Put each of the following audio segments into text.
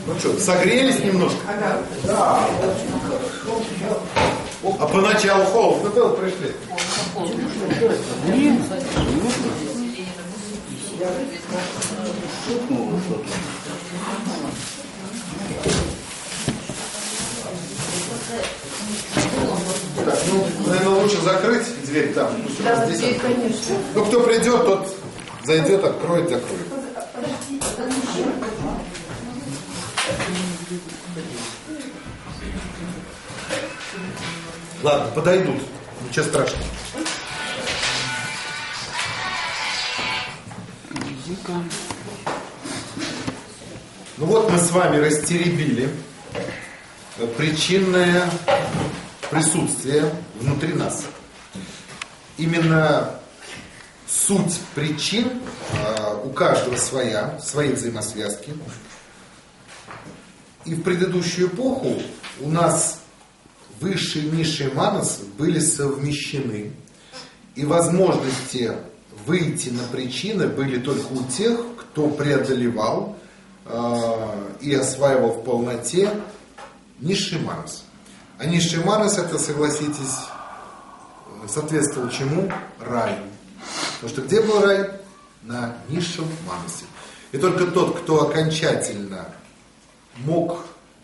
Ну что, согрелись немножко? Да. А поначалу холодно было, пришли? Так, ну, наверное, лучше закрыть дверь там. Да, дверь, конечно. Ну, кто придет, тот зайдет, откроет, закроет. Ладно, подойдут. Ничего страшного. Ну вот мы с вами растеребили причинное присутствие внутри нас. Именно суть причин у каждого свои взаимосвязки. И в предыдущую эпоху у нас высшие и низшие манасы были совмещены. И возможности выйти на причины были только у тех, кто преодолевал и осваивал в полноте низший манас. А низший манас, это, согласитесь, соответствовал чему? Раю. Потому что где был рай? На низшем манасе. И только тот, кто окончательно мог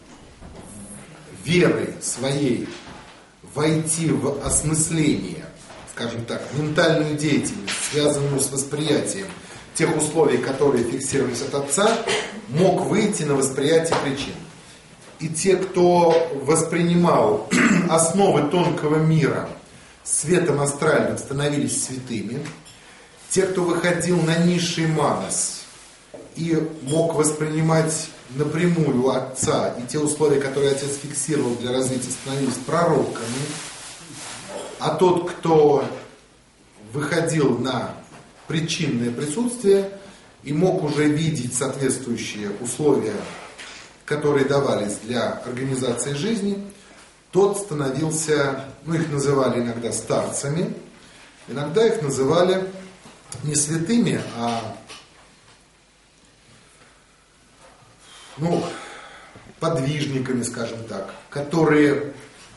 верой своей войти в осмысление, скажем так, ментальную деятельность, связанную с восприятием тех условий, которые фиксировались от Отца, мог выйти на восприятие причин. И те, кто воспринимал основы тонкого мира светом астральным, становились святыми. Те, кто выходил на низший манас и мог воспринимать напрямую Отца, и те условия, которые Отец фиксировал для развития, становились пророками. А тот, кто выходил на причинное присутствие и мог уже видеть соответствующие условия, которые давались для организации жизни, тот становился, ну их называли иногда старцами, иногда их называли не святыми, а подвижниками, скажем так, которые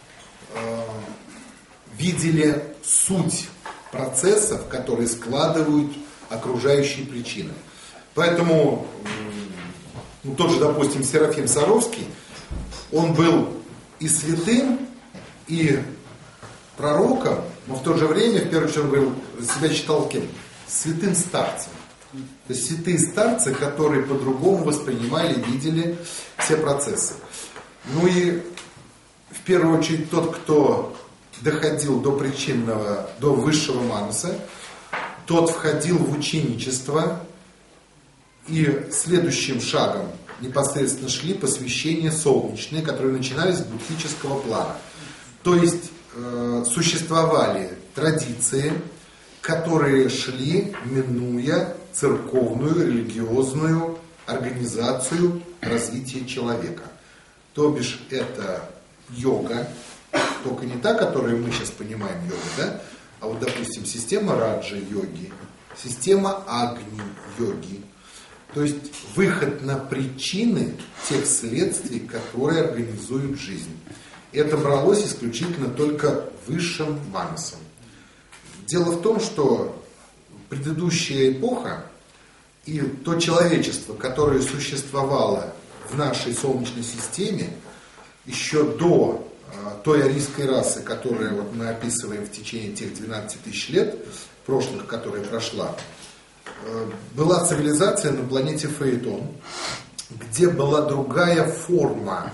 видели суть процессов, которые складывают окружающие причины. Поэтому тот же, допустим, Серафим Саровский, он был и святым, и пророком, но в то же время, в первую очередь, он говорил, себя считал кем? Святым старцем. То есть святые старцы, которые по-другому воспринимали, видели все процессы. Ну и в первую очередь тот, кто доходил до причинного, до высшего манаса, тот входил в ученичество, и следующим шагом непосредственно шли посвящения солнечные, которые начинались с буддического плана. То есть существовали традиции, которые шли, минуя церковную, религиозную организацию развития человека. То бишь это йога, только не та, которую мы сейчас понимаем йогу, да? А вот, допустим, система раджа-йоги, система агни-йоги. То есть выход на причины тех следствий, которые организуют жизнь. Это бралось исключительно только высшим манасом. Дело в том, что предыдущая эпоха и то человечество, которое существовало в нашей Солнечной системе, еще до той арийской расы, которую вот мы описываем в течение тех 12 тысяч лет прошлых, которая прошла, была цивилизация на планете Фаэтон, где была другая форма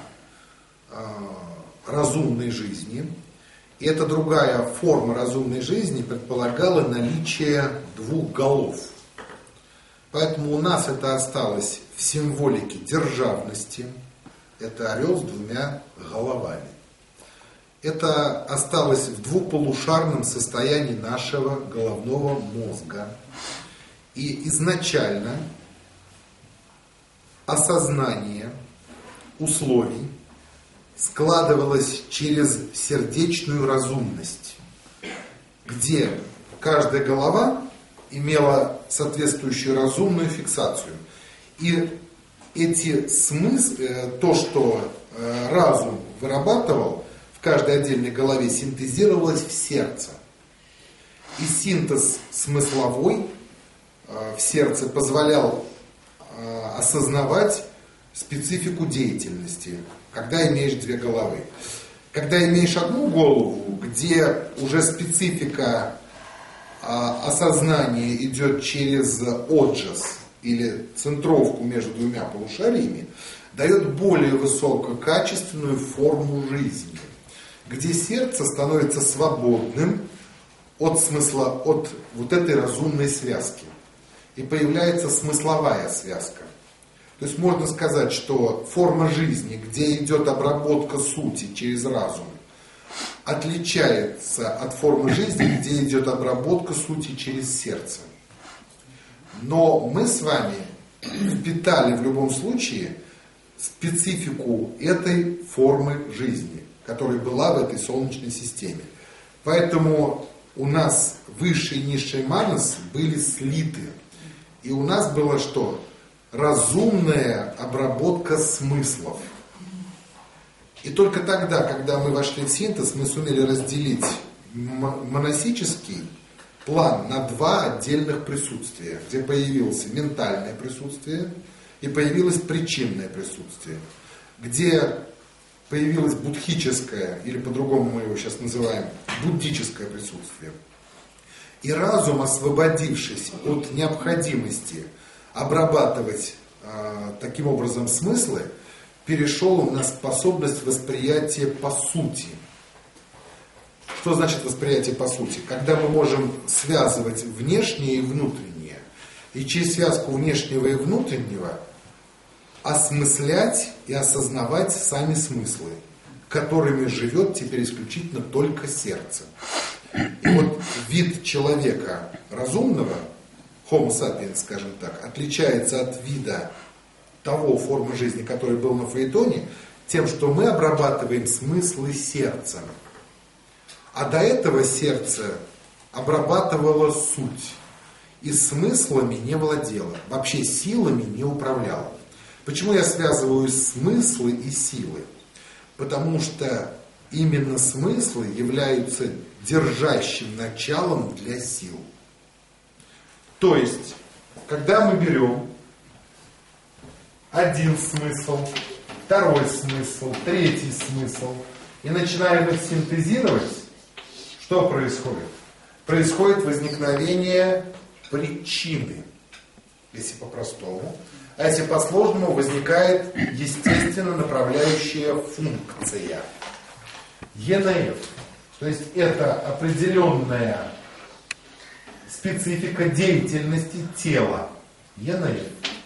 разумной жизни. И эта другая форма разумной жизни предполагала наличие двух голов. Поэтому у нас это осталось в символике державности. Это орел с двумя головами. Это осталось в двуполушарном состоянии нашего головного мозга. И изначально осознание условий складывалось через сердечную разумность, где каждая голова имела соответствующую разумную фиксацию. И эти смыслы, то, что разум вырабатывал в каждой отдельной голове, синтезировалось в сердце. И синтез смысловой в сердце позволял осознавать специфику деятельности, когда имеешь две головы. Когда имеешь одну голову, где уже специфика осознания идет через отжас или центровку между двумя полушариями, дает более высококачественную форму жизни, где сердце становится свободным от смысла, от вот этой разумной связки. И появляется смысловая связка. То есть можно сказать, что форма жизни, где идет обработка сути через разум, отличается от формы жизни, где идет обработка сути через сердце. Но мы с вами впитали в любом случае специфику этой формы жизни, которая была в этой Солнечной системе. Поэтому у нас высший и низший манас были слиты. И у нас было что? Разумная обработка смыслов. И только тогда, когда мы вошли в синтез, мы сумели разделить монасический план на два отдельных присутствия, где появилось ментальное присутствие и появилось причинное присутствие, где появилось будхическое, или по-другому мы его сейчас называем, буддическое присутствие. И разум, освободившись от необходимости обрабатывать таким образом смыслы, перешел на способность восприятия по сути. Что значит восприятие по сути? Когда мы можем связывать внешнее и внутреннее, и через связку внешнего и внутреннего осмыслять и осознавать сами смыслы, которыми живет теперь исключительно только сердце. И вот вид человека разумного, Homo sapiens, скажем так, отличается от вида того формы жизни, который был на Фаэтоне, тем, что мы обрабатываем смыслы сердцем. А до этого сердце обрабатывало суть и смыслами не владело, вообще силами не управляло. Почему я связываю смыслы и силы? Потому что именно смыслы являются держащим началом для сил. То есть, когда мы берем один смысл, второй смысл, третий смысл и начинаем их синтезировать, что происходит? Происходит возникновение причины, если по-простому. А если по-сложному, возникает естественно направляющая функция. ЕНФ. То есть это определенная специфика деятельности тела. ЕНФ.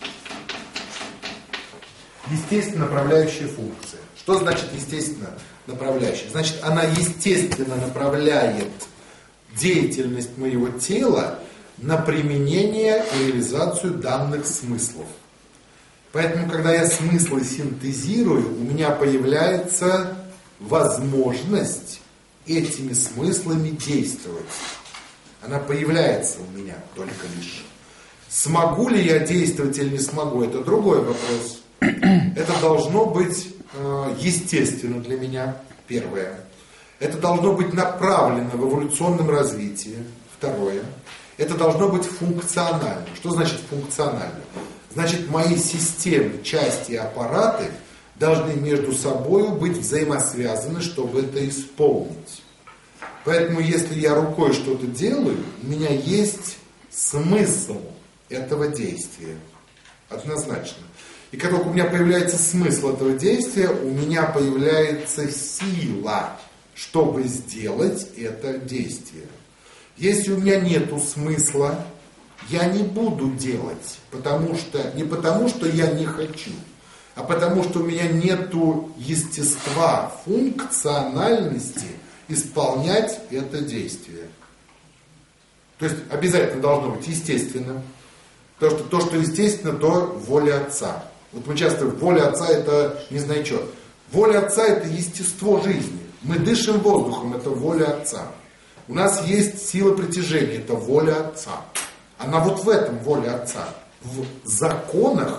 Естественно направляющая функция. Что значит естественно направляющая? Значит, она естественно направляет деятельность моего тела на применение и реализацию данных смыслов. Поэтому, когда я смыслы синтезирую, у меня появляется возможность этими смыслами действовать. Она появляется у меня только лишь. Смогу ли я действовать или не смогу, это другой вопрос. Это должно быть естественно для меня, первое. Это должно быть направлено в эволюционном развитии, второе. Это должно быть функционально. Что значит функционально? Значит, мои системы, части и аппараты должны между собой быть взаимосвязаны, чтобы это исполнить. Поэтому, если я рукой что-то делаю, у меня есть смысл этого действия. Однозначно. И как только у меня появляется смысл этого действия, у меня появляется сила, чтобы сделать это действие. Если у меня нету смысла, я не буду делать, не потому что я не хочу, а потому что у меня нету естества, функциональности исполнять это действие. То есть обязательно должно быть естественно. Потому что то, что естественно, то воля Отца. Вот мы часто, воля Отца это не знаю что. Воля Отца это естество жизни. Мы дышим воздухом, это воля Отца. У нас есть сила притяжения, это воля Отца. Она вот в этом воля Отца. В законах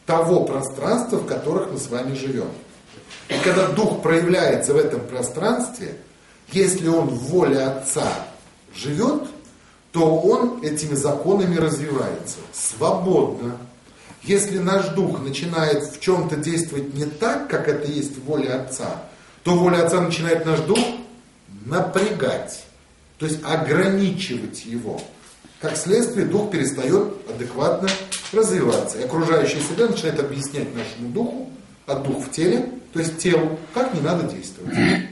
того пространства, в которых мы с вами живем. И когда дух проявляется в этом пространстве, если он в воле Отца живет, то он этими законами развивается свободно. Если наш дух начинает в чем-то действовать не так, как это есть в воле Отца, то воля Отца начинает наш дух напрягать, то есть ограничивать его. Как следствие, дух перестает адекватно развиваться. И окружающая среда начинает объяснять нашему духу, а дух в теле, то есть телу, как не надо действовать.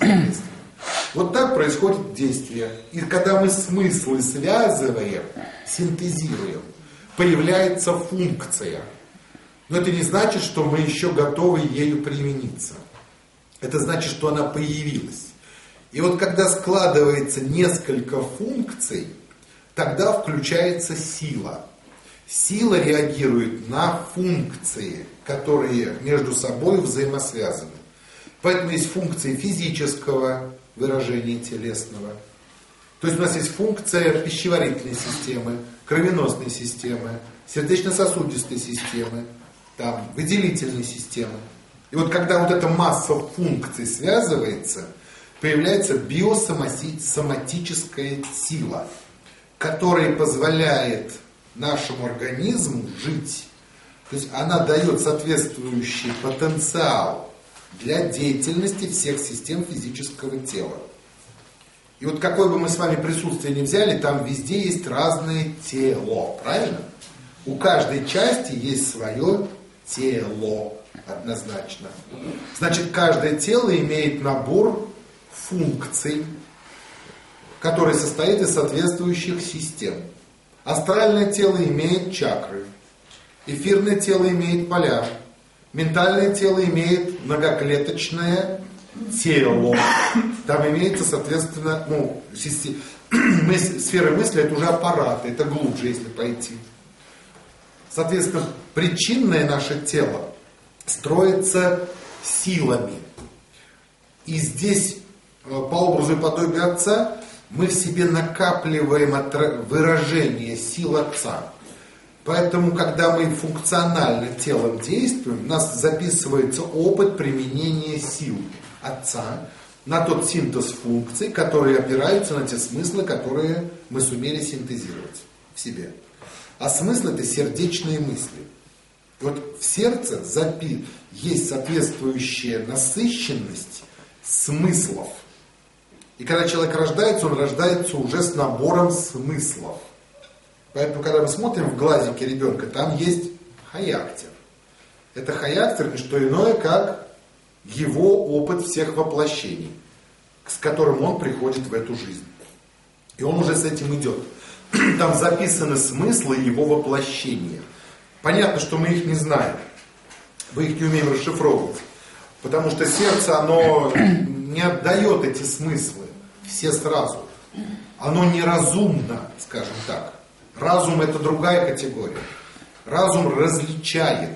Вот так происходит действие. И когда мы смыслы связываем, синтезируем, появляется функция. Но это не значит, что мы еще готовы ею примениться. Это значит, что она появилась. И вот когда складывается несколько функций, тогда включается сила. Сила реагирует на функции, которые между собой взаимосвязаны. Поэтому есть функции физического выражения телесного. То есть у нас есть функция пищеварительной системы, кровеносной системы, сердечно-сосудистой системы, там, выделительной системы. И вот когда вот эта масса функций связывается, появляется биосоматическая сила, которая позволяет нашему организму жить. То есть она дает соответствующий потенциал для деятельности всех систем физического тела. И вот какое бы мы с вами присутствие ни взяли, там везде есть разное тело, правильно? У каждой части есть свое тело, однозначно. Значит, каждое тело имеет набор функций, который состоит из соответствующих систем. Астральное тело имеет чакры, эфирное тело имеет поля, ментальное тело имеет многоклеточное тело. Там имеется, соответственно, сфера мысли, это уже аппараты, это глубже, если пойти. Соответственно, причинное наше тело строится силами. И здесь, по образу и подобию Отца, мы в себе накапливаем выражение сил Отца. Поэтому, когда мы функционально телом действуем, у нас записывается опыт применения сил Отца на тот синтез функций, которые опираются на те смыслы, которые мы сумели синтезировать в себе. А смысл — это сердечные мысли. Вот в сердце есть соответствующая насыщенность смыслов. И когда человек рождается, он рождается уже с набором смыслов. Поэтому, когда мы смотрим в глазике ребенка, там есть хаяктер. Это хаяктер не что иное, как его опыт всех воплощений, с которым он приходит в эту жизнь. И он уже с этим идет. Там записаны смыслы его воплощения. Понятно, что мы их не знаем. Мы их не умеем расшифровывать. Потому что сердце, оно не отдает эти смыслы все сразу. Оно неразумно, скажем так. Разум — это другая категория. Разум различает,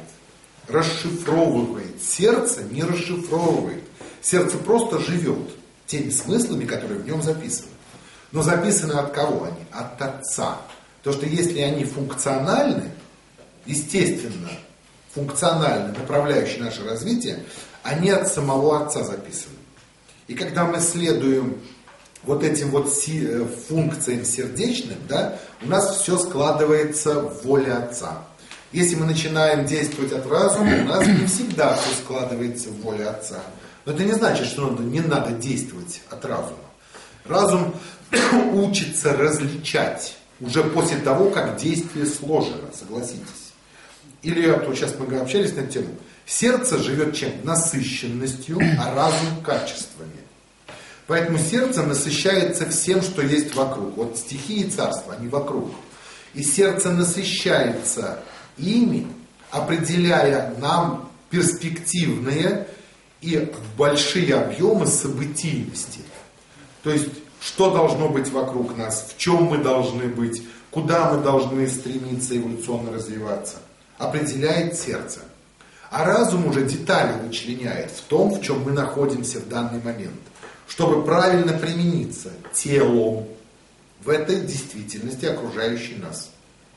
расшифровывает. Сердце не расшифровывает. Сердце просто живет теми смыслами, которые в нем записаны. Но записаны от кого они? От Отца. Потому что если они функциональны, естественно, функционально направляющие наше развитие, они от самого Отца записаны. И когда мы следуем вот этим вот функциям сердечным, да, у нас все складывается в воле Отца. Если мы начинаем действовать от разума, у нас не всегда все складывается в воле Отца. Но это не значит, что не надо действовать от разума. Разум учится различать уже после того, как действие сложено, согласитесь. Или вот сейчас мы общались на эту тему. Сердце живет чем? Насыщенностью, а разум качествами. Поэтому сердце насыщается всем, что есть вокруг. Вот стихии и царства, они вокруг. И сердце насыщается ими, определяя нам перспективные и большие объемы событийности. То есть, что должно быть вокруг нас, в чем мы должны быть, куда мы должны стремиться эволюционно развиваться, определяет сердце. А разум уже детали вычленяет в том, в чем мы находимся в данный момент, чтобы правильно примениться телом в этой действительности, окружающей нас.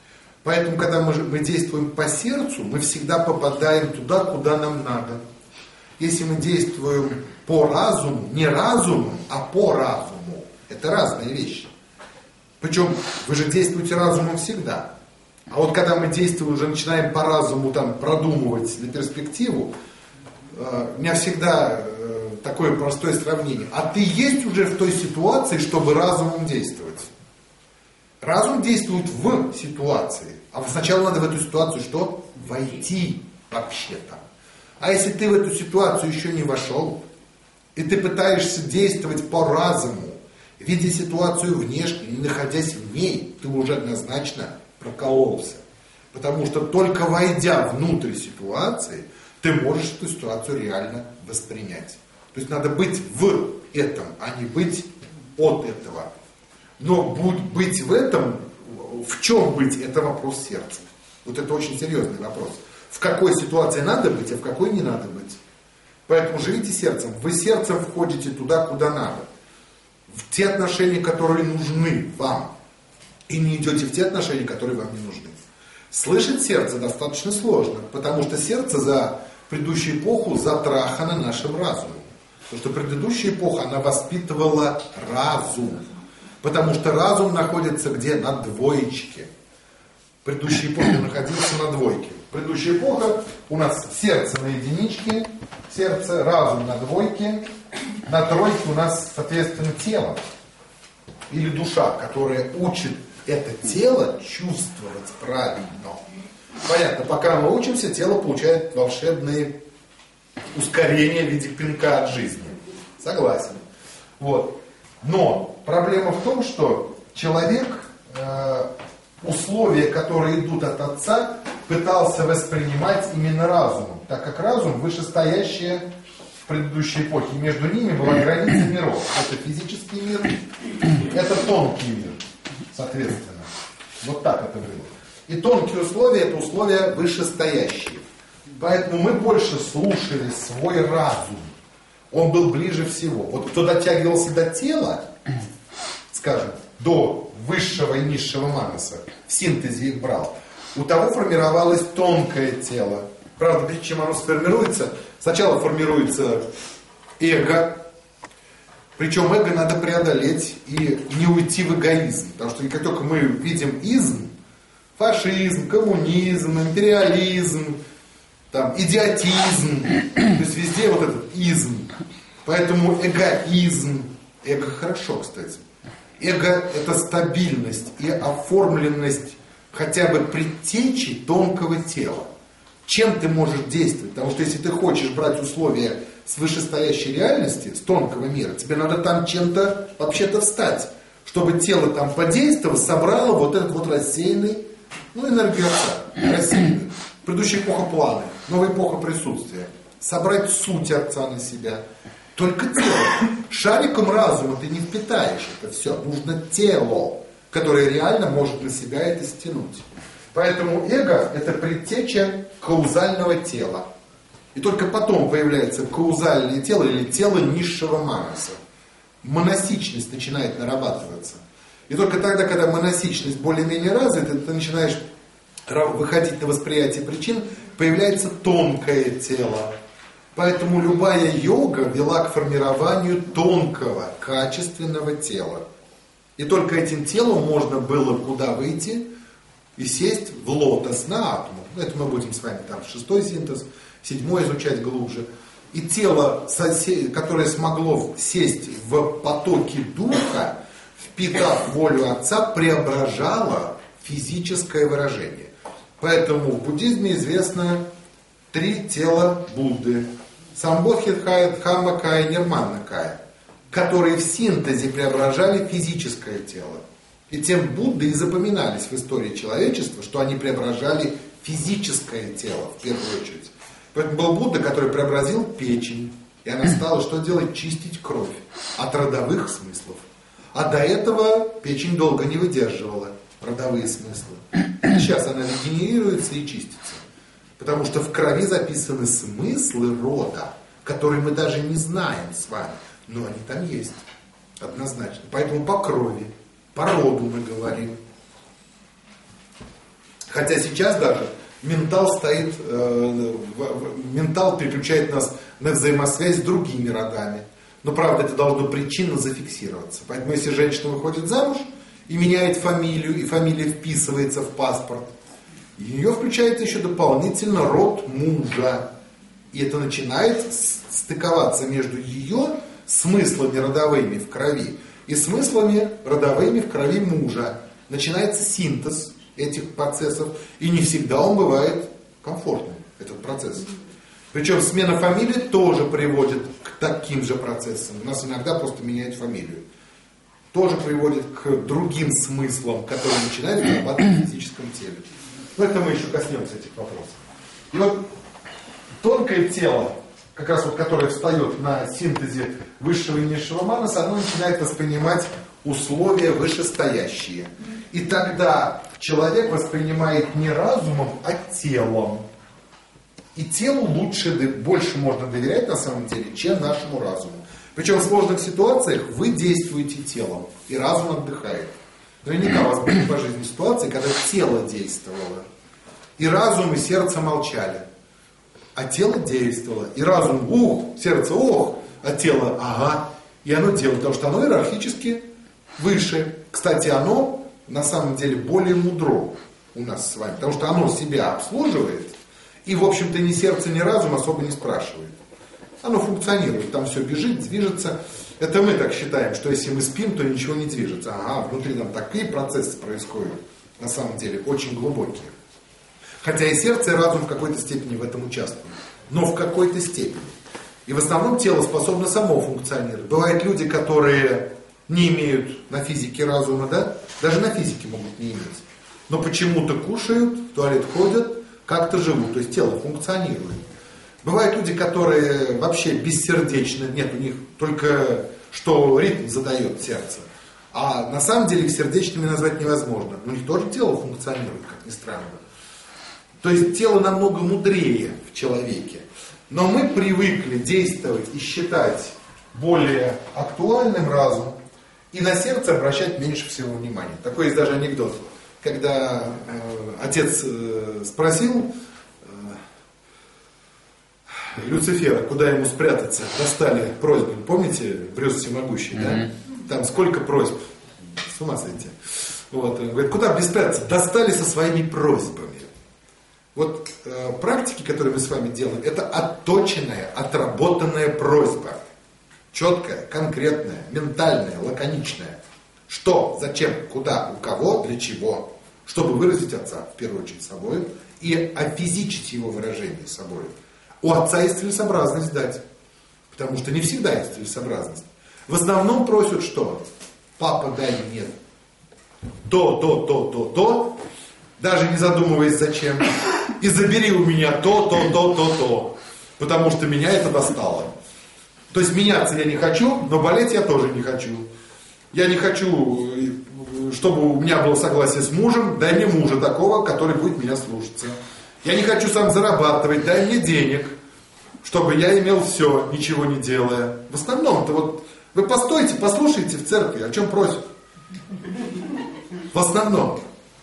Поэтому, когда мы действуем по сердцу, мы всегда попадаем туда, куда нам надо. Если мы действуем по разуму, не разумом, а по разуму, это разные вещи. Причем вы же действуете разумом всегда. А вот когда мы действуем, уже начинаем по разуму там, продумывать на перспективу, у меня всегда такое простое сравнение. А ты есть уже в той ситуации, чтобы разумом действовать. Разум действует в ситуации. А сначала надо в эту ситуацию что? Войти вообще-то. А если ты в эту ситуацию еще не вошел, и ты пытаешься действовать по разуму, видя ситуацию внешне, не находясь в ней, ты уже однозначно прокололся. Потому что только войдя внутрь ситуации, ты можешь эту ситуацию реально воспринять. То есть надо быть в этом, а не быть от этого. Но быть в этом, в чем быть, это вопрос сердца. Вот это очень серьезный вопрос. В какой ситуации надо быть, а в какой не надо быть. Поэтому живите сердцем. Вы сердцем входите туда, куда надо. В те отношения, которые нужны вам. И не идете в те отношения, которые вам не нужны. Слышать сердце достаточно сложно, потому что сердце за предыдущую эпоху затрахано нашим разумом. Потому что предыдущая эпоха, она воспитывала разум. Потому что разум находится где? На двоечке. Предыдущая эпоха находился на двойке. Предыдущая эпоха у нас сердце на единичке, сердце, разум на двойке, на тройке у нас, соответственно, тело. Или душа, которая учит это тело чувствовать правильно. Понятно, пока мы учимся, тело получает волшебные ускорения в виде пинка от жизни. Согласен. Вот. Но проблема в том, что человек условия, которые идут от Отца, пытался воспринимать именно разумом, так как разум вышестоящее в предыдущей эпохе. Между ними была граница миров. Это физический мир, это тонкий мир, соответственно. Вот так это было. И тонкие условия, это условия вышестоящие. Поэтому мы больше слушали свой разум. Он был ближе всего. Вот кто дотягивался до тела, скажем, до высшего и низшего манаса, в синтезе их брал, у того формировалось тонкое тело. Правда, прежде чем оно сформируется, сначала формируется эго, причем эго надо преодолеть и не уйти в эгоизм. Потому что как только мы видим изм, фашизм, коммунизм, империализм, там, идиотизм, то есть везде вот этот изм. Поэтому эгоизм, эго хорошо, кстати. Эго – это стабильность и оформленность хотя бы предтечи тонкого тела. Чем ты можешь действовать? Потому что если ты хочешь брать условия с вышестоящей реальности, с тонкого мира, тебе надо там чем-то вообще-то встать, чтобы тело там подействовало, собрало вот этот вот рассеянный, энергию Отца, рассеянный. Предыдущая эпоха планы, новая эпоха присутствия. Собрать суть Отца на себя. Только тело. Шариком разума ты не впитаешь это все. Нужно тело, которое реально может на себя это стянуть. Поэтому эго – это предтеча каузального тела. И только потом появляется каузальное тело или тело низшего манаса. Монасичность начинает нарабатываться. И только тогда, когда монасичность более-менее развита, ты начинаешь выходить на восприятие причин, появляется тонкое тело. Поэтому любая йога вела к формированию тонкого, качественного тела. И только этим телом можно было куда выйти и сесть в лотос на атому. Это мы будем с вами там 6-й синтез, 7-й изучать глубже. И тело, которое смогло сесть в потоке духа, впитав волю Отца, преображало физическое выражение. Поэтому в буддизме известно 3 тела Будды. Самбодхидхая, Дхаммакая, Нирманакая, которые в синтезе преображали физическое тело. И тем Будды и запоминались в истории человечества, что они преображали физическое тело в первую очередь. Поэтому был Будда, который преобразил печень, и она стала что делать? Чистить кровь от родовых смыслов. А до этого печень долго не выдерживала родовые смыслы. Сейчас она регенерируется и чистится. Потому что в крови записаны смыслы рода, которые мы даже не знаем с вами. Но они там есть. Однозначно. Поэтому по крови, по роду мы говорим. Хотя сейчас даже ментал переключает нас на взаимосвязь с другими родами. Но правда это должно причинно зафиксироваться. Поэтому если женщина выходит замуж и меняет фамилию, и фамилия вписывается в паспорт, у нее включается еще дополнительно род мужа. И это начинает стыковаться между ее смыслами родовыми в крови и смыслами родовыми в крови мужа. Начинается синтез этих процессов, и не всегда он бывает комфортным, этот процесс. Причем смена фамилии тоже приводит к таким же процессам. У нас иногда просто меняют фамилию. Тоже приводит к другим смыслам, которые начинают зарабатывать в физическом теле. Но это мы еще коснемся этих вопросов. И вот тонкое тело, как раз вот которое встает на синтезе высшего и низшего манаса, оно начинает воспринимать условия вышестоящие. И тогда человек воспринимает не разумом, а телом. И телу больше можно доверять на самом деле, чем нашему разуму. Причем в сложных ситуациях вы действуете телом, и разум отдыхает. Наверняка у вас были по жизни ситуации, когда тело действовало, и разум, и сердце молчали. А тело действовало, и разум, сердце, а тело, ага. И оно делает, потому что оно иерархически выше. Кстати, оно на самом деле более мудро у нас с вами, потому что оно себя обслуживает, и, в общем-то, ни сердце, ни разум особо не спрашивает. Оно функционирует, там все бежит, движется. Это мы так считаем, что если мы спим, то ничего не движется. Ага, внутри там такие процессы происходят, на самом деле, очень глубокие. Хотя и сердце, и разум в какой-то степени в этом участвуют. Но в какой-то степени. И в основном тело способно само функционировать. Бывают люди, которые не имеют на физике разума, да? Даже на физике могут не иметь. Но почему-то кушают, в туалет ходят, как-то живут. То есть тело функционирует. Бывают люди, которые вообще бессердечны. Нет, у них только что ритм задает сердце. А на самом деле их сердечными назвать невозможно. У них тоже тело функционирует, как ни странно. То есть тело намного мудрее в человеке. Но мы привыкли действовать и считать более актуальным разум и на сердце обращать меньше всего внимания. Такой есть даже анекдот. Когда отец спросил Люцифера, куда ему спрятаться, достали просьбу. Помните, Брюс Всемогущий, да? Там сколько просьб? С ума сойти. Вот. Он говорит, куда мне спрятаться? Достали со своими просьбами. Вот практики, которые мы с вами делаем, это отточенная, отработанная просьба. Четкая, конкретная, ментальная, лаконичная. Что, зачем, куда, у кого, для чего. Чтобы выразить отца, в первую очередь, собой. И офизичить его выражение собой. У отца есть целесообразность дать. Потому что не всегда есть целесообразность. В основном просят что? Папа, дай мне то. Даже не задумываясь зачем. И забери у меня то. Потому что меня это достало. То есть меняться я не хочу, но болеть я тоже не хочу. Я не хочу, чтобы у меня было согласие с мужем, дай мне мужа такого, который будет меня слушаться. Я не хочу сам зарабатывать, дай мне денег, чтобы я имел все, ничего не делая. В основном-то вот, вы постойте, послушайте в церкви, о чем просят. В основном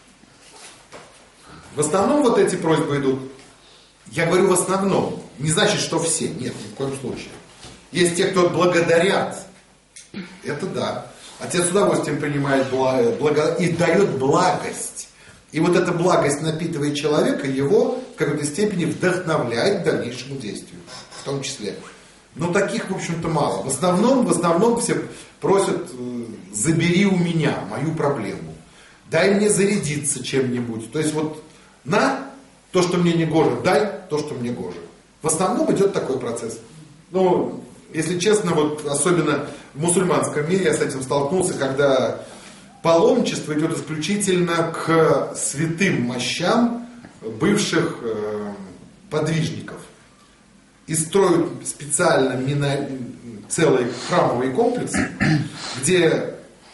вот эти просьбы идут. Я говорю в основном, не значит, что все, нет, ни в коем случае. Есть те, кто благодарят, это да. Отец с удовольствием принимает и дает благость. И вот эта благость напитывает человека, его в какой-то степени вдохновляет к дальнейшему действию, в том числе. Но таких, в общем-то, мало. В основном все просят, забери у меня мою проблему. Дай мне зарядиться чем-нибудь. То есть вот на то, что мне не гоже, дай то, что мне гоже. В основном идет такой процесс. Ну, если честно, вот особенно в мусульманском мире я с этим столкнулся, когда паломничество идет исключительно к святым мощам бывших подвижников. И строят специально целые храмовые комплексы, где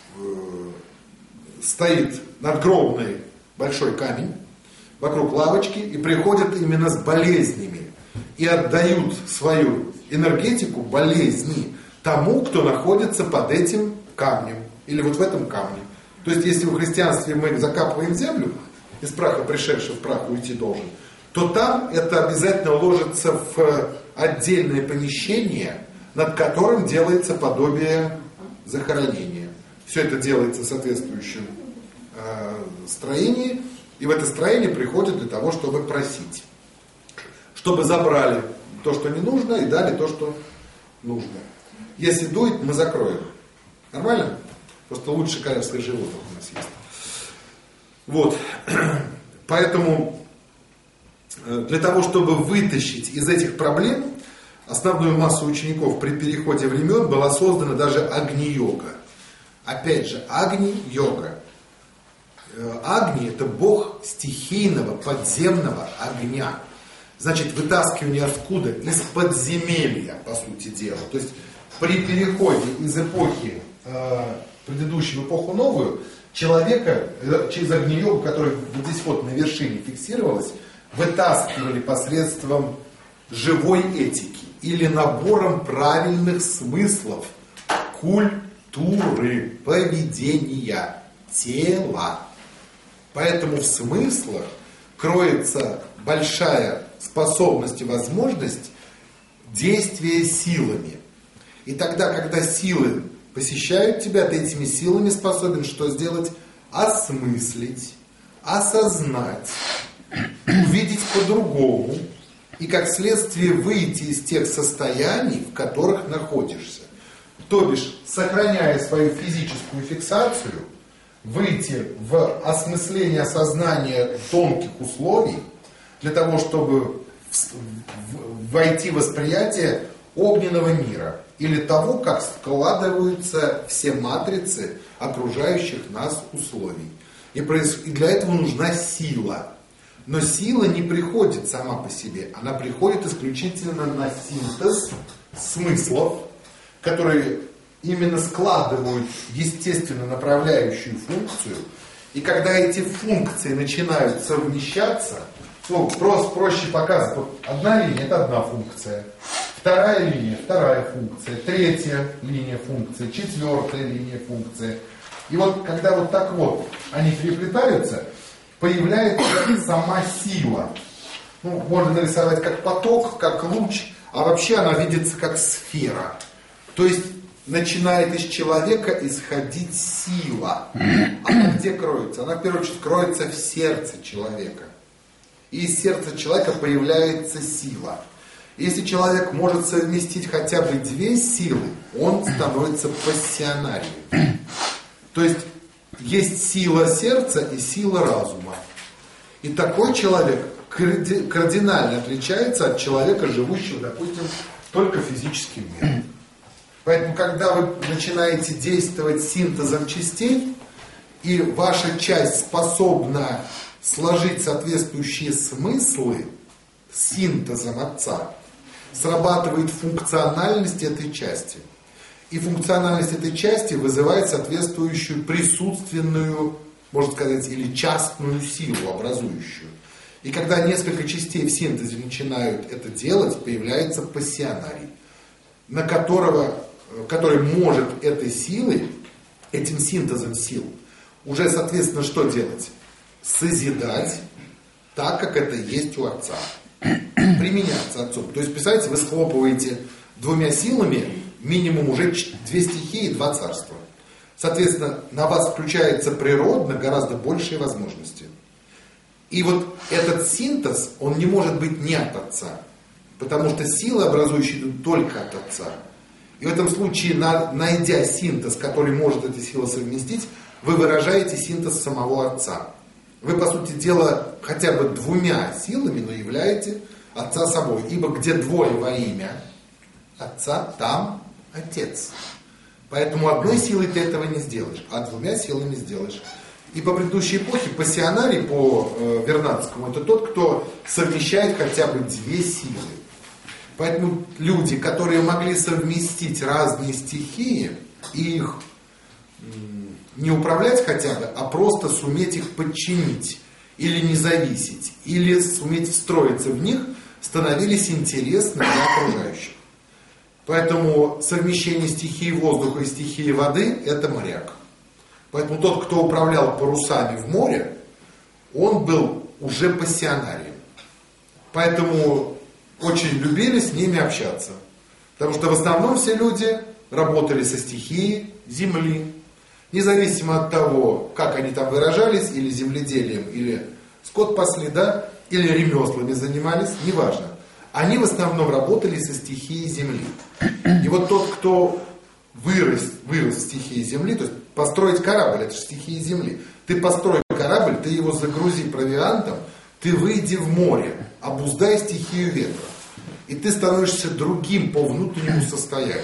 стоит надгробный большой камень, вокруг лавочки, и приходят именно с болезнями и отдают свою энергетику болезни тому, кто находится под этим камнем или вот в этом камне. То есть если в христианстве мы закапываем землю и из праха пришедший в прах уйти должен, то там это обязательно ложится в отдельное помещение, над которым делается подобие захоронения. Все это делается в соответствующем строении, и в это строение приходят для того, чтобы просить. Чтобы забрали то, что не нужно, и дали то, что нужно. Если дует, мы закроем. Нормально? Просто лучше королевских животных у нас есть. Вот. Поэтому для того, чтобы вытащить из этих проблем основную массу учеников при переходе времен, была создана даже Агни-йога. Опять же, Агни-йога. Агни – это бог стихийного подземного огня. Значит, вытаскивание откуда? Из подземелья, по сути дела. То есть при переходе из эпохи предыдущей в эпоху новую, человека через Агни-йогу, которая вот здесь вот на вершине фиксировалась, вытаскивали посредством живой этики или набором правильных смыслов культуры, поведения, тела. Поэтому в смыслах кроется большая способность и возможность действия силами. И тогда, когда силы посещают тебя, ты этими силами способен что сделать? Осмыслить, осознать, увидеть по-другому и как следствие выйти из тех состояний, в которых находишься. То бишь, сохраняя свою физическую фиксацию, выйти в осмысление осознания тонких условий для того, чтобы войти в восприятие огненного мира или того, как складываются все матрицы окружающих нас условий. И для этого нужна сила. Но сила не приходит сама по себе, она приходит исключительно на синтез смыслов, которые именно складывают естественно направляющую функцию. И когда эти функции начинают совмещаться, ну, проще показывать. Вот одна линия – это одна функция, вторая линия – вторая функция, третья линия функции, четвертая линия функции. И вот когда вот так вот они переплетаются, появляется сама сила. Ну, можно нарисовать как поток, как луч, а вообще она видится как сфера. То есть начинает из человека исходить сила. Она где кроется? Она в первую очередь кроется в сердце человека. И из сердца человека появляется сила. Если человек может совместить хотя бы две силы, он становится пассионарием. То есть сила сердца и сила разума. И такой человек кардинально отличается от человека, живущего, допустим, только физическим миром. Поэтому, когда вы начинаете действовать синтезом частей, и ваша часть способна сложить соответствующие смыслы с синтезом Отца, срабатывает функциональность этой части. И функциональность этой части вызывает соответствующую присутственную, можно сказать, или частную силу образующую. И когда несколько частей в синтезе начинают это делать, появляется пассионарий, который может этой силой, этим синтезом сил, уже, соответственно, что делать? Созидать так, как это есть у Отца. Применяться Отцом. То есть, представляете, вы схлопываете двумя силами минимум уже 2 стихии и 2 царства. Соответственно, на вас включается природно гораздо большие возможности. И вот этот синтез, он не может быть не от Отца. Потому что силы, образующие, идут только от Отца. И в этом случае, найдя синтез, который может эти силы совместить, вы выражаете синтез самого Отца. Вы, по сути дела, хотя бы 2 силами, но являете Отца собой. Ибо где 2 во имя Отца, там Отец. Поэтому одной силой ты этого не сделаешь, а 2 силами сделаешь. И по предыдущей эпохе пассионарий по Вернадскому это тот, кто совмещает хотя бы 2 силы. Поэтому люди, которые могли совместить разные стихии и их не управлять хотя бы, а просто суметь их подчинить или не зависеть, или суметь встроиться в них, становились интересны для окружающих. Поэтому совмещение стихии воздуха и стихии воды – это моряк. Поэтому тот, кто управлял парусами в море, он был уже пассионарием. Поэтому очень любили с ними общаться. Потому что в основном все люди работали со стихией земли. Независимо от того, как они там выражались, или земледелием, или скот пасли, да, или ремеслами занимались, неважно. Они в основном работали со стихией земли. И вот тот, кто вырос в стихии земли, то есть построить корабль, это же стихия земли. Ты построй корабль, ты его загрузи провиантом, ты выйди в море, обуздай стихию ветра. И ты становишься другим по внутреннему состоянию.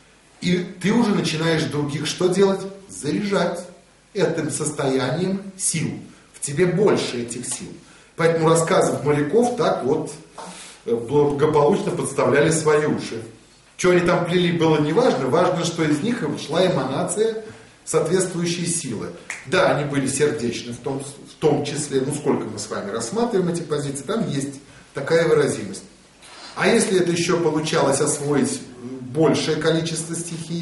И ты уже начинаешь других что делать? Заряжать этим состоянием сил. В тебе больше этих сил. Поэтому рассказов моряков так вот благополучно подставляли свои уши. Что они там плели, было не важно. Важно, что из них шла эманация соответствующей силы. Да, они были сердечны в том числе. Ну, сколько мы с вами рассматриваем эти позиции, там есть такая выразимость. А если это еще получалось освоить большее количество стихий,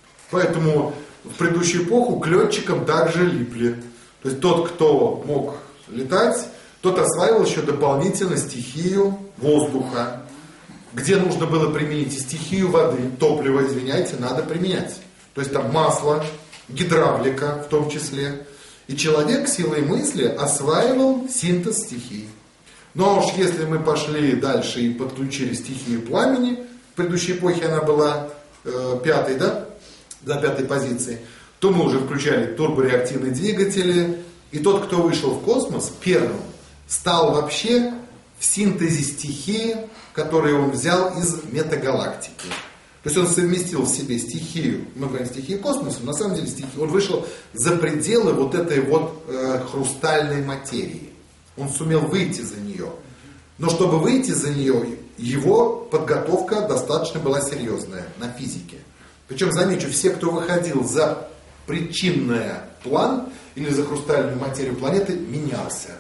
поэтому в предыдущую эпоху к летчикам также липли. То есть тот, кто мог летать, тот осваивал еще дополнительно стихию воздуха, где нужно было применить и стихию воды, топливо, извиняйте, надо применять. То есть там масло, гидравлика в том числе. И человек силой мысли осваивал синтез стихий. Но уж если мы пошли дальше и подключили стихию пламени, в предыдущей эпохе она была пятой, да, до пятой позиции, то мы уже включали турбореактивные двигатели. И тот, кто вышел в космос первым, стал вообще в синтезе стихии, которую он взял из метагалактики. То есть он совместил в себе стихию, мы говорим стихию космоса, но на самом деле он вышел за пределы вот этой вот хрустальной материи. Он сумел выйти за нее. Но чтобы выйти за нее, его подготовка достаточно была серьезная на физике. Причем, замечу, все, кто выходил за причинный план или за хрустальную материю планеты, менялся.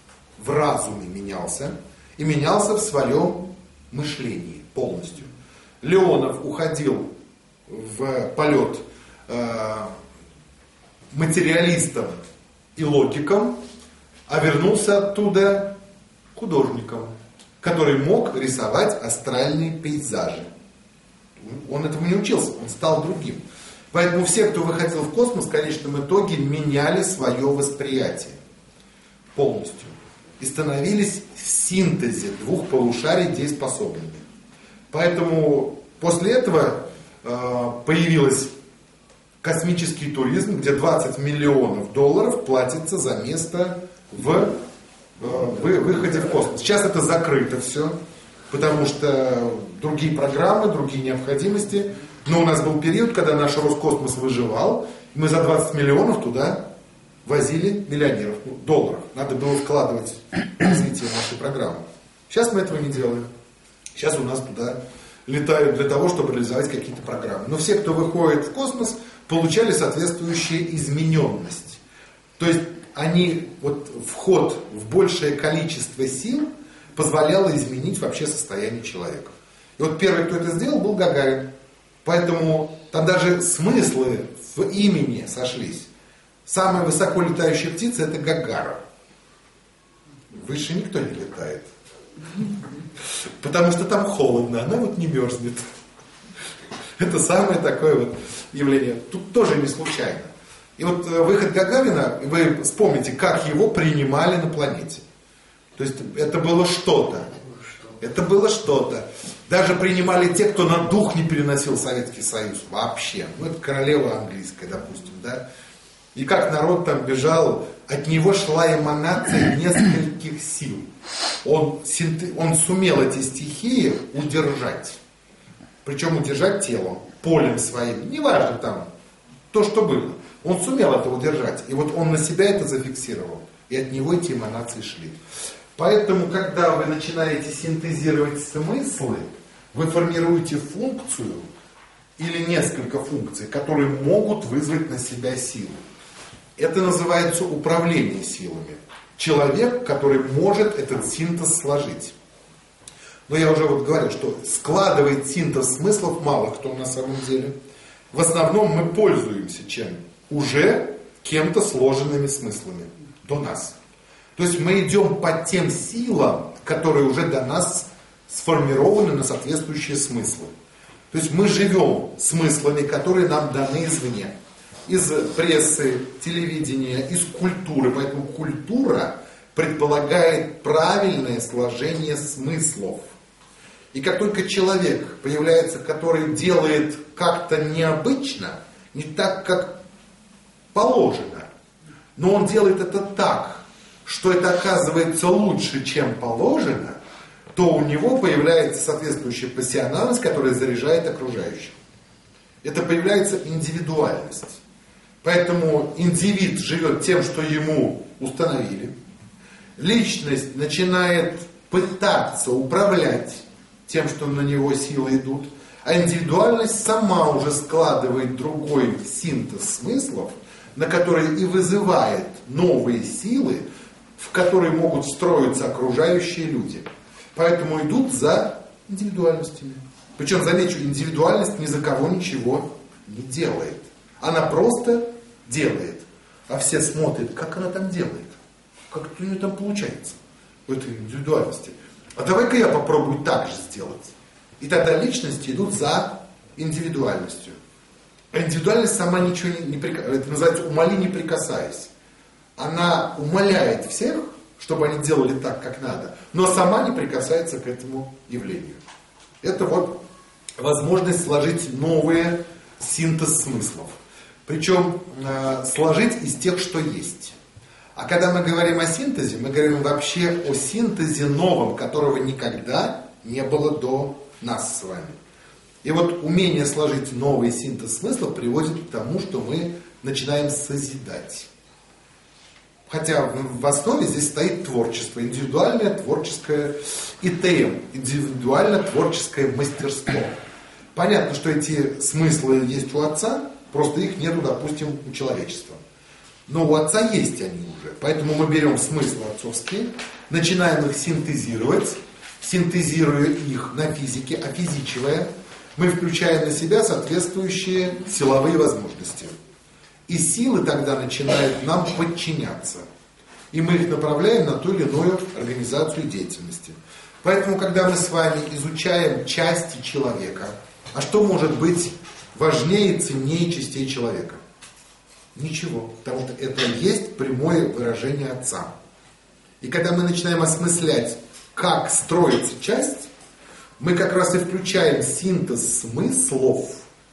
В разуме менялся. И менялся в своем мышлении полностью. Леонов уходил в полет материалистом и логиком, а вернулся оттуда художником, который мог рисовать астральные пейзажи. Он этому не учился, он стал другим. Поэтому все, кто выходил в космос, в конечном итоге меняли свое восприятие полностью. И становились в синтезе двух полушарий дееспособными. Поэтому после этого появился космический туризм, где 20 миллионов долларов платится за место в выходе в космос. Сейчас это закрыто все, потому что другие программы, другие необходимости. Но у нас был период, когда наш Роскосмос выживал, и мы за 20 миллионов туда возили миллионеров, долларов. Надо было вкладывать в развитие нашей программы. Сейчас мы этого не делаем. Сейчас у нас туда летают для того, чтобы реализовать какие-то программы. Но все, кто выходит в космос, получали соответствующую измененность. То есть вот вход в большее количество сил позволяло изменить вообще состояние человека. И вот первый, кто это сделал, был Гагарин. Поэтому там даже смыслы в имени сошлись. Самая высоко летающая птица — это Гагара. Выше никто не летает. Потому что там холодно, она вот не мерзнет. Это самое такое вот явление. Тут тоже не случайно. И вот выход Гагарина, вы вспомните, как его принимали на планете. То есть это было что-то. Это было что-то. Даже принимали те, кто на дух не переносил Советский Союз вообще. Ну, это королева английская, допустим, да. И как народ там бежал, от него шла эманация нескольких сил. Он сумел эти стихии удержать. Причем удержать телом, полем своим. Неважно там, то, что было. Он сумел это удержать. И вот он на себя это зафиксировал. И от него эти эманации шли. Поэтому, когда вы начинаете синтезировать смыслы, вы формируете функцию или несколько функций, которые могут вызвать на себя силу. Это называется управление силами. Человек, который может этот синтез сложить. Но я уже вот говорил, что складывает синтез смыслов мало кто на самом деле. В основном мы пользуемся чем? Уже кем-то сложенными смыслами до нас. То есть мы идем по тем силам, которые уже до нас сформированы на соответствующие смыслы. То есть мы живем смыслами, которые нам даны извне. Из прессы, телевидения, из культуры. Поэтому культура предполагает правильное сложение смыслов. И как только человек появляется, который делает как-то необычно, не так, как положено, но он делает это так, что это оказывается лучше, чем положено, то у него появляется соответствующая пассионарность, которая заряжает окружающих. Это появляется индивидуальность. Поэтому индивид живет тем, что ему установили. Личность начинает пытаться управлять тем, что на него силы идут. А индивидуальность сама уже складывает другой синтез смыслов, на который и вызывает новые силы, в которые могут встроиться окружающие люди. Поэтому идут за индивидуальностями. Причем, замечу, индивидуальность ни за кого ничего не делает. Она просто делает. А все смотрят, как она там делает. Как это у нее там получается в этой индивидуальности. А давай-ка я попробую так же сделать. И тогда личности идут за индивидуальностью. А индивидуальность сама ничего не прикасается. Это называется «умоли, не прикасаясь». Она умоляет всех, чтобы они делали так, как надо, но сама не прикасается к этому явлению. Это вот возможность сложить новые синтез смыслов. Причем сложить из тех, что есть. А когда мы говорим о синтезе, мы говорим вообще о синтезе новом, которого никогда не было до нас с вами. И вот умение сложить новый синтез смыслов приводит к тому, что мы начинаем созидать. Хотя в основе здесь стоит творчество, индивидуальное творческое ИТМ, индивидуально-творческое мастерство. Понятно, что эти смыслы есть у Отца, просто их нету, допустим, у человечества. Но у Отца есть они уже. Поэтому мы берем смыслы отцовские, начинаем их синтезировать, синтезируя их на физике, офизичивая, мы включаем на себя соответствующие силовые возможности. И силы тогда начинают нам подчиняться. И мы их направляем на ту или иную организацию деятельности. Поэтому, когда мы с вами изучаем части человека, а что может быть важнее и ценнее частей человека? Ничего, потому что это есть прямое выражение Отца. И когда мы начинаем осмыслять, как строится часть, мы как раз и включаем синтез смыслов,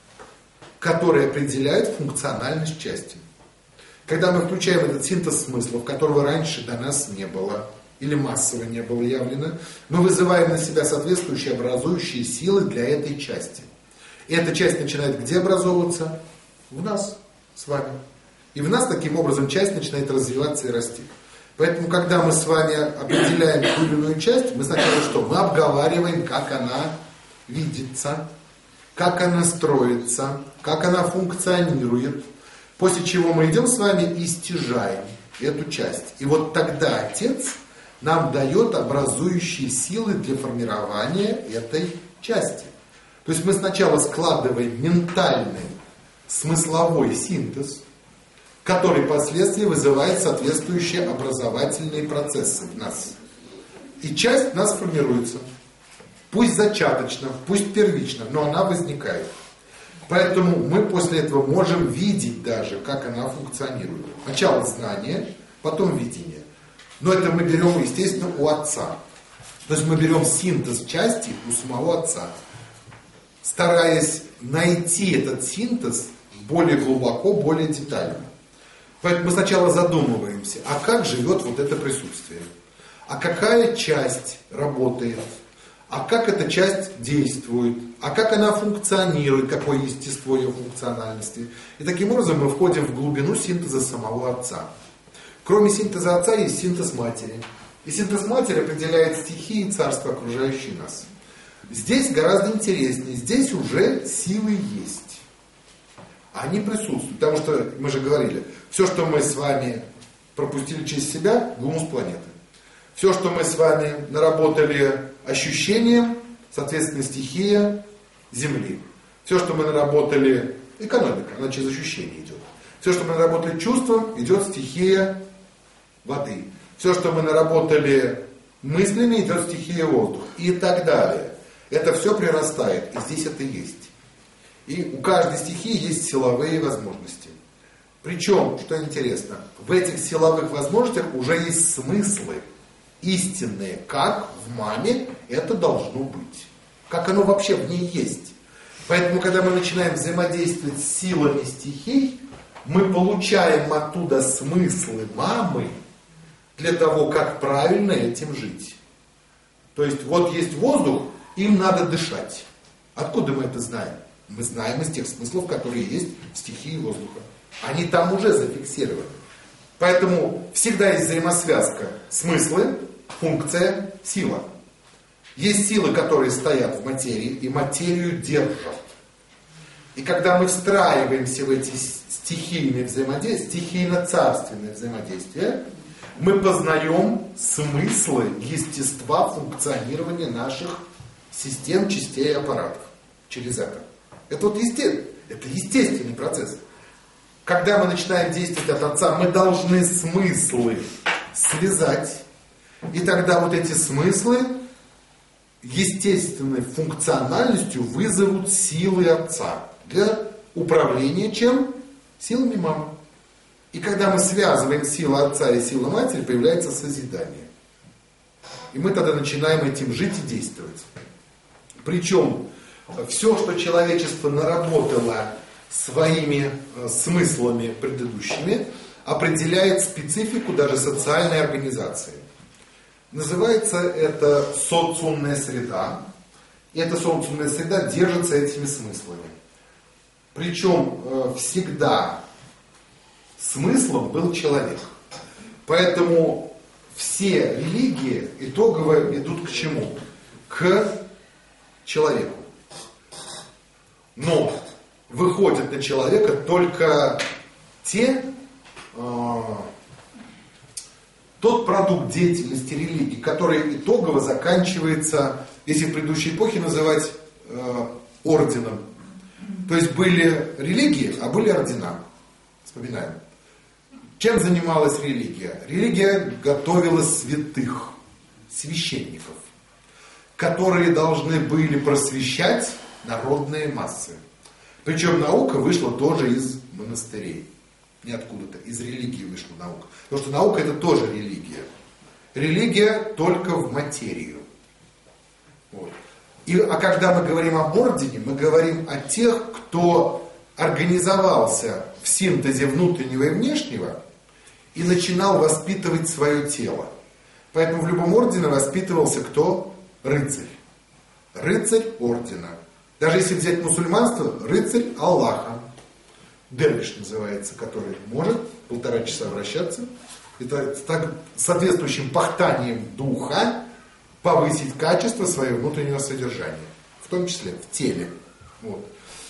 которые определяют функциональность части. Когда мы включаем этот синтез смыслов, которого раньше до нас не было, или массово не было явлено, мы вызываем на себя соответствующие образующие силы для этой части. И эта часть начинает где образовываться? В нас с вами. И в нас таким образом часть начинает развиваться и расти. Поэтому, когда мы с вами определяем ту или иную часть, мы сначала что? Мы обговариваем, как она видится, как она строится, как она функционирует. После чего мы идем с вами и стяжаем эту часть. И вот тогда Отец нам дает образующие силы для формирования этой части. То есть мы сначала складываем ментальный, смысловой синтез, который впоследствии вызывает соответствующие образовательные процессы в нас. И часть в нас формируется. Пусть зачаточно, пусть первично, но она возникает. Поэтому мы после этого можем видеть даже, как она функционирует. Сначала знание, потом видение. Но это мы берем, естественно, у Отца. То есть мы берем синтез части у самого Отца, стараясь найти этот синтез более глубоко, более детально. Поэтому мы сначала задумываемся, а как живет вот это присутствие? А какая часть работает? А как эта часть действует? А как она функционирует? Какое естество ее функциональности? И таким образом мы входим в глубину синтеза самого Отца. Кроме синтеза Отца есть синтез Матери. И синтез Матери определяет стихии и царства, окружающие нас. Здесь гораздо интереснее. Здесь уже силы есть. Они присутствуют. Потому что, мы же говорили, все, что мы с вами пропустили через себя, гумус планеты. Все, что мы с вами наработали ощущением, соответственно, стихия Земли. Все, что мы наработали, экономика, она через ощущение идет. Все, что мы наработали чувством, идет стихия воды. Все, что мы наработали мыслями, идет стихия воздух и так далее. Это все прирастает, и здесь это есть. И у каждой стихии есть силовые возможности. Причем, что интересно, в этих силовых возможностях уже есть смыслы истинные, как в маме это должно быть. Как оно вообще в ней есть. Поэтому, когда мы начинаем взаимодействовать с силами стихий, мы получаем оттуда смыслы мамы для того, как правильно этим жить. То есть, вот есть воздух, им надо дышать. Откуда мы это знаем? Мы знаем из тех смыслов, которые есть в стихии воздуха. Они там уже зафиксированы. Поэтому всегда есть взаимосвязка смыслы, функция, сила. Есть силы, которые стоят в материи и материю держат. И когда мы встраиваемся в эти стихийные взаимодействия, стихийно-царственные взаимодействия, мы познаем смыслы естества функционирования наших систем, частей и аппаратов через это. Это вот естественный процесс. Когда мы начинаем действовать от Отца, мы должны смыслы связать. И тогда вот эти смыслы естественной функциональностью вызовут силы Отца для управления чем? Силами мамы. И когда мы связываем силу Отца и силу Матери, появляется созидание. И мы тогда начинаем этим жить и действовать. Причем все, что человечество наработало своими смыслами предыдущими, определяет специфику даже социальной организации. Называется это социумная среда. И эта социумная среда держится этими смыслами. Причем всегда смыслом был человек. Поэтому все религии итогово идут к чему? К человеку. Но выходят на человека только тот продукт деятельности религии, который итогово заканчивается, если в предыдущей эпохе называть орденом. То есть были религии, а были ордена. Вспоминаем. Чем занималась религия? Религия готовила святых, священников, которые должны были просвещать народные массы. Причем наука вышла тоже из монастырей. Не откуда-то, из религии вышла наука. Потому что наука это тоже религия. Религия только в материю. Вот. А когда мы говорим об ордене, мы говорим о тех, кто организовался в синтезе внутреннего и внешнего и начинал воспитывать свое тело. Поэтому в любом ордене воспитывался кто? Рыцарь. Рыцарь ордена. Даже если взять мусульманство, рыцарь Аллаха. Дервиш называется, который может 1,5 часа вращаться. Это так, соответствующим пахтанием духа повысить качество своего внутреннего содержания. В том числе в теле. Вот.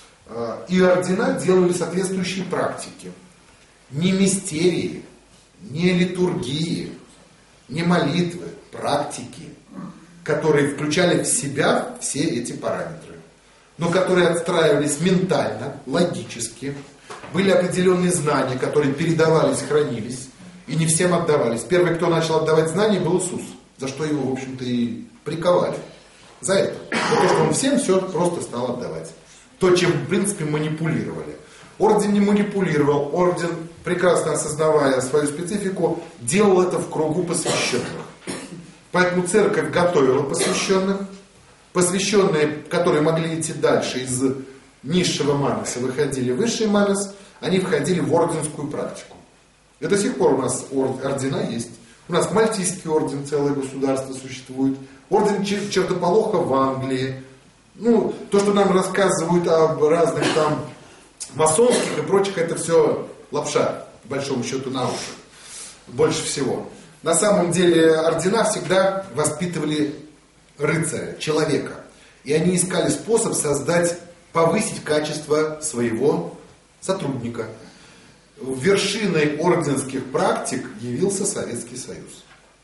И ордена делали соответствующие практики. Не мистерии, не литургии, не молитвы, практики, которые включали в себя все эти параметры, но которые отстраивались ментально, логически. Были определенные знания, которые передавались, хранились, и не всем отдавались. Первый, кто начал отдавать знания, был Иисус, за что его, в общем-то, и приковали. За это. За то, что он всем все просто стал отдавать. То, чем, в принципе, манипулировали. Орден не манипулировал, орден, прекрасно осознавая свою специфику, делал это в кругу посвященных. Поэтому церковь готовила посвященных. Посвященные, которые могли идти дальше из низшего манаса, выходили в высший манас, они входили в орденскую практику. И до сих пор у нас ордена есть. У нас Мальтийский орден, целое государство существует. Орден Чертополоха в Англии. Ну, то, что нам рассказывают об разных там масонских и прочих, это все лапша, по большому счету, на уши. Больше всего. На самом деле ордена всегда воспитывали рыцаря, человека. И они искали способ повысить качество своего сотрудника. Вершиной орденских практик явился Советский Союз.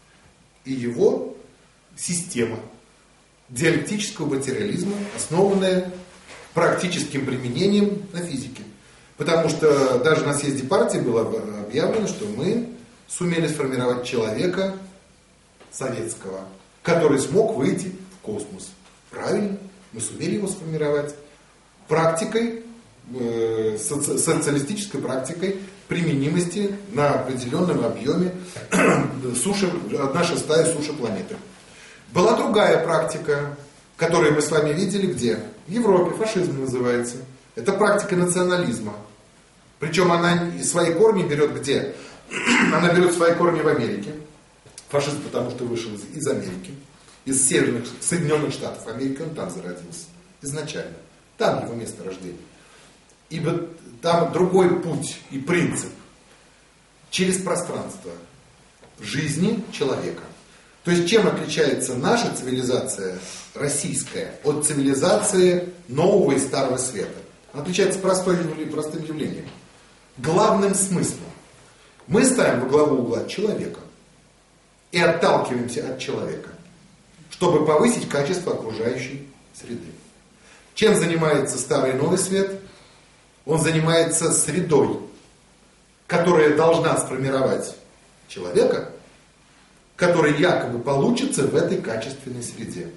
И его система диалектического материализма, основанная практическим применением на физике. Потому что даже на съезде партии было объявлено, что мы сумели сформировать человека советского, который смог выйти в космос. Правильно, мы сумели его сформировать практикой, социалистической практикой применимости на определенном объеме суши, 1/6 суши планеты. Была другая практика, которую мы с вами видели где? В Европе, фашизм называется. Это практика национализма. Причем она свои корни берет где? Она берет свои корни в Америке. Фашизм потому что вышел из Америки, из северных Соединенных Штатов Америки, он там зародился изначально. Там его место рождения. Ибо там другой путь и принцип. Через пространство жизни человека. То есть чем отличается наша цивилизация российская от цивилизации нового и старого света? Она отличается простым явлением. Главным смыслом. Мы ставим во главу угла человека и отталкиваемся от человека, чтобы повысить качество окружающей среды. Чем занимается старый и новый свет? Он занимается средой, которая должна сформировать человека, который якобы получится в этой качественной среде.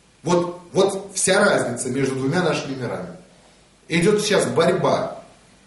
Вот вся разница между двумя нашими мирами. Идет сейчас борьба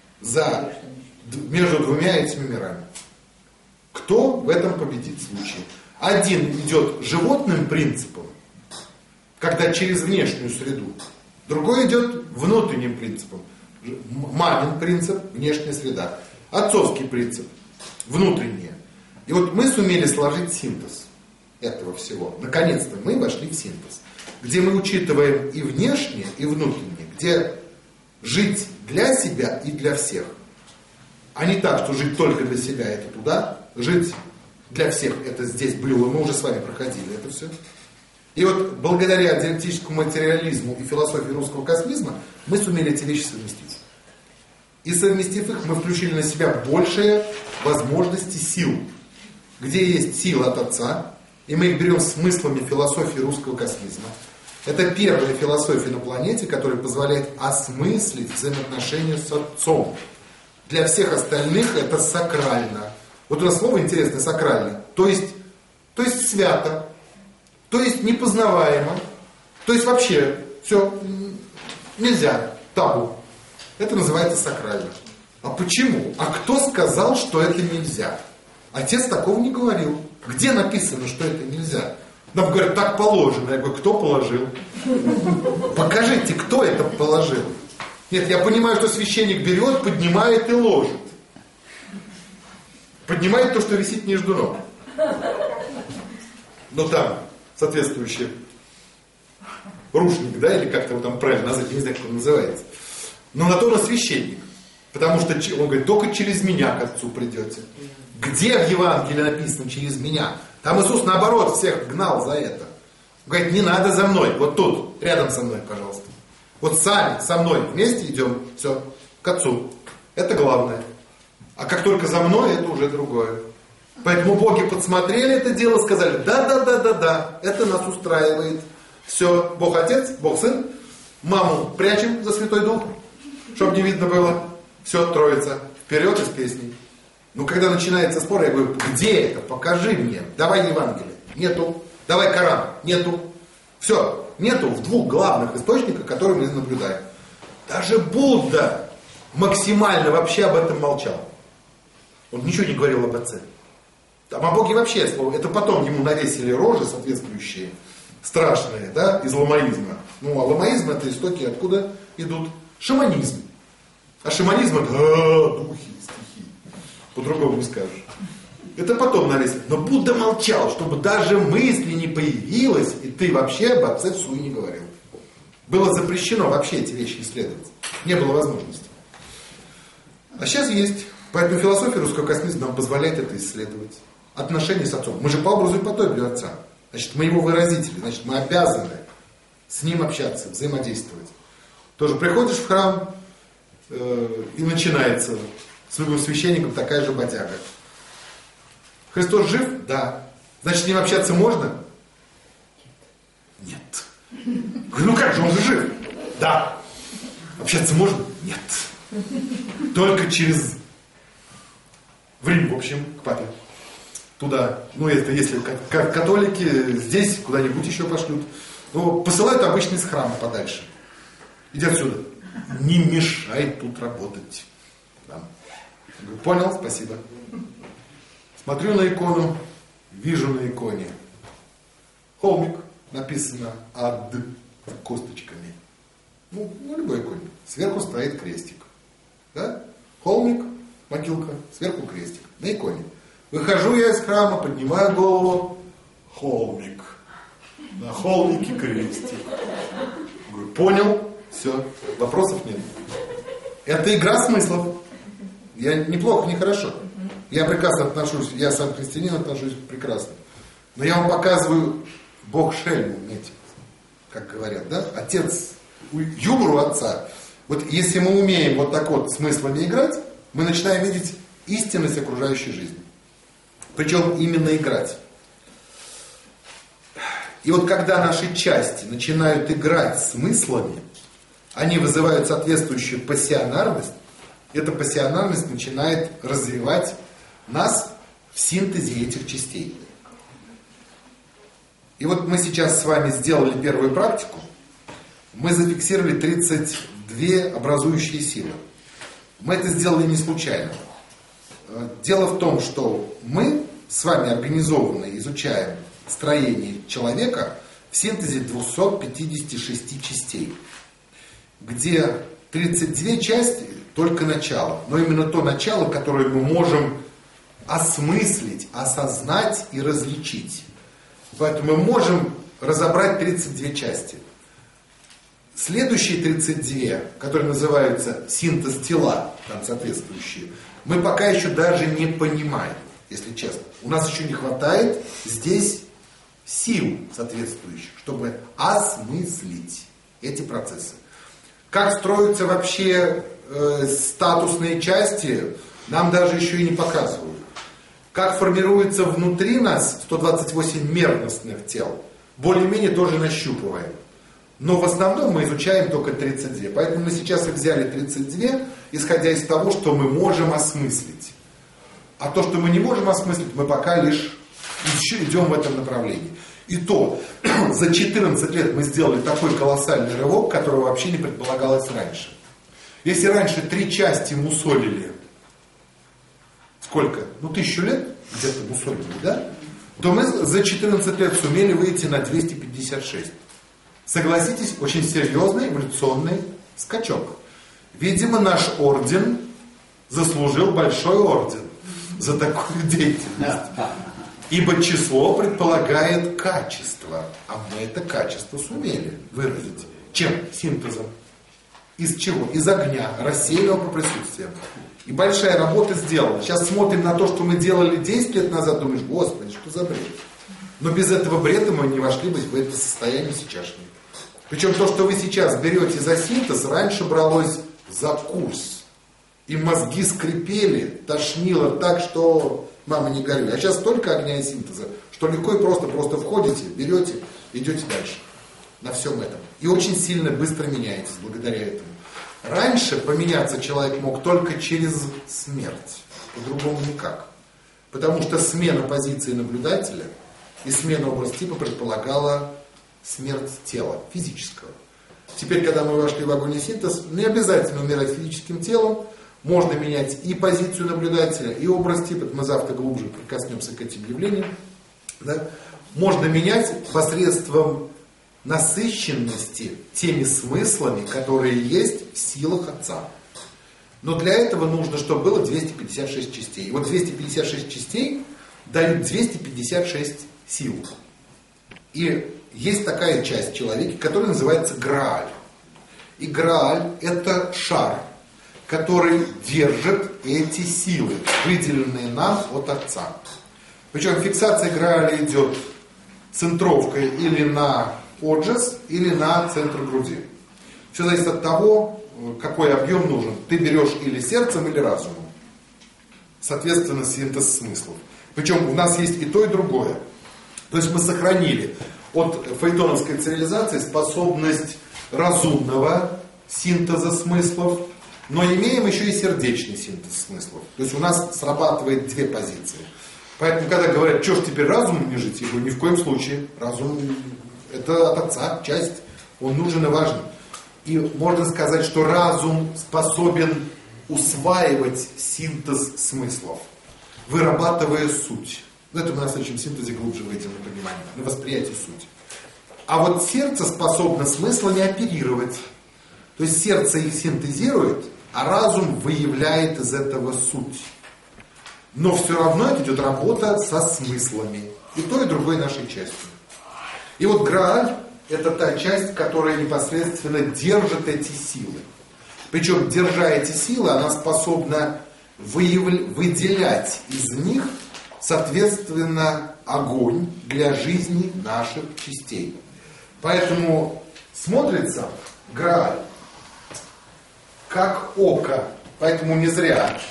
между двумя этими мирами. Кто в этом победит случай? Один идет животным принципом, когда через внешнюю среду. Другой идет внутренним принципом. Мамин принцип, внешняя среда. Отцовский принцип, внутренняя. И вот мы сумели сложить синтез этого всего. Наконец-то мы вошли в синтез, где мы учитываем и внешнее, и внутреннее, где жить для себя и для всех. А не так, что жить только для себя это туда, жить для всех это здесь блюдо. Мы уже с вами проходили это все. И вот благодаря диалектическому материализму и философии русского космизма мы сумели эти вещи совместить. И совместив их, мы включили на себя большие возможности сил. Где есть сила от Отца, и мы их берем смыслами философии русского космизма. Это первая философия на планете, которая позволяет осмыслить взаимоотношения с Отцом. Для всех остальных это сакрально. Вот у нас слово интересное, сакрально. То есть свято, то есть непознаваемо, то есть вообще все нельзя, табу. Это называется сакрально. А почему? А кто сказал, что это нельзя? Отец такого не говорил. Где написано, что это нельзя? Нам говорят, так положено. Я говорю, кто положил? Покажите, кто это положил. Нет, я понимаю, что священник берет, поднимает и ложит. Поднимает то, что висит между ног. Но там соответствующий рушник, да, или как-то его там правильно назвать, не знаю, как он называется. Но на то он священник. Потому что он говорит, только через меня к Отцу придете. Где в Евангелии написано через меня? Там Иисус наоборот всех гнал за это. Он говорит, не надо за мной, вот тут, рядом со мной, пожалуйста. Вот сами со мной вместе идем, все, к Отцу. Это главное. А как только за мной, это уже другое. Поэтому боги подсмотрели это дело, сказали, да, это нас устраивает. Все, Бог Отец, Бог Сын, маму прячем за Святой Дух, чтобы не видно было. Все, Троица, вперед из песней. Ну, когда начинается спор, я говорю, где это? Покажи мне. Давай Евангелие. Нету. Давай Коран. Нету. Все. Нету в двух главных источниках, которые мы наблюдаем. Даже Будда максимально вообще об этом молчал. Он ничего не говорил об Отце. Там о Боге вообще слово. Это потом ему навесили рожи соответствующие, страшные, да, из ламаизма. Ну, а ламаизм это истоки откуда идут? Шаманизм. А шаманизм это духи, стихи. По-другому не скажешь. Это потом навесили. Но Будда молчал, чтобы даже мысли не появилось, и ты вообще об Отце всуе не говорил. Было запрещено вообще эти вещи исследовать. Не было возможности. А сейчас есть. Поэтому философия русского космизма нам позволяет это исследовать. Отношения с Отцом. Мы же по образу и подобию Отца. Значит, мы его выразители. Значит, мы обязаны с ним общаться, взаимодействовать. Тоже приходишь в храм, и начинается с любым священником такая же бодяга. Христос жив? Да. Значит, с ним общаться можно? Нет. Ну как же, он же жив? Да. Общаться можно? Нет. Только через... в Рим, в общем, к папе. туда, ну это если как католики здесь куда-нибудь еще пошлют, но посылают обычно из храма подальше. Иди отсюда. Не мешай тут работать. Да. Говорю, понял, спасибо. Смотрю на икону, вижу на иконе холмик, написано ад косточками. Ну, любой иконе. Сверху стоит крестик. Да? Холмик, могилка, сверху крестик. На иконе. Выхожу я из храма, поднимаю голову. Холмик. На холмике крестик. Говорю, понял, все, вопросов нет. Это игра смыслов. Я неплохо, нехорошо. Я прекрасно отношусь, я сам христианин, отношусь прекрасно. Но я вам показываю Бог шельму, знаете, как говорят, да? Отец, юмору отца. Вот если мы умеем вот так вот смыслами играть, мы начинаем видеть истинность окружающей жизни. Причем именно играть. И вот когда наши части начинают играть смыслами, они вызывают соответствующую пассионарность, эта пассионарность начинает развивать нас в синтезе этих частей. И вот мы сейчас с вами сделали первую практику. Мы зафиксировали 32 образующие силы. Мы это сделали не случайно. Дело в том, что мы с вами организованно изучаем строение человека в синтезе 256 частей, где 32 части только начало, но именно то начало, которое мы можем осмыслить, осознать и различить. Поэтому мы можем разобрать 32 части. Следующие 32, которые называются синтез тела, там соответствующие, мы пока еще даже не понимаем, если честно. У нас еще не хватает здесь сил соответствующих, чтобы осмыслить эти процессы. Как строятся вообще статусные части, нам даже еще и не показывают. Как формируется внутри нас 128 мерностных тел, более-менее тоже нащупываем. Но в основном мы изучаем только 32. Поэтому мы сейчас их взяли 32, исходя из того, что мы можем осмыслить. А то, что мы не можем осмыслить, мы пока лишь еще идем в этом направлении. И то, за 14 лет мы сделали такой колоссальный рывок, которого вообще не предполагалось раньше. Если раньше 3 части мусолили, сколько? 1000 лет где-то мусолили, да? То мы за 14 лет сумели выйти на 256. Согласитесь, очень серьезный эволюционный скачок. Видимо, наш орден заслужил большой орден за такую деятельность. Ибо число предполагает качество, а мы это качество сумели выразить. Чем? Синтезом. Из чего? Из огня, рассеянного по присутствию. И большая работа сделана. Сейчас смотрим на то, что мы делали 10 лет назад, думаешь, Господи, что за бред? Но без этого бреда мы не вошли бы в это состояние сейчасшнее. Причем то, что вы сейчас берете за синтез, раньше бралось за курс. И мозги скрипели, тошнило так, что мама не горюй. А сейчас столько огня и синтеза, что легко и просто входите, берете, идете дальше. На всем этом. И очень сильно быстро меняетесь благодаря этому. Раньше поменяться человек мог только через смерть. По-другому никак. Потому что смена позиции наблюдателя и смена образа типа предполагала смерть тела, физического. Теперь, когда мы вошли в огонь и синтез, не обязательно умирать физическим телом, можно менять и позицию наблюдателя, и образ типа, мы завтра глубже прикоснемся к этим явлениям. Да? Можно менять посредством насыщенности теми смыслами, которые есть в силах Отца. Но для этого нужно, чтобы было 256 частей. И вот 256 частей дают 256 сил. И есть такая часть человека, которая называется Грааль. И Грааль – это шар, который держит эти силы, выделенные нам от Отца. Причем фиксация Грааля идет центровкой или на оджес, или на центр груди. Все зависит от того, какой объем нужен. Ты берешь или сердцем, или разумом. Соответственно, синтез смыслов. Причем у нас есть и то, и другое. То есть мы сохранили от фаэтоновской цивилизации способность разумного синтеза смыслов, но имеем еще и сердечный синтез смыслов. То есть у нас срабатывает 2 позиции. Поэтому, когда говорят, что ж теперь разумом не жить, я говорю, ни в коем случае. Разум это от отца часть, он нужен и важен. И можно сказать, что разум способен усваивать синтез смыслов, вырабатывая суть. Это мы на следующем синтезе глубже выйдем на понимание, на восприятие сути. А вот сердце способно смыслами оперировать. То есть сердце их синтезирует, а разум выявляет из этого суть. Но все равно это идет работа со смыслами. И то, и другой нашей частью. И вот Грааль — это та часть, которая непосредственно держит эти силы. Причем, держа эти силы, она способна выделять из них, соответственно, огонь для жизни наших частей. Поэтому смотрится Грааль как око. Поэтому не зря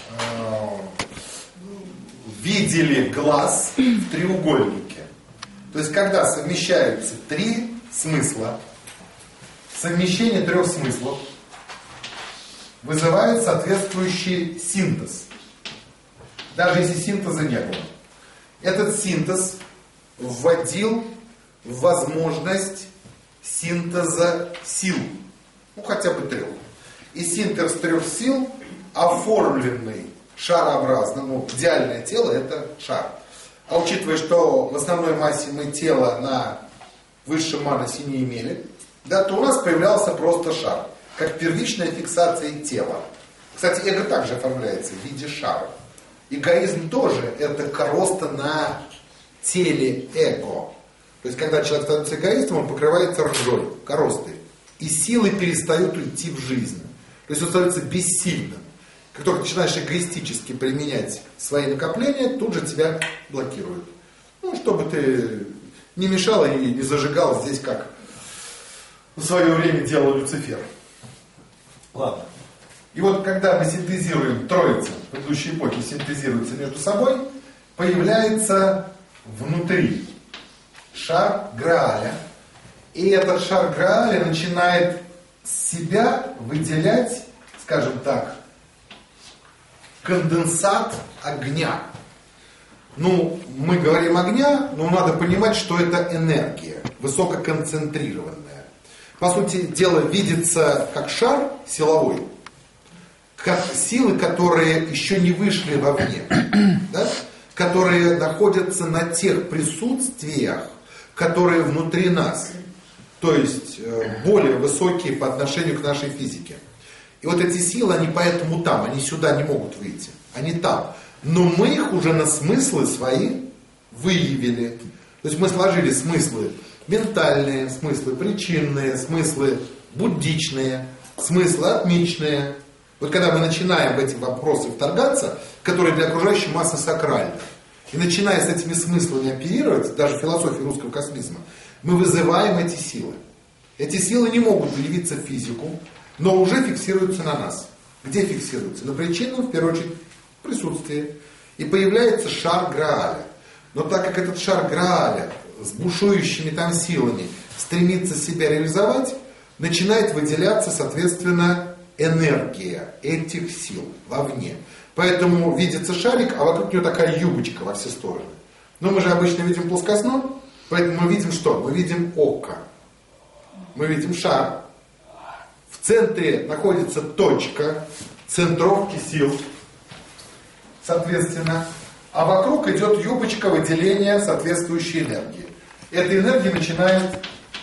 видели глаз в треугольнике. То есть, когда совмещаются три смысла, совмещение трех смыслов вызывает соответствующий синтез. Даже если синтеза не было. Этот синтез вводил в возможность синтеза сил. Ну, хотя бы трех. И синтез трех сил, оформленный шарообразно, ну, идеальное тело — это шар. А учитывая, что в основной массе мы тело на высшем маносе не имели, да, то у нас появлялся просто шар, как первичная фиксация тела. Кстати, эго также оформляется в виде шара. Эгоизм тоже — это короста на теле эго. То есть, когда человек становится эгоистом, он покрывается ржой, коростой. И силы перестают идти в жизнь. То есть, он становится бессильным. Как только начинаешь эгоистически применять свои накопления, тут же тебя блокируют. Ну, чтобы ты не мешал и не зажигал здесь, как в свое время делал Люцифер. Ладно. И вот когда мы синтезируем, троица в предыдущей эпохе синтезируется между собой, появляется внутри шар Грааля. И этот шар Грааля начинает себя выделять, скажем так, конденсат огня. Ну, мы говорим огня, но надо понимать, что это энергия, высококонцентрированная. По сути дела, видится как шар силовой, как силы, которые еще не вышли вовне, да? Которые находятся на тех присутствиях, которые внутри нас, то есть более высокие по отношению к нашей физике. И вот эти силы, они поэтому там, они сюда не могут выйти, они там. Но мы их уже на смыслы свои выявили. То есть мы сложили смыслы ментальные, смыслы причинные, смыслы буддичные, смыслы атмичные. Вот когда мы начинаем в эти вопросы вторгаться, которые для окружающей массы сакральны, и начиная с этими смыслами оперировать, даже в философии русского космизма, мы вызываем эти силы. Эти силы не могут явиться в физику, но уже фиксируются на нас. Где фиксируются? На причинном, в первую очередь, присутствии. И появляется шар Грааля. Но так как этот шар Грааля с бушующими там силами стремится себя реализовать, начинает выделяться, соответственно, энергия этих сил вовне. Поэтому видится шарик, а вокруг него такая юбочка во все стороны. Но мы же обычно видим плоскостной, поэтому мы видим что? Мы видим око. Мы видим шар. В центре находится точка центровки сил, соответственно, а вокруг идет юбочка выделения соответствующей энергии. Эта энергия начинает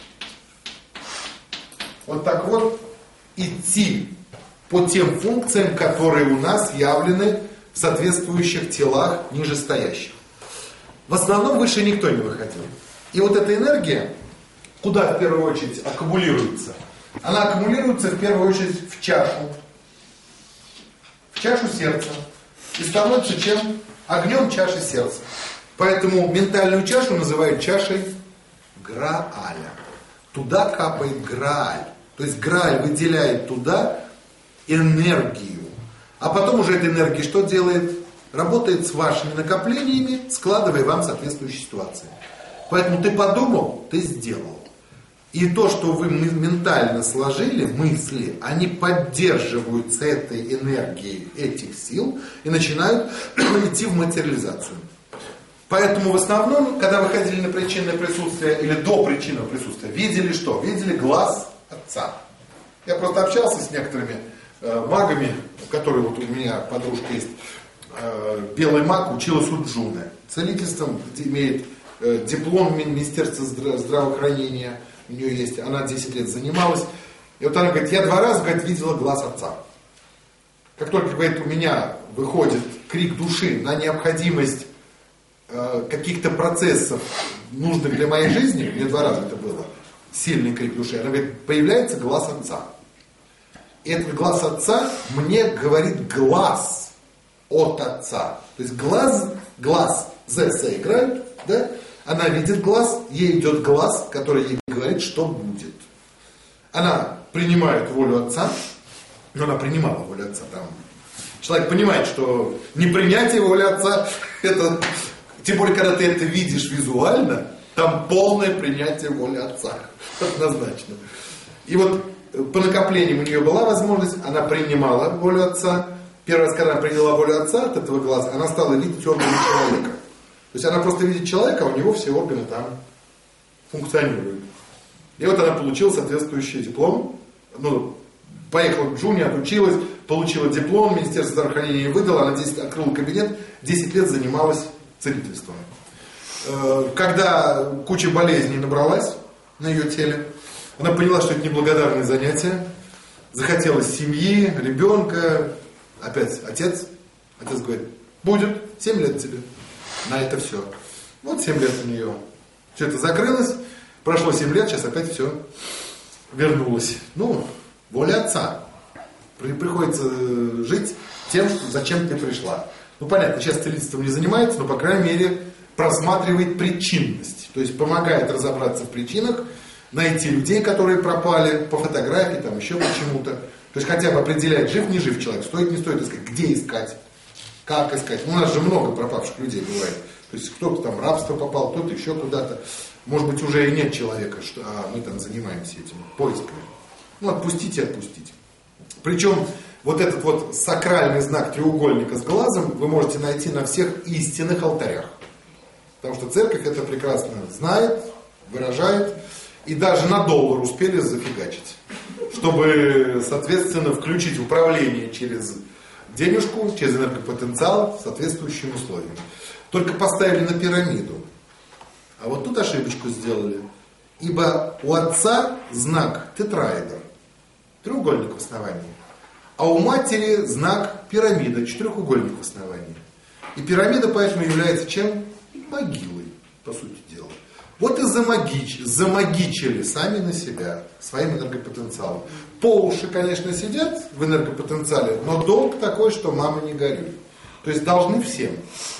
вот так вот идти по тем функциям, которые у нас явлены в соответствующих телах нижестоящих. В основном выше никто не выходил. И вот эта энергия, куда в первую очередь аккумулируется? Она аккумулируется в первую очередь в чашу сердца. И становится чем? Огнем чаши сердца. Поэтому ментальную чашу называют чашей Грааля. Туда капает Грааль. То есть Грааль выделяет туда энергию. А потом уже эта энергия что делает? Работает с вашими накоплениями, складывая вам соответствующие ситуации. Поэтому ты подумал, ты сделал. И то, что вы ментально сложили, мысли, они поддерживаются этой энергией этих сил и начинают идти в материализацию. Поэтому в основном, когда выходили на причинное присутствие или до причинного присутствия, видели что? Видели глаз отца. Я просто общался с некоторыми магами, которые вот у меня подружка есть, белый маг, училась у Джуны. Целительством имеет диплом Министерства здравоохранения, у нее есть, она 10 лет занималась. И вот она говорит, я 2 раза, говорит, видела глаз отца. Как только, говорит, у меня выходит крик души на необходимость каких-то процессов, нужных для моей жизни, мне 2 раза это было, сильный крик души, она говорит, появляется глаз отца. И этот глаз отца мне говорит глаз от отца. То есть глаз ЗС играют, да? Она видит глаз, ей идет глаз, который ей говорит, что будет. Она принимает волю отца, но она принимала волю отца. Там. Человек понимает, что непринятие воли отца, это, тем более, когда ты это видишь визуально, там полное принятие воли отца. Однозначно. И вот по накоплениям у нее была возможность, она принимала волю отца. Первый раз, когда она приняла волю отца от этого глаза, она стала видеть органы человека. То есть она просто видит человека, а у него все органы там функционируют. И вот она получила соответствующий диплом. Ну, поехала к Джуне, отучилась, получила диплом, Министерство здравоохранения ей выдало, она открыла кабинет, 10 лет занималась целительством. Когда куча болезней набралась на ее теле, она поняла, что это неблагодарное занятие, захотелось семьи, ребенка, опять отец говорит, будет 7 лет тебе, на это все. Вот 7 лет у нее. Все это закрылось, прошло 7 лет, сейчас опять все вернулось. Ну, воля отца. Приходится жить тем, зачем ты пришла. Ну, понятно, сейчас целительством не занимается, но, по крайней мере, просматривает причинность. То есть помогает разобраться в причинах, найти людей, которые пропали по фотографии, там еще почему-то. То есть хотя бы определяет, жив, не жив человек, стоит, не стоит искать, где искать, как искать. Ну, у нас же много пропавших людей бывает. То есть кто-то там в рабство попал, кто-то еще куда-то. Может быть, уже и нет человека, а мы там занимаемся этим поисками. Ну, отпустите. Причем вот этот вот сакральный знак треугольника с глазом вы можете найти на всех истинных алтарях. Потому что церковь это прекрасно знает, выражает. И даже на доллар успели зафигачить. Чтобы, соответственно, включить управление через денежку, через энергопотенциал соответствующим условиям. Только поставили на пирамиду. А вот тут ошибочку сделали. Ибо у отца знак тетраэдр, треугольник в основании. А у матери знак пирамида, четырехугольник в основании. И пирамида поэтому является чем? Могилой, по сути дела. Вот и замагичили сами на себя своим энергопотенциалом. По уши, конечно, сидят в энергопотенциале, но долг такой, что мама не горюй. То есть должны всем.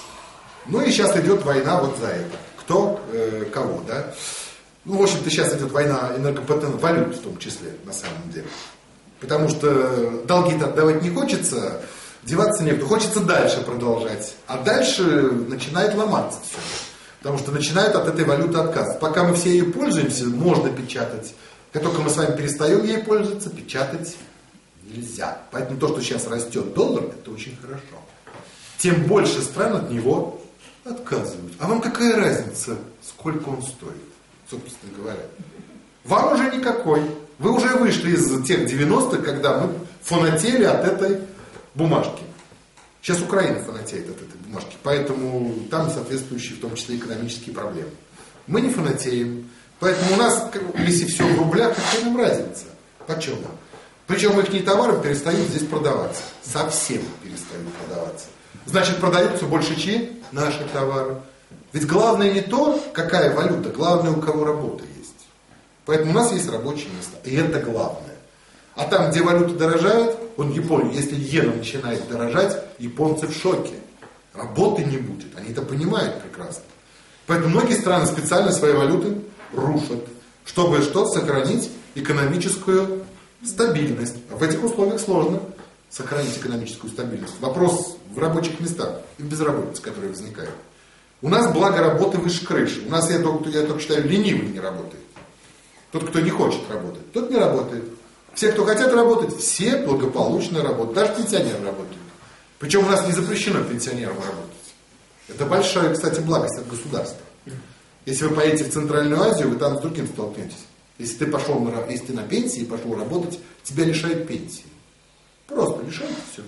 Ну и сейчас идет война вот за это. Кто, кого, да? Ну, в общем-то, сейчас идет война энергопотенциала, валют в том числе, на самом деле. Потому что долги-то отдавать не хочется, деваться некуда. Хочется дальше продолжать. А дальше начинает ломаться все. Потому что начинают от этой валюты отказываться. Пока мы все ею пользуемся, можно печатать. Как только мы с вами перестаем ей пользоваться, печатать нельзя. Поэтому то, что сейчас растет доллар, это очень хорошо. Тем больше стран от него отказывают. А вам какая разница, сколько он стоит, собственно говоря? Вам уже никакой. Вы уже вышли из тех 90-х, когда мы фанатели от этой бумажки. Сейчас Украина фанатеет от этой бумажки, поэтому там соответствующие, в том числе, экономические проблемы. Мы не фанатеем, поэтому у нас, если все в рублях, какая нам разница? Почему? Причем их товары перестают здесь продаваться. Совсем перестают продаваться. Значит, продаются больше чьи? Наши товары. Ведь главное не то, какая валюта, главное, у кого работа есть. Поэтому у нас есть рабочие места, и это главное. А там, где валюта дорожает, он Япония, если иена начинает дорожать, японцы в шоке. Работы не будет, они это понимают прекрасно. Поэтому многие страны специально свои валюты рушат, чтобы что? Сохранить экономическую стабильность. А в этих условиях сложно сохранить экономическую стабильность. Вопрос в рабочих местах и в безработице, которые возникают. У нас благо работы выше крыши. У нас, я только считаю, ленивый не работает. Тот, кто не хочет работать, тот не работает. Все, кто хотят работать, все благополучно работают. Даже пенсионеры работают. Причем у нас не запрещено пенсионерам работать. Это большая, кстати, благость от государства. Если вы поедете в Центральную Азию, вы там с другим столкнетесь. Если ты на пенсии пошел работать, тебя лишают пенсии. Просто лишают, все.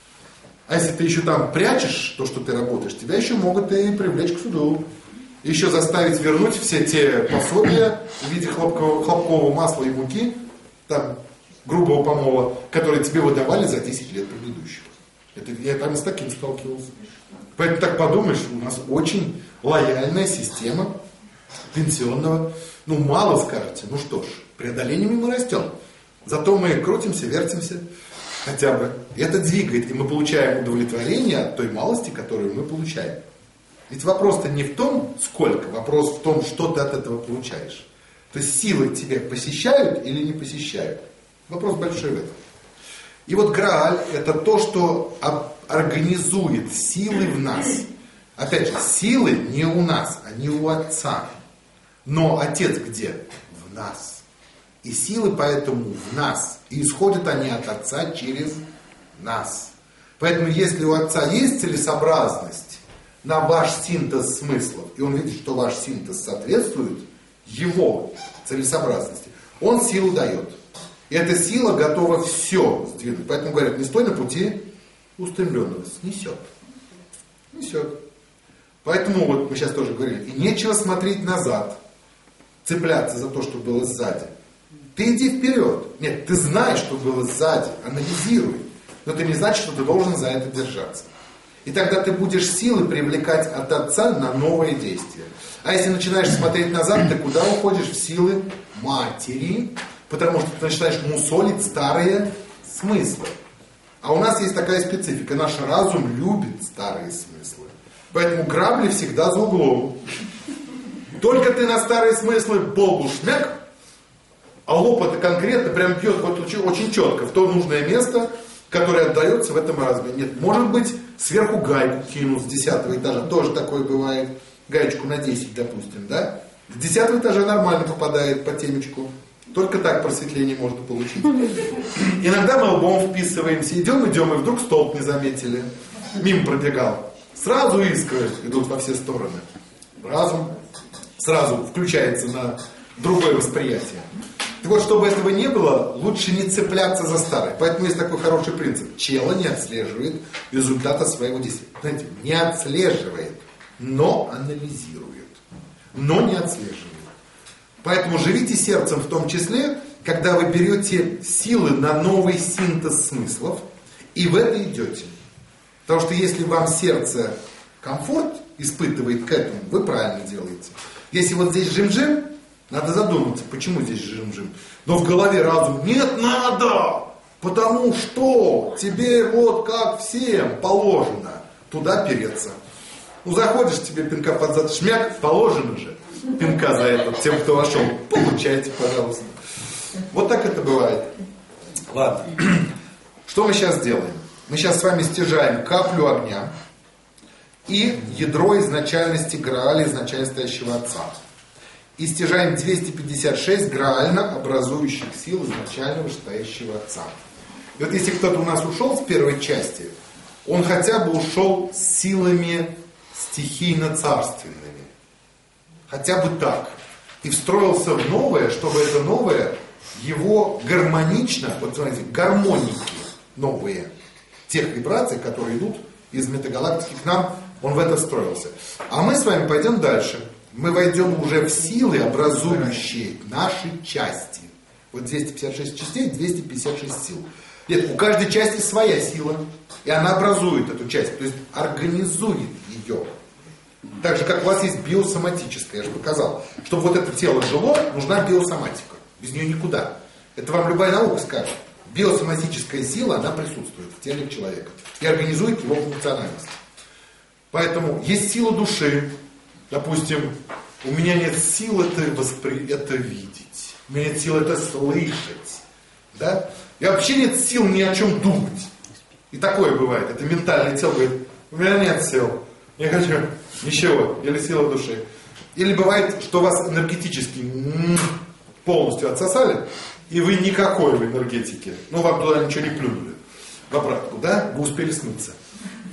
А если ты еще там прячешь то, что ты работаешь, тебя еще могут и привлечь к суду. Еще заставить вернуть все те пособия в виде хлопкового масла и муки, там, грубого помола, которые тебе выдавали за 10 лет предыдущих. Я там с таким сталкивался. Поэтому так подумаешь, у нас очень лояльная система пенсионного. Ну, мало скажете, ну что ж, преодолениями мы растем. Зато мы крутимся, вертимся хотя бы. И это двигает, и мы получаем удовлетворение от той малости, которую мы получаем. Ведь вопрос-то не в том, сколько, вопрос в том, что ты от этого получаешь. То есть силы тебя посещают или не посещают. Вопрос большой в этом. И вот Грааль – это то, что организует силы в нас. Опять же, силы не у нас, они у Отца. Но Отец где? В нас. И силы поэтому в нас. И исходят они от Отца через нас. Поэтому если у Отца есть целесообразность на ваш синтез смыслов, и Он видит, что ваш синтез соответствует Его целесообразности, Он силу дает. И эта сила готова все сдвинуть. Поэтому говорят, не стой на пути устремленного. Снесет. Несет. Поэтому вот мы сейчас тоже говорили, и нечего смотреть назад, цепляться за то, что было сзади. Ты иди вперед. Нет, ты знаешь, что было сзади, анализируй. Но ты не значит, что ты должен за это держаться. И тогда ты будешь силы привлекать от Отца на новые действия. А если начинаешь смотреть назад, ты куда уходишь? В силы матери, потому что ты начинаешь мусолить старые смыслы. А у нас есть такая специфика. Наш разум любит старые смыслы. Поэтому грабли всегда за углом. Только ты на старые смыслы полбу шмяк, а лоб это конкретно прям бьет вот очень четко в то нужное место, которое отдается в этом разуме. Нет, может быть, сверху гайку кинул с 10 этажа. Тоже такое бывает. Гаечку на 10, допустим, да? С 10 этажа нормально попадает по темечку. Только так просветление можно получить. Иногда мы лбом вписываемся, идем, и вдруг столб не заметили. Мимо пробегал. Сразу искры идут во все стороны. Разум сразу включается на другое восприятие. Так вот, чтобы этого не было, лучше не цепляться за старое. Поэтому есть такой хороший принцип. Чело не отслеживает результата своего действия. Знаете, не отслеживает, но анализирует. Но не отслеживает. Поэтому живите сердцем в том числе, когда вы берете силы на новый синтез смыслов, и в это идете. Потому что если вам сердце комфорт испытывает к этому, вы правильно делаете. Если вот здесь жим-жим, надо задуматься, почему здесь жим-жим. Но в голове разум, нет, надо, потому что тебе вот как всем положено туда переться. Ну заходишь, тебе пинка под зад, шмяк, положено же. Пинка за это, тем, кто вошел, получайте, пожалуйста. Вот так это бывает. Ладно. Что мы сейчас делаем? Мы сейчас с вами стяжаем каплю огня и ядро изначальности Грааля, изначально стоящего Отца. И стяжаем 256 граально образующих сил изначального стоящего Отца. И вот если кто-то у нас ушел с первой части, он хотя бы ушел с силами стихийно-царственными. Хотя бы так. И встроился в новое, чтобы это новое его гармонично, вот смотрите, гармоники новые, тех вибраций, которые идут из метагалактики к нам, он в это встроился. А мы с вами пойдем дальше. Мы войдем уже в силы, образующие наши части. Вот 256 частей, 256 сил. Нет, у каждой части своя сила, и она образует эту часть, то есть организует ее. Так же, как у вас есть биосоматическая, я же показал. Чтобы вот это тело жило, нужна биосоматика. Без нее никуда. Это вам любая наука скажет. Биосоматическая сила, она присутствует в теле человека. И организует его функциональность. Поэтому есть сила души. Допустим, у меня нет сил это видеть. У меня нет сил это слышать. Да? И вообще нет сил ни о чем думать. И такое бывает. Это ментальное тело говорит, у меня нет сил. Я хочу ничего. Или сила души. Или бывает, что вас энергетически полностью отсосали, и вы никакой в энергетике. Ну, вам туда ничего не плюнули. В обратку, да? Вы успели смыться.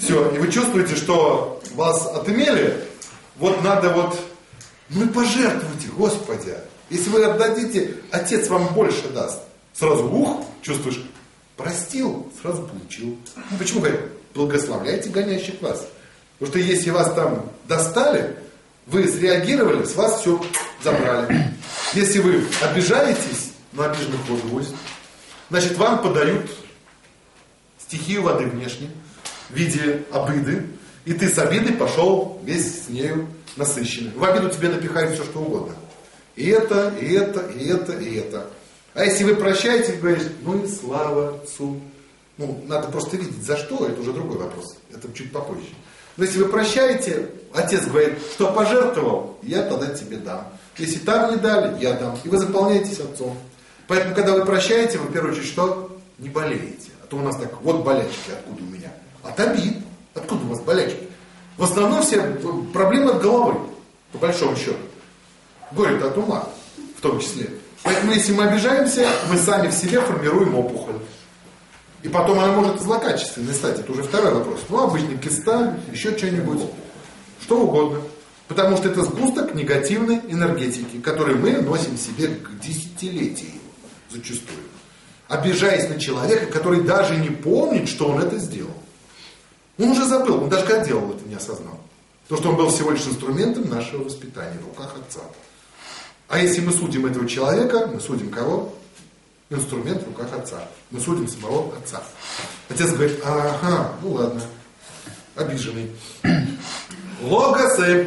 Все, и вы чувствуете, что вас отымели, вот надо вот, ну и пожертвуйте, Господи. Если вы отдадите, Отец вам больше даст. Сразу, чувствуешь, простил, сразу получил. Почему говорят, благословляйте гонящих вас? Потому что если вас там достали, вы среагировали, с вас все забрали. Если вы обижаетесь, но обиженных воду возят, значит вам подают стихию воды внешне в виде обиды, и ты с обидой пошел весь с нею насыщенный. В обиду тебе напихают все, что угодно. И это, и это, и это, и это. А если вы прощаете, говорите, ну и слава Отцу. Ну, надо просто видеть, за что, это уже другой вопрос. Это чуть попозже. Но если вы прощаете, Отец говорит, что пожертвовал, я тогда тебе дам. Если там не дали, я дам. И вы заполняетесь Отцом. Поэтому, когда вы прощаете, вы в первую очередь что? Не болеете. А то у нас так, вот болячки, откуда у меня? От обид. Откуда у вас болячки? В основном все проблемы от головы, по большому счету. Горе-то от ума, в том числе. Поэтому, если мы обижаемся, мы сами в себе формируем опухоль. И потом она может злокачественной стать. Это уже второй вопрос. Ну, обычно киста, еще что-нибудь. Что угодно. Потому что это сгусток негативной энергетики, который мы носим в себе к десятилетию зачастую. Обижаясь на человека, который даже не помнит, что он это сделал. Он уже забыл, он даже как делал это не осознал. Потому что он был всего лишь инструментом нашего воспитания в руках Отца. А если мы судим этого человека, мы судим кого? Инструмент в руках Отца. Мы судим самого Отца. Отец говорит, ага, ну ладно, обиженный. Логосы.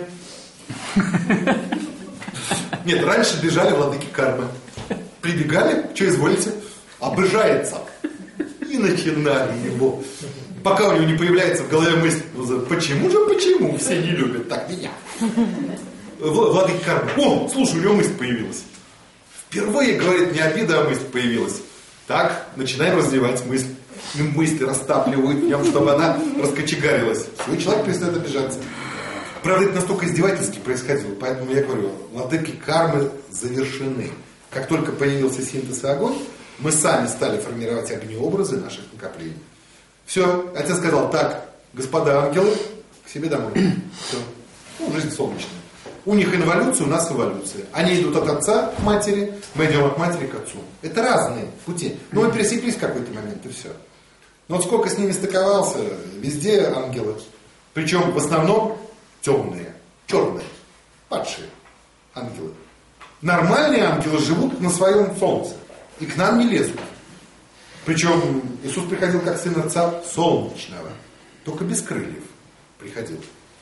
Нет, раньше бежали владыки кармы. Прибегали, что изволите, обижается. И начинали его. Пока у него не появляется в голове мысль, почему все не любят так меня. Владыка кармы, о, слушай, у него мысль появилась. Впервые, говорит, не обида, а мысль появилась. Так, начинаем развивать мысль. И мысли растапливают в нем, чтобы она раскочегарилась. Свой человек перестает обижаться. Правда, это настолько издевательски происходило, поэтому я говорю, владыки кармы завершены. Как только появился синтез и огонь, мы сами стали формировать огнеобразы наших накоплений. Все, Отец сказал, так, господа ангелы, к себе домой. Все. Ну, жизнь солнечная. У них инволюция, у нас эволюция. Они идут от Отца к матери, мы идем от матери к Отцу. Это разные пути. Но мы пересеклись в какой-то момент, и все. Но вот сколько с ними стыковался, везде ангелы. Причем в основном темные, черные, падшие ангелы. Нормальные ангелы живут на своем солнце. И к нам не лезут. Причем Иисус приходил как сын Отца солнечного. Только без крыльев приходил.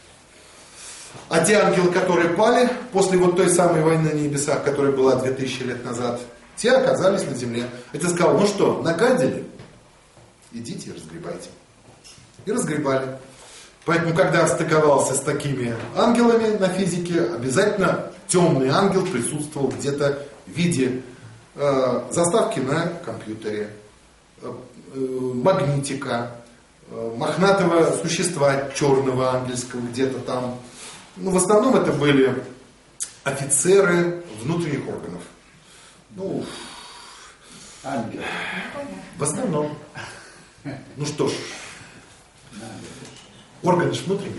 А те ангелы, которые пали после вот той самой войны на небесах, которая была 2000 лет назад, те оказались на земле. Отец сказал, ну что, нагадили? Идите и разгребайте. И разгребали. Поэтому, когда стыковался с такими ангелами на физике, обязательно темный ангел присутствовал где-то в виде заставки на компьютере, магнитика, мохнатого существа черного ангельского где-то там. Ну, в основном это были офицеры внутренних органов. Ну, ангелы. В основном. Ну что ж, органы ж внутренние.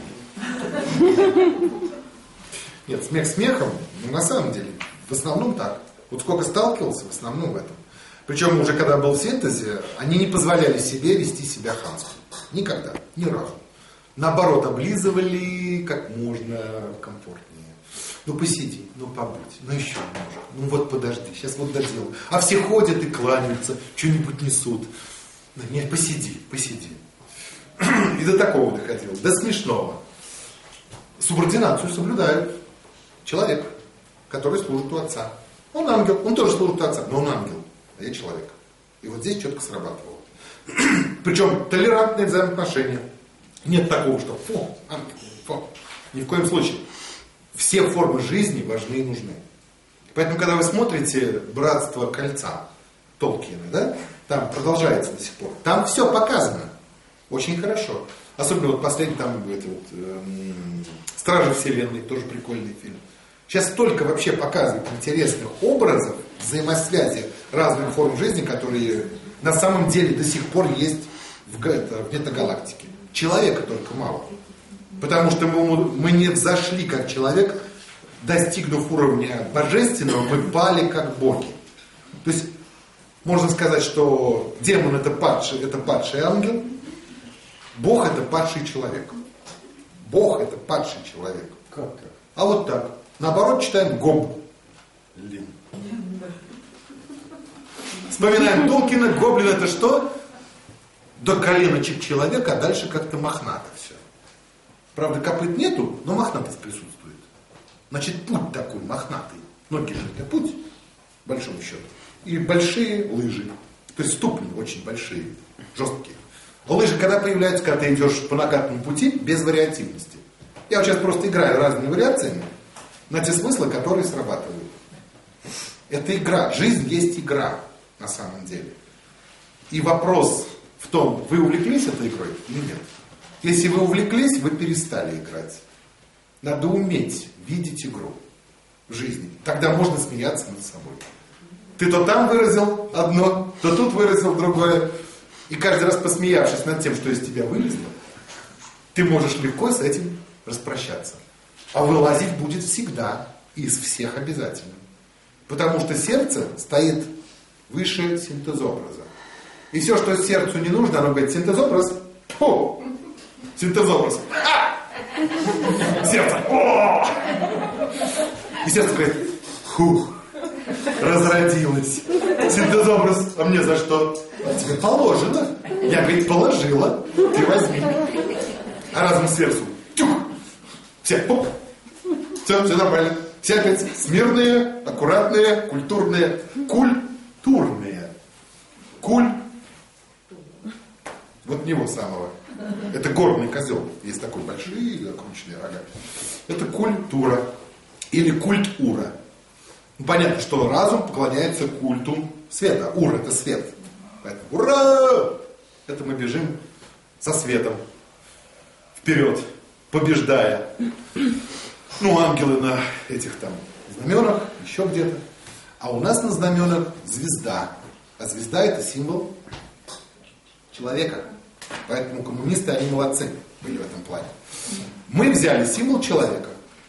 Нет, смех смехом, но на самом деле, в основном так. Вот сколько сталкивался, в основном в этом. Причем уже когда был в синтезе, они не позволяли себе вести себя хамски. Никогда, ни разу. Наоборот, облизывали как можно комфортнее. Ну посиди, ну побудь, ну еще немножко. Ну вот подожди, сейчас вот доделаю. А все ходят и кланяются, что-нибудь несут. Ну, нет, посиди, посиди. И до такого доходило, до смешного. Субординацию соблюдают. Человек, который служит у Отца. Он ангел, он тоже служит у Отца, но он ангел, а я человек. И вот здесь четко срабатывало. Причем толерантные взаимоотношения. Нет такого, что фу, ангел, фу. Ни в коем случае. Все формы жизни важны и нужны. Поэтому, когда вы смотрите «Братство кольца» Толкиена, да, там продолжается до сих пор. Там все показано. Очень хорошо. Особенно вот последний там «Стражи Вселенной», тоже прикольный фильм. Сейчас столько вообще показывают интересных образов, взаимосвязи разных форм жизни, которые на самом деле до сих пор есть в метагалактике. Человека только мало. Потому что мы не взошли как человек, достигнув уровня божественного, мы пали как боги. То есть можно сказать, что демон это падший ангел, Бог это падший человек. Бог это падший человек. Как так? А вот так. Наоборот читаем гоблин. Вспоминаем Толкина, гоблин это что? До коленочек человека, а дальше как-то мохнато все. Правда, копыт нету, но мохнатость присутствует. Значит, путь такой мохнатый. Ноги же это путь, по большому счету. И большие лыжи. То есть ступни очень большие, жесткие. Лыжи, когда появляются, когда ты идешь по накатанному пути, без вариативности. Я вот сейчас просто играю разными вариациями на те смыслы, которые срабатывают. Это игра. Жизнь есть игра на самом деле. И вопрос в том, вы увлеклись этой игрой или нет. Если вы увлеклись, вы перестали играть. Надо уметь видеть игру в жизни. Тогда можно смеяться над собой. Ты то там выразил одно, то тут выразил другое. И каждый раз посмеявшись над тем, что из тебя вылезло, ты можешь легко с этим распрощаться. А вылазить будет всегда, из всех обязательно. Потому что сердце стоит выше синтезобраза. И все, что сердцу не нужно, оно говорит, синтезобраз, фу, синтезобраз, сердце, о! И сердце говорит, фух, разродилось. Синтезобраз, а мне за что? А тебе положено. Я, говорит, положила, ты возьми. А разум сердцу, тюк, все, пуп, все нормально. Все опять смирные, аккуратные, культурные. Культурные. Вот него самого. Это горный козел. Есть такой большие, закрученные рога. Это культура. Или культура. Понятно, что разум поклоняется культу света. Ур это свет. Поэтому ура! Это мы бежим со светом. Вперед. Побеждая. Ну, ангелы на этих там знаменах, еще где-то. А у нас на знаменах звезда. А звезда это символ человека. Поэтому коммунисты, они молодцы были в этом плане. Мы взяли символ человека,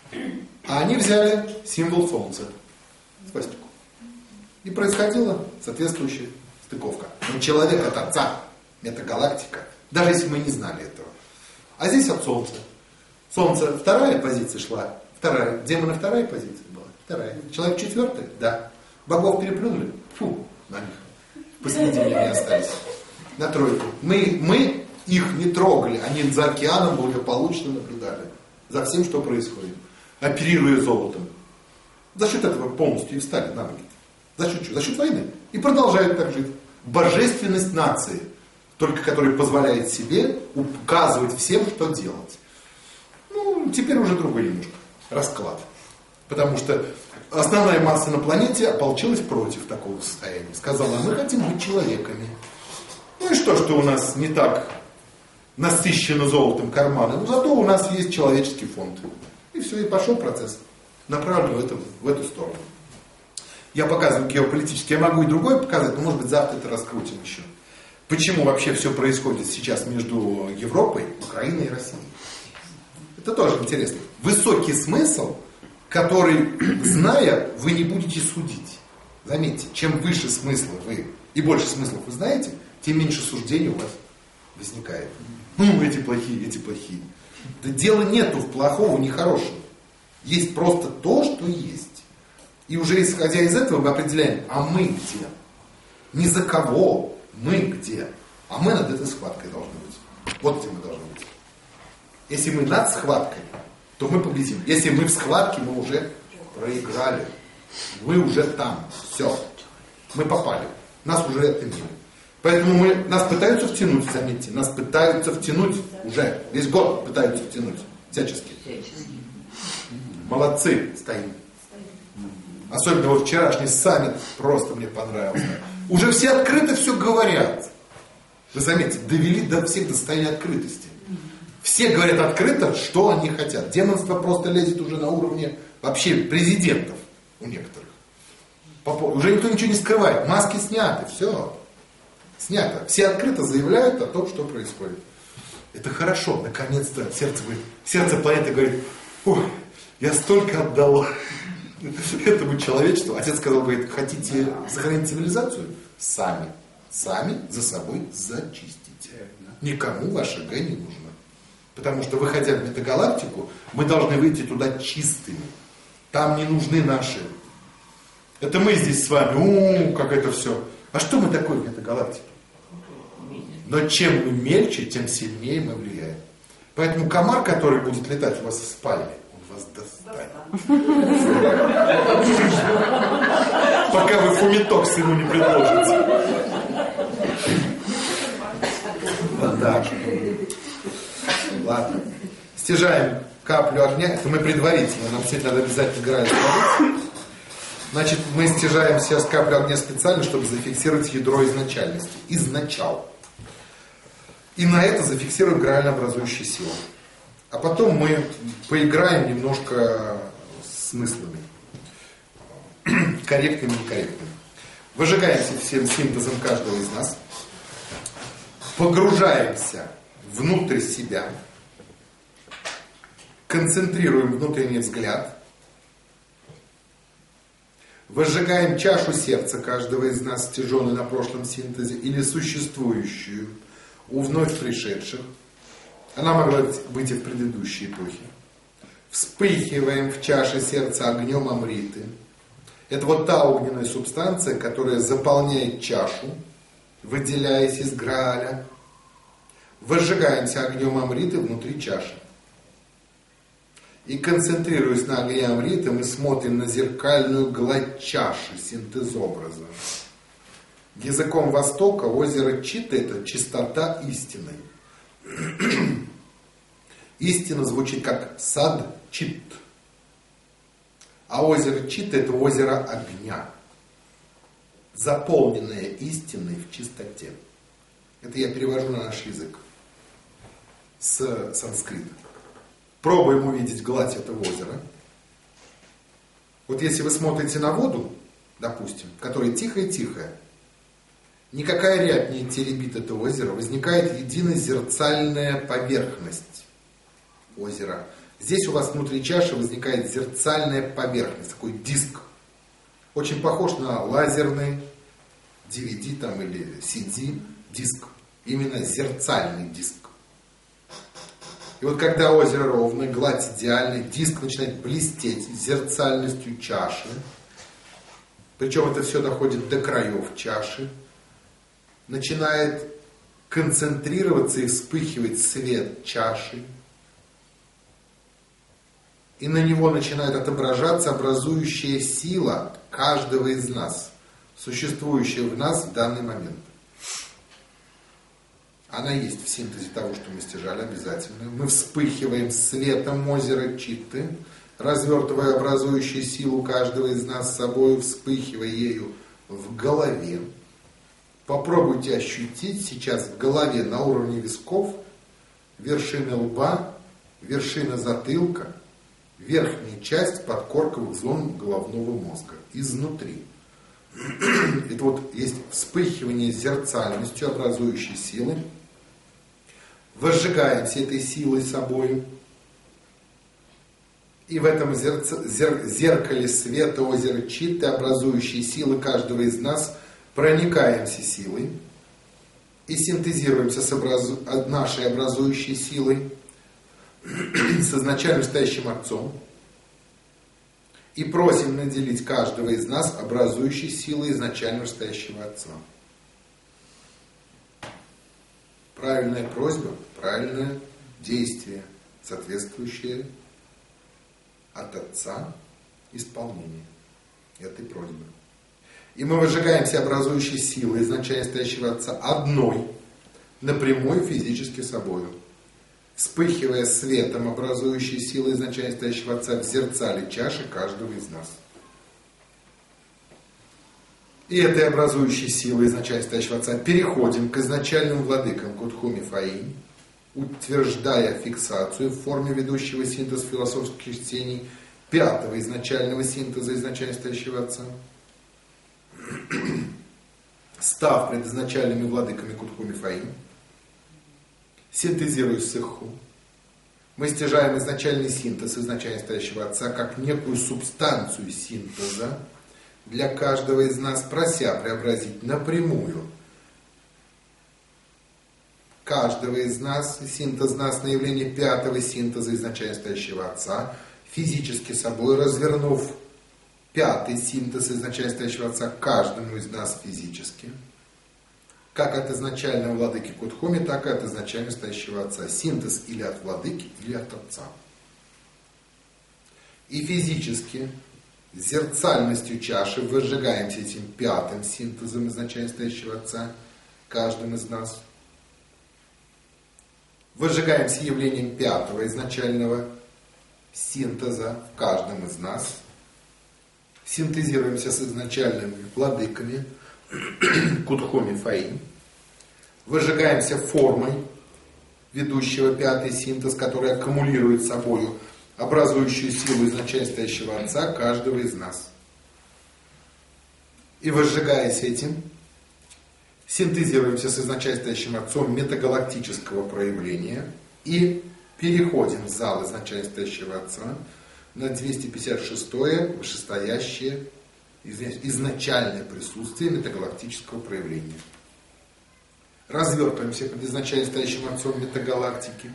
а они взяли символ солнца. Свастику. И происходила соответствующая стыковка. Но человек от Отца, это галактика. Даже если мы не знали этого. А здесь от Солнца. Солнце вторая позиция шла. Вторая. Демоны вторая позиция была. Вторая. Человек четвертый? Да. Богов переплюнули? Фу, на них. Посередине не остались. На тройку. Мы их не трогали. Они за океаном благополучно наблюдали. За всем, что происходит. Оперируя золотом. За счет этого полностью и встали на ноги. За счет чего? За счет войны. И продолжают так жить. Божественность нации, только которая позволяет себе указывать всем, что делать. Ну, теперь уже другой немножко расклад. Потому что основная масса на планете ополчилась против такого состояния. Сказала, мы хотим быть человеками. Ну и что у нас не так насыщено золотом карманы, но зато у нас есть человеческий фонд. И все, и пошел процесс. Направлен в эту сторону. Я показываю геополитически, я могу и другое показать, но может быть завтра это раскрутим еще. Почему вообще все происходит сейчас между Европой, Украиной и Россией? Это тоже интересно. Высокий смысл, который, зная, вы не будете судить. Заметьте, чем выше смысла вы и больше смыслов вы знаете, тем меньше суждений у вас возникает. Ну, эти плохие, эти плохие. Да дела нету в плохого, нехорошего. Есть просто то, что есть. И уже исходя из этого мы определяем, а мы где? Не за кого, мы где? А мы над этой схваткой должны быть. Вот где мы должны быть. Если мы над схваткой, то мы победим. Если мы в схватке, мы уже проиграли. Мы уже там. Все. Мы попали. Нас уже отменили. Поэтому нас пытаются втянуть, заметьте. Нас пытаются втянуть уже. Весь год пытаются втянуть. Всячески. Молодцы, стоим. Особенно вот вчерашний саммит просто мне понравился. Уже все открыто все говорят. Вы заметьте, довели до всех до состояния открытости. Все говорят открыто, что они хотят. Демонство просто лезет уже на уровне вообще президентов у некоторых. Уже никто ничего не скрывает. Маски сняты, все. Снято. Все открыто заявляют о том, что происходит. Это хорошо, наконец-то сердце планеты говорит, ой, я столько отдал этому человечеству. Отец сказал, говорит, хотите сохранить цивилизацию? Сами за собой зачистите. Никому ваше Г не нужно. Потому что, выходя в метагалактику, мы должны выйти туда чистыми. Там не нужны наши. Это мы здесь с вами, как это все. А что мы такое в метагалактике? Но чем мы мельче, тем сильнее мы влияем. Поэтому комар, который будет летать у вас в спальне, он вас достанет. Пока вы фумитокс ему не предложите. Вот так. Ладно. Стяжаем каплю огня. Это мы предварительно. Нам все надо обязательно грать. Значит, мы стяжаем сейчас каплю огня специально, чтобы зафиксировать ядро изначальности. Изначал. И на это зафиксируем граально образующие силы. А потом мы поиграем немножко с смыслами. Корректными и некорректными. Выжигаемся всем синтезом каждого из нас. Погружаемся внутрь себя. Концентрируем внутренний взгляд. Выжигаем чашу сердца каждого из нас, стяженной на прошлом синтезе, или существующую у вновь пришедших. Она могла быть и в предыдущей эпохе. Вспыхиваем в чаше сердца огнем амриты. Это вот та огненная субстанция, которая заполняет чашу, выделяясь из Грааля. Выжигаемся огнем амриты внутри чаши. И концентрируясь на огне амриты, мы смотрим на зеркальную гладь чаши, синтезобраза. Языком Востока озеро Чита – это чистота истины. Истина звучит как сад Чит. А озеро Чита – это озеро огня, заполненное истиной в чистоте. Это я перевожу на наш язык с санскрита. Пробуем увидеть гладь этого озера. Вот если вы смотрите на воду, допустим, которая тихая-тихая, никакая рябь не теребит это озеро, возникает единая зерцальная поверхность озера. Здесь у вас внутри чаши возникает зерцальная поверхность, такой диск. Очень похож на лазерный DVD там, или CD диск. Именно зерцальный диск. И вот когда озеро ровное, гладь идеальная, диск начинает блестеть зерцальностью чаши. Причем это все доходит до краев чаши. Начинает концентрироваться и вспыхивать свет чаши. И на него начинает отображаться образующая сила каждого из нас, существующая в нас в данный момент. Она есть в синтезе того, что мы стяжали обязательно. Мы вспыхиваем светом озера Читты, развертывая образующую силу каждого из нас с собой, вспыхивая ею в голове. Попробуйте ощутить сейчас в голове на уровне висков, вершины лба, вершина затылка, верхняя часть подкорковых зон головного мозга, изнутри. Это вот есть вспыхивание зерцальностью, образующей силы. Возжигаемся этой силой собой. И в этом зеркале света озера Читты, образующей силы каждого из нас, проникаемся силой и синтезируемся с нашей образующей силой, с изначально стоящим Отцом, и просим наделить каждого из нас образующей силой изначально стоящего Отца. Правильная просьба, правильное действие, соответствующее от Отца исполнение этой просьбы. И мы выжигаемся образующей силой изначально стоящего Отца одной, напрямую физически собою, вспыхивая светом образующей силой изначально стоящего Отца в зерцале чаши каждого из нас. И этой образующей силой изначально стоящего Отца переходим к изначальным владыкам Кутхуми Фаинь, утверждая фиксацию в форме ведущего синтез философских чтений пятого изначального синтеза изначально стоящего Отца, став предизначальными владыками Кутхуми Фаинь, Синтезируя сыху, мы стяжаем изначальный синтез изначально стоящего Отца как некую субстанцию синтеза для каждого из нас, прося преобразить напрямую каждого из нас, синтез нас на явление пятого синтеза изначально стоящего Отца, физически собой развернув пятый синтез изначально стоящего Отца каждому из нас физически, как от изначального владыки Кудхоми, так и от изначально стоящего Отца. Синтез или от владыки, или от Отца. И физически, зерцальностью чаши, выжигаемся этим пятым синтезом изначально стоящего Отца каждым из нас. Выжигаемся явлением пятого изначального синтеза в каждом из нас. Синтезируемся с изначальными владыками Кудхоми Фаи. Выжигаемся формой ведущего пятый синтез, который аккумулирует собою образующую силу изначально стоящего Отца каждого из нас. И выжигаясь этим, синтезируемся с изначально стоящим Отцом метагалактического проявления и переходим в зал изначально стоящего Отца на 256-е вышестоящее изначальное присутствие метагалактического проявления. Развертываемся под изначально стоящим Отцом метагалактики,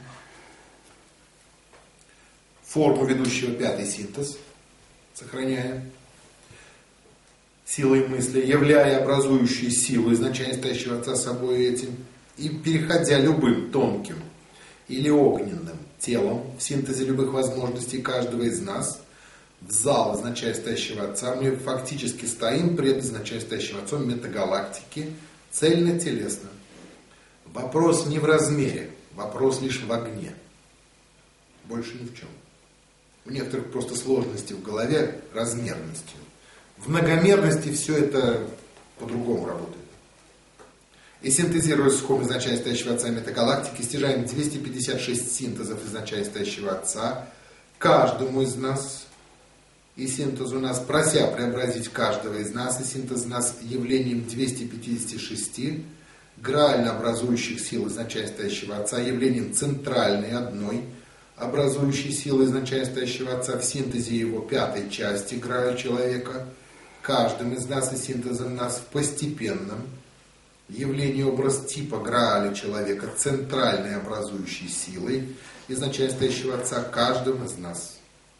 форму ведущего пятый синтез, сохраняя силой мысли, являя образующую силу изначально стоящего Отца собой этим, и переходя любым тонким или огненным телом в синтезе любых возможностей каждого из нас в зал изначально стоящего Отца, мы фактически стоим пред изначально стоящим Отцом метагалактики цельно-телесно. Вопрос не в размере, вопрос лишь в огне. Больше ни в чем. У некоторых просто сложности в голове размерностью. В многомерности все это по-другому работает. И синтезируя сухом изначально стоящего Отца метагалактики, стяжаем 256 синтезов изначально стоящего Отца каждому из нас. И синтез у нас, прося преобразить каждого из нас, и синтез нас явлением 256 граально образующих сил изначально стоящего Отца, явлением центральной одной образующей силы изначально стоящего Отца в синтезе его пятой части граля человека, каждым из нас и синтезом нас в постепенном явлении образ типа грааля человека, центральной образующей силой изначально стоящего Отца каждым из нас.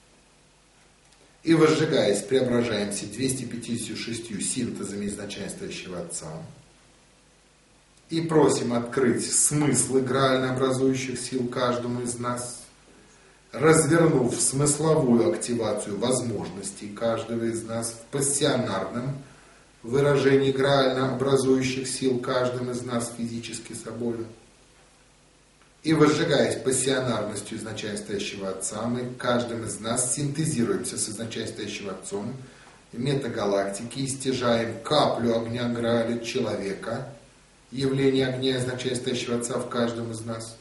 И возжигаясь, преображаемся 256 синтезами изначально стоящего Отца. И просим открыть смыслы граально образующих сил каждому из нас, развернув смысловую активацию возможностей каждого из нас в пассионарном выражении граально образующих сил каждым из нас физически собою. И возжигаясь пассионарностью изначально стоящего Отца, мы каждым из нас синтезируемся с изначально стоящим Отцом метагалактики и стяжаем каплю огня граля человека, явление огня изначально стоящего Отца в каждом из нас.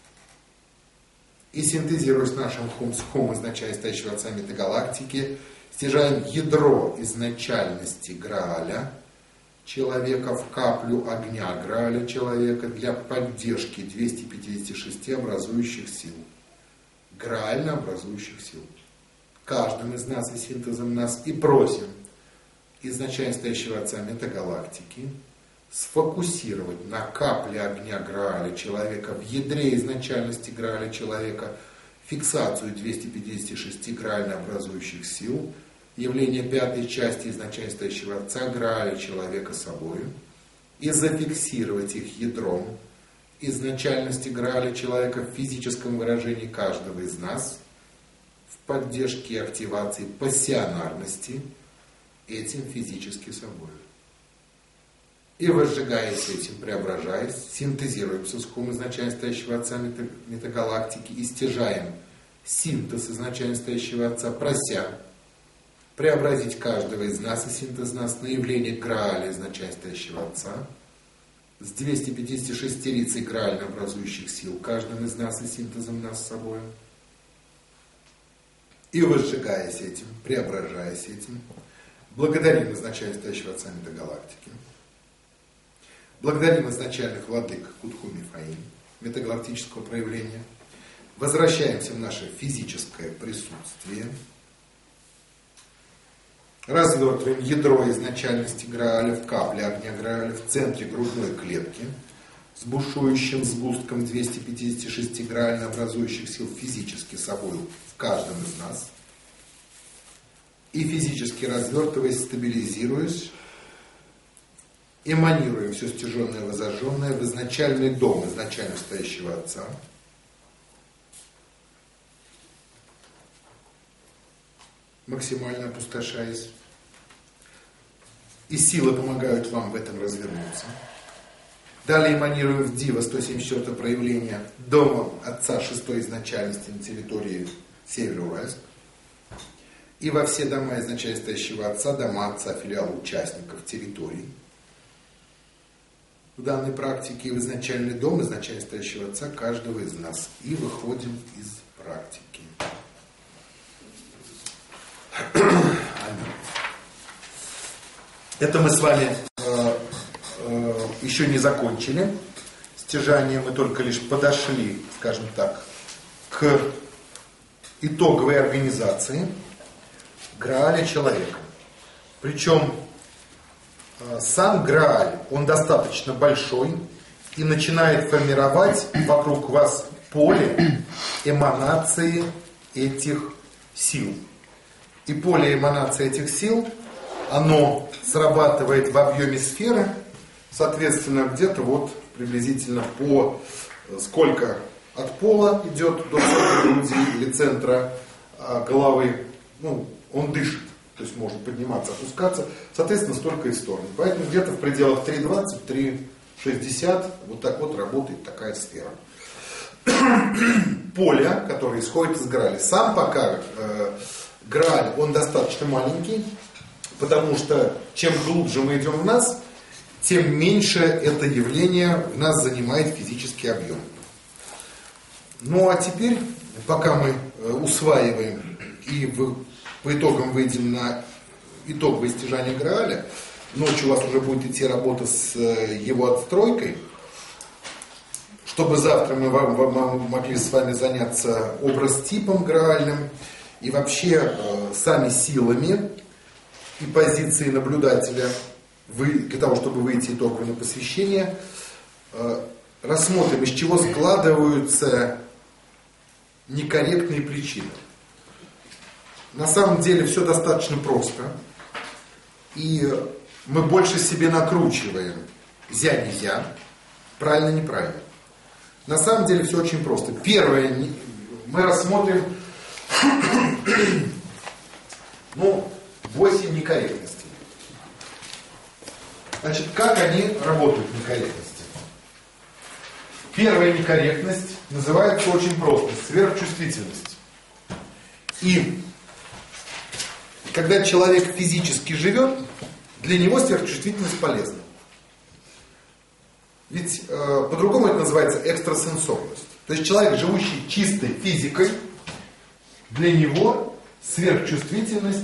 И синтезируясь нашим хом изначально стоящего Отца метагалактики, стяжаем ядро изначальности Грааля человека в каплю огня Грааля человека для поддержки 256 образующих сил. Граально образующих сил. Каждым из нас и синтезом нас и просим изначально стоящего Отца метагалактики сфокусировать на капле огня Грааля человека в ядре изначальности Грааля человека фиксацию 256 граально образующих сил, явление пятой части изначально стоящего Отца Грааля человека собою, и зафиксировать их ядром изначальности Грааля человека в физическом выражении каждого из нас в поддержке и активации пассионарности этим физически собою. И возжигаясь этим, преображаясь, синтезируемся с хом изначально стоящего Отца метагалактики и стяжаем синтез изначально стоящего Отца, прося преобразить каждого из нас и синтез нас на явление Грааля изначально стоящего Отца с 256 лицей граально образующих сил каждым из нас и синтезом нас с собой. И возжигаясь этим, преображаясь этим, благодарим изначально стоящего Отца метагалактики. Благодарим изначальных владык Кудхоми Фаи, метагалактического проявления. Возвращаемся в наше физическое присутствие. Развертываем ядро изначальности Грааля в капле огня Грааля в центре грудной клетки с бушующим сгустком 256 граально образующих сил физически собой в каждом из нас. И физически развертываясь, стабилизируясь, эманируем все стяженное и возожженное в изначальный дом изначально стоящего Отца. Максимально опустошаясь. И силы помогают вам в этом развернуться. Далее эманируем в Дива 174 проявление дома Отца 6-й изначальности на территории Североуральска. И во все дома изначально стоящего Отца, дома Отца, филиала участников территории. В данной практике в изначальный дом изначально стоящего Отца каждого из нас. И выходим из практики. Это мы с вами еще не закончили стяжание, мы только лишь подошли, скажем так, к итоговой организации Грааля человека. Причем сам Грааль, он достаточно большой и начинает формировать вокруг вас поле эманации этих сил. И поле эманации этих сил, оно срабатывает в объеме сферы, соответственно, где-то вот приблизительно по сколько от пола идет до центра груди или центра головы, ну, он дышит, то есть может подниматься, опускаться, соответственно, столько и сторон. Поэтому где-то в пределах 3,20, 3,60 вот так вот работает такая сфера. Поле, которое исходит из Грааля. Сам пока Грааль, он достаточно маленький, потому что чем глубже мы идем в нас, тем меньше это явление в нас занимает физический объем. Ну а теперь, пока мы усваиваем и по итогам выйдем на итоговое стяжание Грааля, ночью у вас уже будет идти работа с его отстройкой, чтобы завтра мы могли с вами заняться образ-типом Граальным и вообще сами силами и позиции наблюдателя, для того, чтобы выйти итогово на посвящение, рассмотрим, из чего складываются некорректные причины. На самом деле все достаточно просто, и мы больше себе накручиваем «зя-нельзя», правильно-неправильно. На самом деле все очень просто. Первое, мы рассмотрим 8 некорректностей. Значит, как они работают, некорректности? Первая некорректность называется очень просто – сверхчувствительность. И когда человек физически живет, для него сверхчувствительность полезна. Ведь по-другому это называется экстрасенсорность. То есть человек, живущий чистой физикой, для него сверхчувствительность,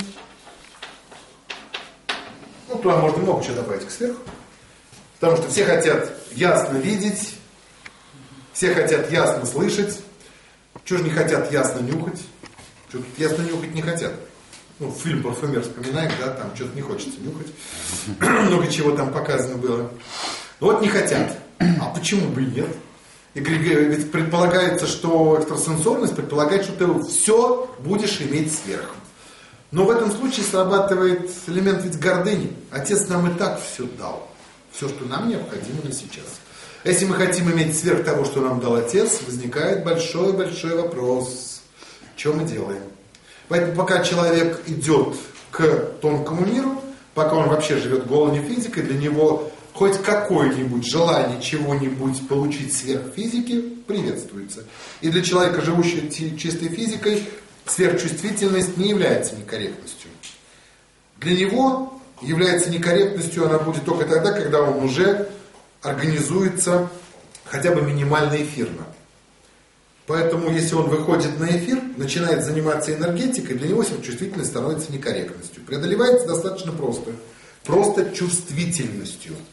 туда можно много чего добавить к сверху, потому что все хотят ясно видеть, все хотят ясно слышать, чего же не хотят ясно нюхать, что-то ясно нюхать не хотят. Фильм «Парфюмер» вспоминаем, да, там что-то не хочется нюхать, много чего там показано было. Вот не хотят. А почему бы и нет? И ведь предполагается, что экстрасенсорность предполагает, что ты все будешь иметь сверху. Но в этом случае срабатывает элемент ведь гордыни. Отец нам и так все дал. Все, что нам необходимо на сейчас. Если мы хотим иметь сверх того, что нам дал Отец, возникает большой-большой вопрос. Что мы делаем? Поэтому пока человек идет к тонкому миру, пока он вообще живет голой физикой, для него хоть какое-нибудь желание чего-нибудь получить сверх физики приветствуется. И для человека, живущего чистой физикой, сверхчувствительность не является некорректностью. Для него является некорректностью, она будет только тогда, когда он уже организуется хотя бы минимально эфирно. Поэтому, если он выходит на эфир, начинает заниматься энергетикой, для него сверхчувствительность становится некорректностью. Преодолевается достаточно просто. Просто чувствительностью. То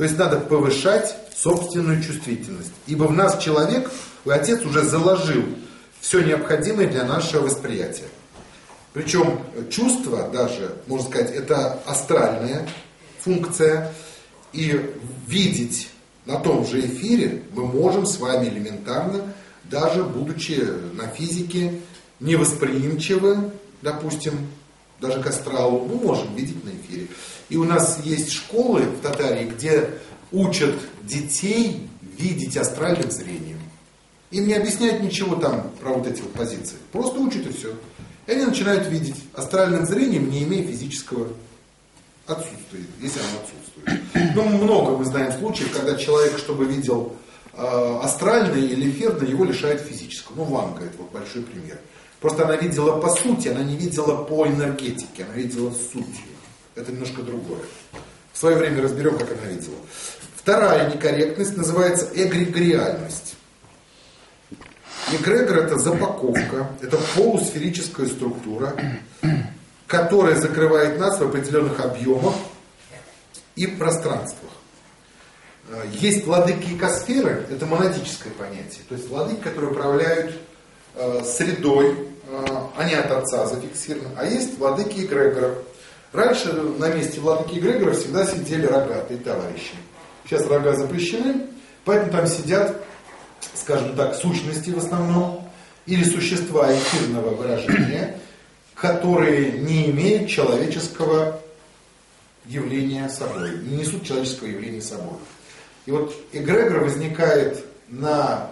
То есть надо повышать собственную чувствительность. Ибо в нас человек, Отец уже заложил все необходимое для нашего восприятия. Причем чувство даже, можно сказать, это астральная функция. И видеть на том же эфире мы можем с вами элементарно, даже будучи на физике невосприимчивы, допустим, даже к астралу, мы можем видеть на эфире. И у нас есть школы в Татарии, где учат детей видеть астральным зрением. Им не объясняют ничего там про вот эти вот позиции. Просто учат и все. И они начинают видеть астральным зрением, не имея физического отсутствия, если оно отсутствует. Ну, много мы знаем случаев, когда человек, чтобы видел астральное или эфирное, его лишают физического. Ну, Ванга, это вот большой пример. Просто она видела по сути, она не видела по энергетике, она видела суть. Это немножко другое. В свое время разберем, как она видела. Вторая некорректность называется эгрегориальность. Эгрегор — это запаковка, это полусферическая структура, которая закрывает нас в определенных объемах и пространствах. Есть владыки экосферы, это монадическое понятие, то есть владыки, которые управляют средой, они от Отца зафиксированы, а есть владыки эгрегоров. Раньше на месте владыки эгрегоров всегда сидели рогатые товарищи. Сейчас рога запрещены, поэтому там сидят, скажем так, сущности в основном, или существа эфирного выражения, которые не имеют человеческого явления собой, не несут человеческого явления собой. И вот эгрегор возникает на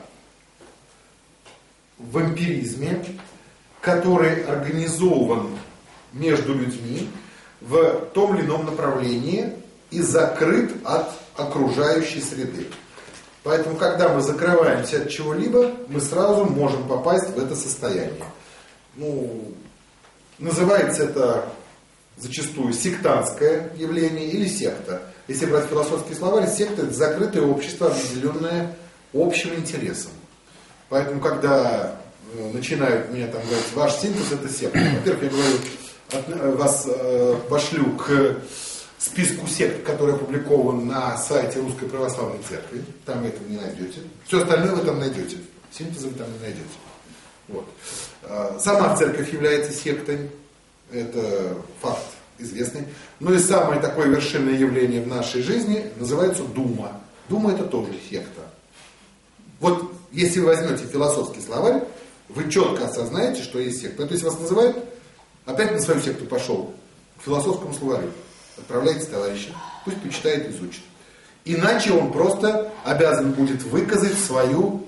вампиризме, который организован между людьми в том или ином направлении и закрыт от окружающей среды. Поэтому, когда мы закрываемся от чего-либо, мы сразу можем попасть в это состояние. Ну, называется это зачастую сектантское явление или секта. Если брать философский словарь, секта — это закрытое общество, объединенное общим интересом. Поэтому, когда начинают меня там говорить, ваш синтез — это секта. Во-первых, я говорю, вас пошлю к списку сект, который опубликован на сайте Русской Православной Церкви. Там вы этого не найдете. Все остальное вы там найдете. Синтеза вы там не найдете. Вот. Сама церковь является сектой. Это факт известный. Ну и самое такое вершинное явление в нашей жизни называется дума. Дума — это тоже секта. Вот если вы возьмете философский словарь, вы четко осознаете, что есть секта. То есть вас называют, опять на свою секту пошел, к философскому словарю. Отправляйте товарища, пусть почитает, изучит. Иначе он просто обязан будет выказать свою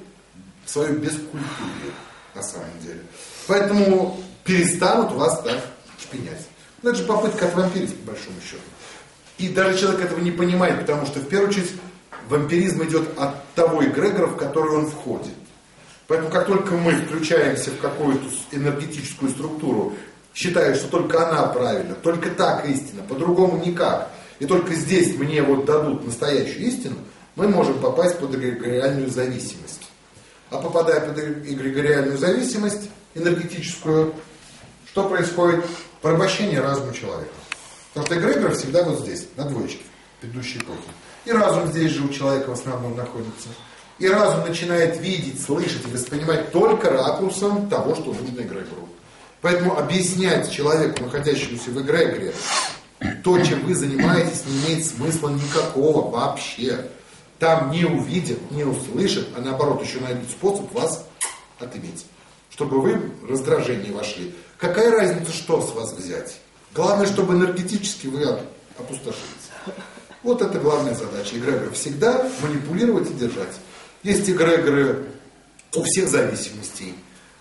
бескультурие, на самом деле. Поэтому перестанут вас так шпинять. Ну, это же попытка отвампирить, по большому счету. И даже человек этого не понимает, потому что, в первую очередь, вампиризм идет от того эгрегора, в который он входит. Поэтому, как только мы включаемся в какую-то энергетическую структуру, считая, что только она правильна, только так истина, по-другому никак, и только здесь мне вот дадут настоящую истину, мы можем попасть под эгрегориальную зависимость. А попадая под эгрегориальную зависимость энергетическую, что происходит? Порабощение разума человека. Потому что эгрегор всегда вот здесь, на двоечке, в предыдущей эпохе. И разум здесь же у человека в основном находится. И разум начинает видеть, слышать и воспринимать только ракурсом того, что нужно эгрегору. Поэтому объяснять человеку, находящемуся в эгрегоре, то, чем вы занимаетесь, не имеет смысла никакого вообще. Там не увидят, не услышат, а наоборот еще найдут способ вас отыметь. Чтобы вы в раздражение вошли. Какая разница, что с вас взять? Главное, чтобы энергетически вы опустошились. Вот это главная задача эгрегора. Всегда манипулировать и держать. Есть эгрегоры у всех зависимостей.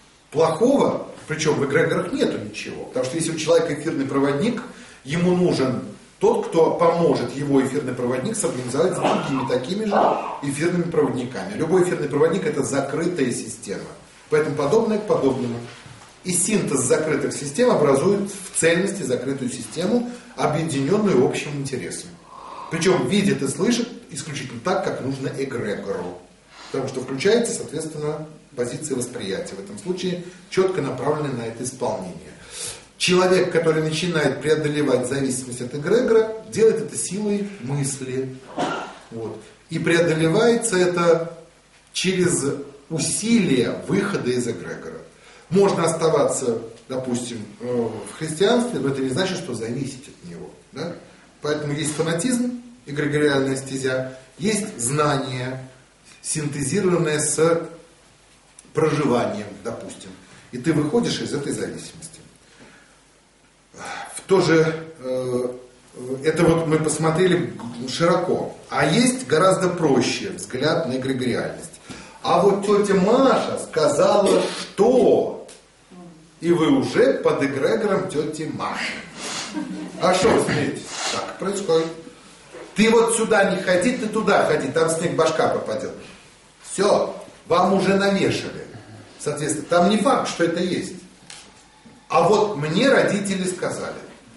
Плохого, причем в эгрегорах нету ничего. Потому что если у человека эфирный проводник, ему нужен тот, кто поможет его эфирный проводник сорганизовать с другими такими же эфирными проводниками. Любой эфирный проводник — это закрытая система. Поэтому подобное к подобному. И синтез закрытых систем образует в цельности закрытую систему, объединенную общим интересом. Причем видит и слышит исключительно так, как нужно эгрегору. Потому что включается, соответственно, позиция восприятия. В этом случае четко направленная на это исполнение. Человек, который начинает преодолевать зависимость от эгрегора, делает это силой мысли. Вот. И преодолевается это через усилие выхода из эгрегора. Можно оставаться, допустим, в христианстве, но это не значит, что зависеть от него. Да? Поэтому есть фанатизм, эгрегориальная стезя, есть знание, синтезированное с проживанием, допустим. И ты выходишь из этой зависимости. Тоже, это вот мы посмотрели широко. А есть гораздо проще взгляд на эгрегориальность. А вот тетя Маша сказала, что... И вы уже под эгрегором тети Маши. А что вы смеетесь? Так происходит. Ты вот сюда не ходи, ты туда ходи, там снег башка попадет. Все, вам уже навешали. Соответственно, там не факт, что это есть. А вот мне родители сказали.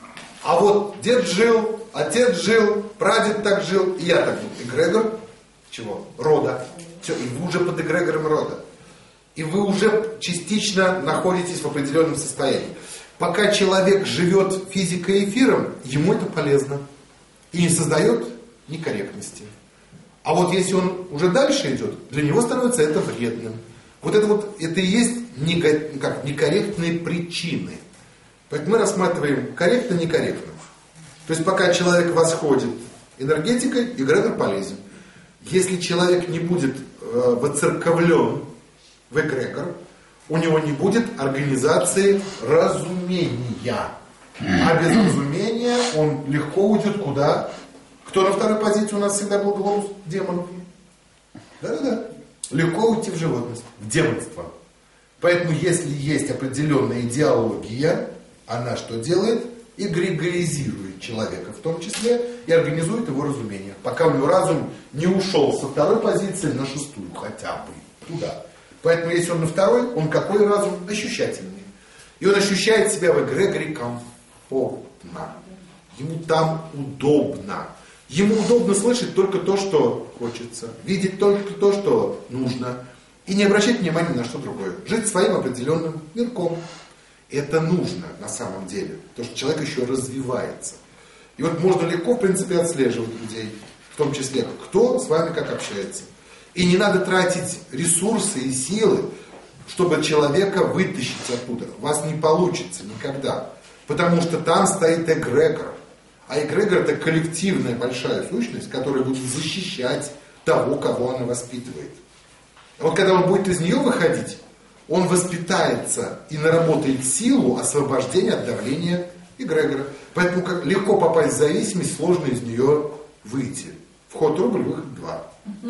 А вот дед жил, отец жил, прадед так жил, и я так жил. Эгрегор чего? Рода. Все, и вы уже под эгрегором рода. И вы уже частично находитесь в определенном состоянии. Пока человек живет физикой и эфиром, ему это полезно. И не создает некорректности. А вот если он уже дальше идет, для него становится это вредным. Вот это и есть некорректные причины. Поэтому мы рассматриваем корректно-некорректно. То есть пока человек восходит энергетикой, эгрегор полезен. Если человек не будет воцерковлен в эгрегор, у него не будет организации разумения. А без разумения он легко уйдет куда? Кто на второй позиции у нас всегда был глобус? Демонов. Да-да-да. Легко уйти в животность, в демонство. Поэтому если есть определенная идеология, она что делает? Эгрегоризирует человека в том числе и организует его разумение. Пока у него разум не ушел со второй позиции на шестую хотя бы. Туда. Поэтому если он на второй, он какой разум? Ощущательный. И он ощущает себя в эгрегоре комфортно. Ему там удобно. Ему удобно слышать только то, что хочется. Видеть только то, что нужно. И не обращать внимания на что другое. Жить своим определенным мирком. Это нужно на самом деле. Потому что человек еще развивается. И вот можно легко, в принципе, отслеживать людей. В том числе, кто с вами как общается. И не надо тратить ресурсы и силы, чтобы человека вытащить оттуда. У вас не получится никогда. Потому что там стоит эгрегор. А эгрегор это коллективная большая сущность, которая будет защищать того, кого она воспитывает. А вот когда он будет из нее выходить, он воспитается и наработает силу освобождения от давления эгрегора. Поэтому легко попасть в зависимость, сложно из нее выйти. Вход рубль, выход 2.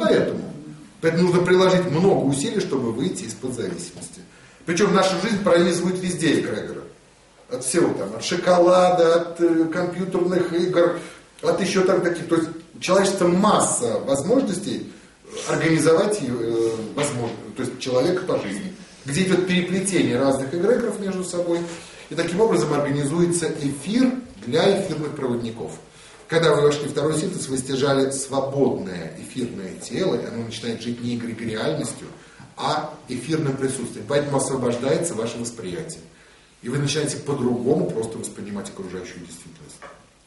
Поэтому нужно приложить много усилий, чтобы выйти из-под зависимости. Причем в нашу жизнь пронизывают везде эгрегоры. От всего там, от шоколада, от компьютерных игр, от еще там таких. То есть человечество масса возможностей организовать возможно, то есть человека по жизни. Где идет переплетение разных эгрегоров между собой. И таким образом организуется эфир для эфирных проводников. Когда вы вошли в второй синтез, вы стяжали свободное эфирное тело, и оно начинает жить не эгрегориальностью, а эфирным присутствием. Поэтому освобождается ваше восприятие. И вы начинаете по-другому просто воспринимать окружающую действительность.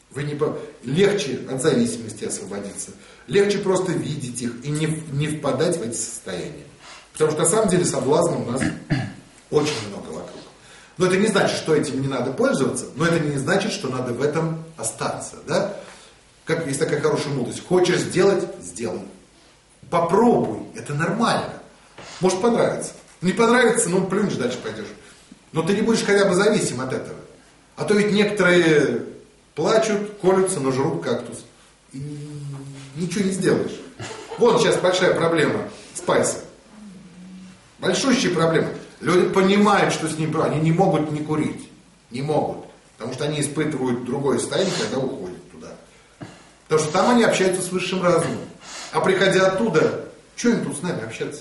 Легче от зависимости освободиться. Легче просто видеть их и не впадать в эти состояния. Потому что на самом деле соблазна у нас очень много вокруг. Но это не значит, что этим не надо пользоваться, но это не значит, что надо в этом остаться. Да? Как есть такая хорошая мудрость. Хочешь сделать – сделай. Попробуй, это нормально. Может понравится. Не понравится, ну плюнешь, дальше пойдешь. Но ты не будешь хотя бы зависим от этого. А то ведь некоторые плачут, колются, но жрут кактус. И ничего не сделаешь. Вот сейчас большая проблема спайса. Большущая проблема. Люди понимают, что с ним они не могут не курить. Не могут. Потому что они испытывают другое состояние, когда уходят туда. Потому что там они общаются с высшим разумом. А приходя оттуда, что им тут с нами общаться?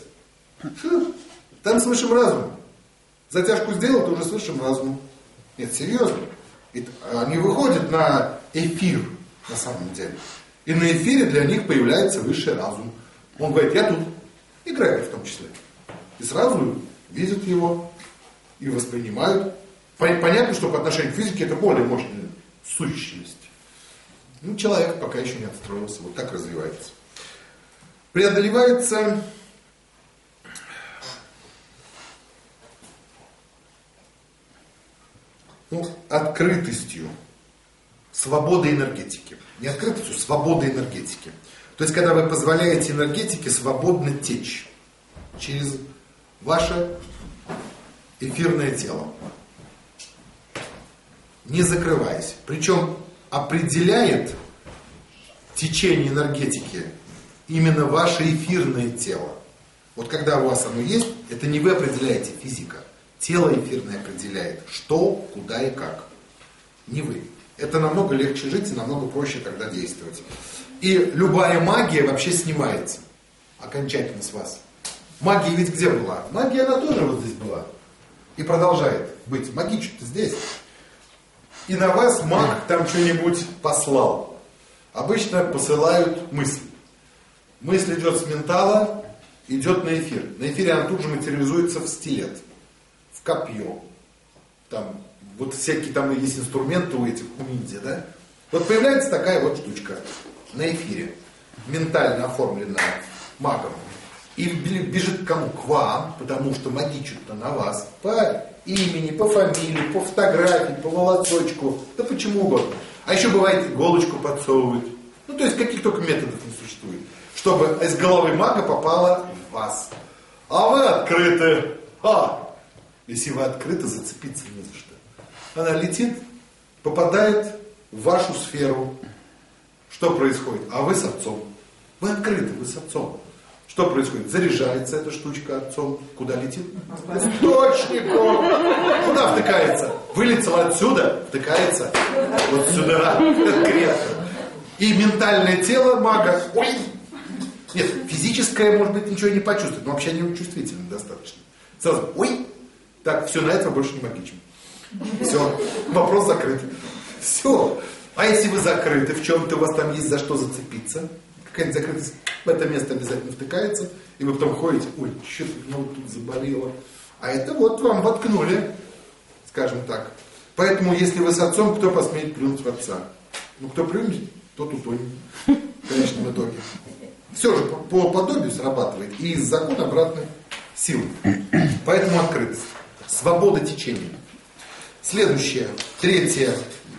Там с высшим разумом. Затяжку сделал, ты уже с высшим разумом. Нет, серьезно. Они выходят на эфир, на самом деле. И на эфире для них появляется высший разум. Он говорит, я тут. Эгрегор в том числе. И сразу видят его и воспринимают. Понятно, что по отношению к физике это более мощная сущность. Ну, человек пока еще не отстроился. Вот так развивается. преодолевается открытостью, свободой энергетики. Не открытостью, свободой энергетики. То есть, когда вы позволяете энергетике свободно течь через ваше эфирное тело, не закрываясь. Причем определяет течение энергетики именно ваше эфирное тело. Вот когда у вас оно есть, это не вы определяете, физика. Тело эфирное определяет, что, куда и как. Не вы. Это намного легче жить и намного проще тогда действовать. И любая магия вообще снимается окончательно с вас. Магия ведь где была? Магия, она тоже вот здесь была. И продолжает быть. Магичка-то здесь. И на вас маг там что-нибудь послал. Обычно посылают мысль. Мысль идет с ментала, идет на эфир. На эфире она тут же материализуется в стилет, в копье. Там вот всякие там есть инструменты у этих, у ниндзя, да? Вот появляется такая вот штучка на эфире, ментально оформленная магом. И бежит к кому? К вам, потому что магичат-то на вас. По имени, по фамилии, по фотографии, по волосочку, да почему угодно. А еще бывает иголочку подсовывают. Ну, то есть каких только методов не существует. Чтобы из головы мага попало в вас. А вы открыты. Если вы открыты, зацепиться не за что. Она летит, попадает в вашу сферу. Что происходит? А вы с отцом. Вы открыты, вы с отцом. Что происходит? Заряжается эта штучка отцом. Куда летит? К источнику. Куда втыкается? Вылетело отсюда, втыкается вот сюда, конкретно. И ментальное тело мага, нет, физическое, может быть, ничего не почувствует, но вообще они чувствительны достаточно. Сразу, так, все, на этого больше не магичим. Все, вопрос закрыт. Все. А если вы закрыты в чем-то, у вас там есть за что зацепиться, какая-нибудь закрытость, в это место обязательно втыкается, и вы потом ходите, что-то вот тут заболело. А это вот вам воткнули, скажем так. Поэтому, если вы с отцом, кто посмеет плюнуть в отца? Ну, кто плюнет, тот утонет в конечном итоге. Все же по подобию срабатывает. И из закона обратной силы. Поэтому открытость. Свобода течения. Следующее, третья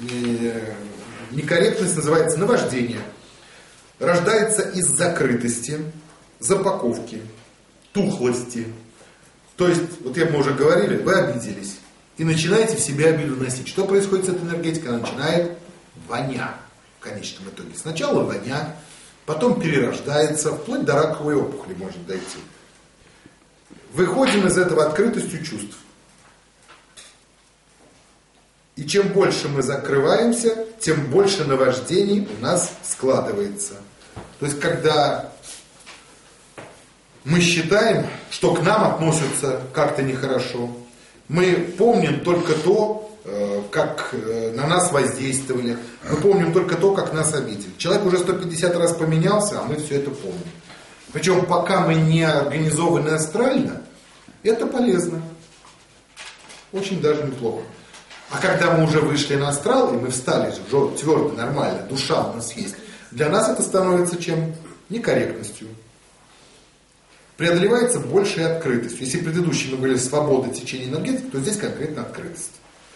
некорректность называется наваждение. Рождается из закрытости, запаковки, тухлости. То есть, вот мы уже говорили, вы обиделись. И начинаете в себе обиду носить. Что происходит с этой энергетикой? Она начинает вонять в конечном итоге. Сначала вонять, потом перерождается, вплоть до раковой опухоли может дойти. Выходим из этого открытостью чувств. И чем больше мы закрываемся, тем больше наваждений у нас складывается. То есть, когда мы считаем, что к нам относятся как-то нехорошо, мы помним только то, как на нас воздействовали, мы помним только то, как нас обидели. Человек уже 150 раз поменялся, а мы все это помним. Причем, пока мы не организованы астрально, это полезно. Очень даже неплохо. А когда мы уже вышли на астрал, и мы встали твердо, нормально, душа у нас есть, для нас это становится чем? Некорректностью. Преодолевается большая открытость. Если предыдущие мы говорили свобода течения энергетики, то здесь конкретно открытость.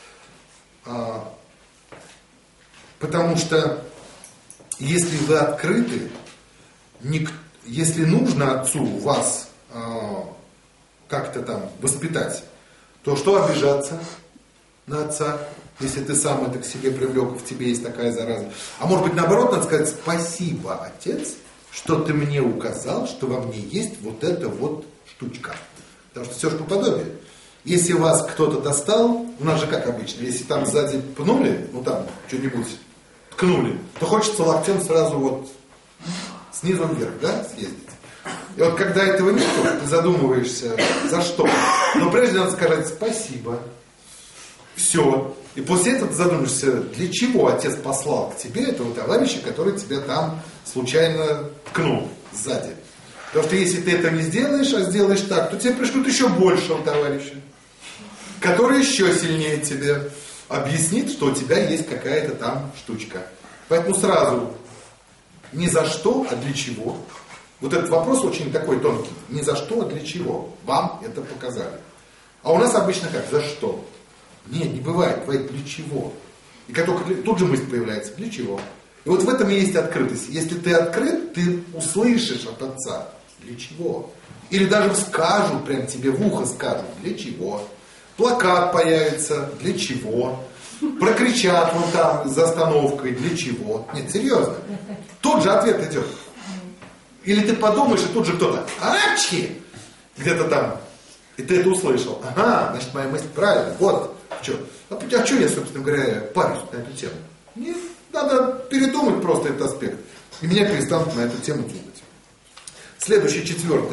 Потому что если вы открыты, если нужно отцу вас как-то там воспитать, то что обижаться на отца, если ты сам это к себе привлек, и в тебе есть такая зараза? А может быть, наоборот, надо сказать: спасибо, отец, что ты мне указал, что во мне есть вот эта вот штучка. Потому что все же по подобию. Если вас кто-то достал, у нас же как обычно, если там сзади пнули, ну там что-нибудь ткнули, то хочется локтем сразу вот снизу вверх, да, съездить. И вот когда этого нет, ты задумываешься, за что. Но прежде надо сказать спасибо. Все. И после этого ты задумаешься, для чего отец послал к тебе этого товарища, который тебя там случайно ткнул сзади. Потому что если ты это не сделаешь, а сделаешь так, то тебе пришлют еще большего товарища, который еще сильнее тебе объяснит, что у тебя есть какая-то там штучка. Поэтому сразу не за что, а для чего. Вот этот вопрос очень такой тонкий. Не за что, а для чего. Вам это показали. А у нас обычно как? За что? Нет, не бывает. Бывает для чего. И как только тут же мысль появляется. Для чего? И вот в этом и есть открытость. Если ты открыт, ты услышишь от Отца. Для чего? Или даже скажут, прям тебе в ухо скажут. Для чего? Плакат появится. Для чего? Прокричат вон там за остановкой. Для чего? Нет, серьезно. Тот же ответ идет. Или ты подумаешь, и тут же кто-то «Апчхи!» где-то там. И ты это услышал. Ага, значит, моя мысль правильная. Вот. Что? А что я, собственно говоря, парюсь на эту тему? Нет, надо передумать просто этот аспект. И меня перестанут на эту тему думать. Следующее,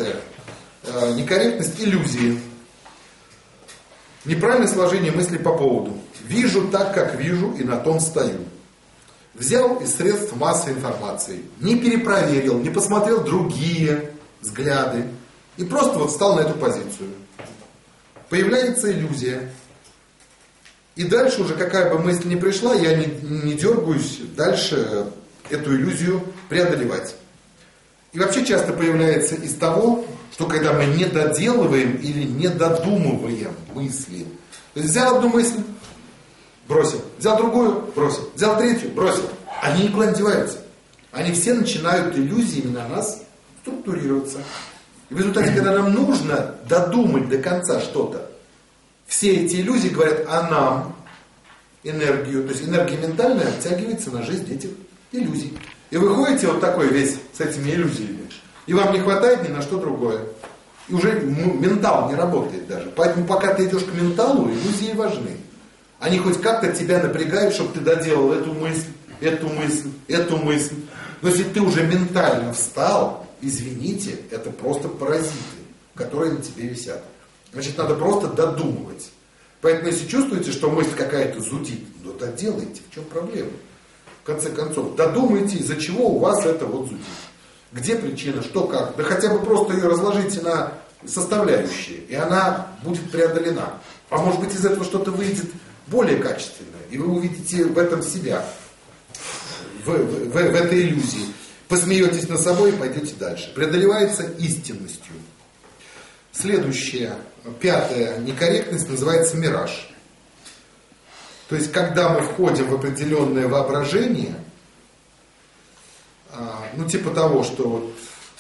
4. Некорректность иллюзии. Неправильное сложение мыслей по поводу. Вижу так, как вижу, и на том стою. Взял из средств массовой информации, не перепроверил, не посмотрел другие взгляды и просто вот встал на эту позицию. Появляется иллюзия. И дальше уже какая бы мысль ни пришла, я не дергаюсь дальше эту иллюзию преодолевать. И вообще часто появляется из того, что когда мы не доделываем или не додумываем мысли. То есть взял одну мысль, бросил. Взял другую, бросил. Взял третью, бросил. Они никуда не деваются. Они все начинают иллюзиями на нас структурироваться. И в результате, когда нам нужно додумать до конца что-то, все эти иллюзии говорят о нам, энергию. То есть энергия ментальная оттягивается на жизнь этих иллюзий. И вы ходите вот такой весь с этими иллюзиями. И вам не хватает ни на что другое. И уже ментал не работает даже. Поэтому пока ты идешь к менталу, иллюзии важны. Они хоть как-то тебя напрягают, чтобы ты доделал эту мысль, эту мысль, эту мысль. Но если ты уже ментально встал, извините, это просто паразиты, которые на тебе висят. Значит, надо просто додумывать. Поэтому, если чувствуете, что мысль какая-то зудит, ну доделайте, в чем проблема? В конце концов, додумайте, из-за чего у вас это вот зудит. Где причина, что как. Да хотя бы просто ее разложите на составляющие, и она будет преодолена. А может быть, из этого что-то выйдет более качественное, и вы увидите в этом себя, в этой иллюзии. Посмеетесь над собой и пойдете дальше. Преодолевается истинностью. Следующее, 5. Некорректность называется мираж. То есть, когда мы входим в определенное воображение, ну типа того, что вот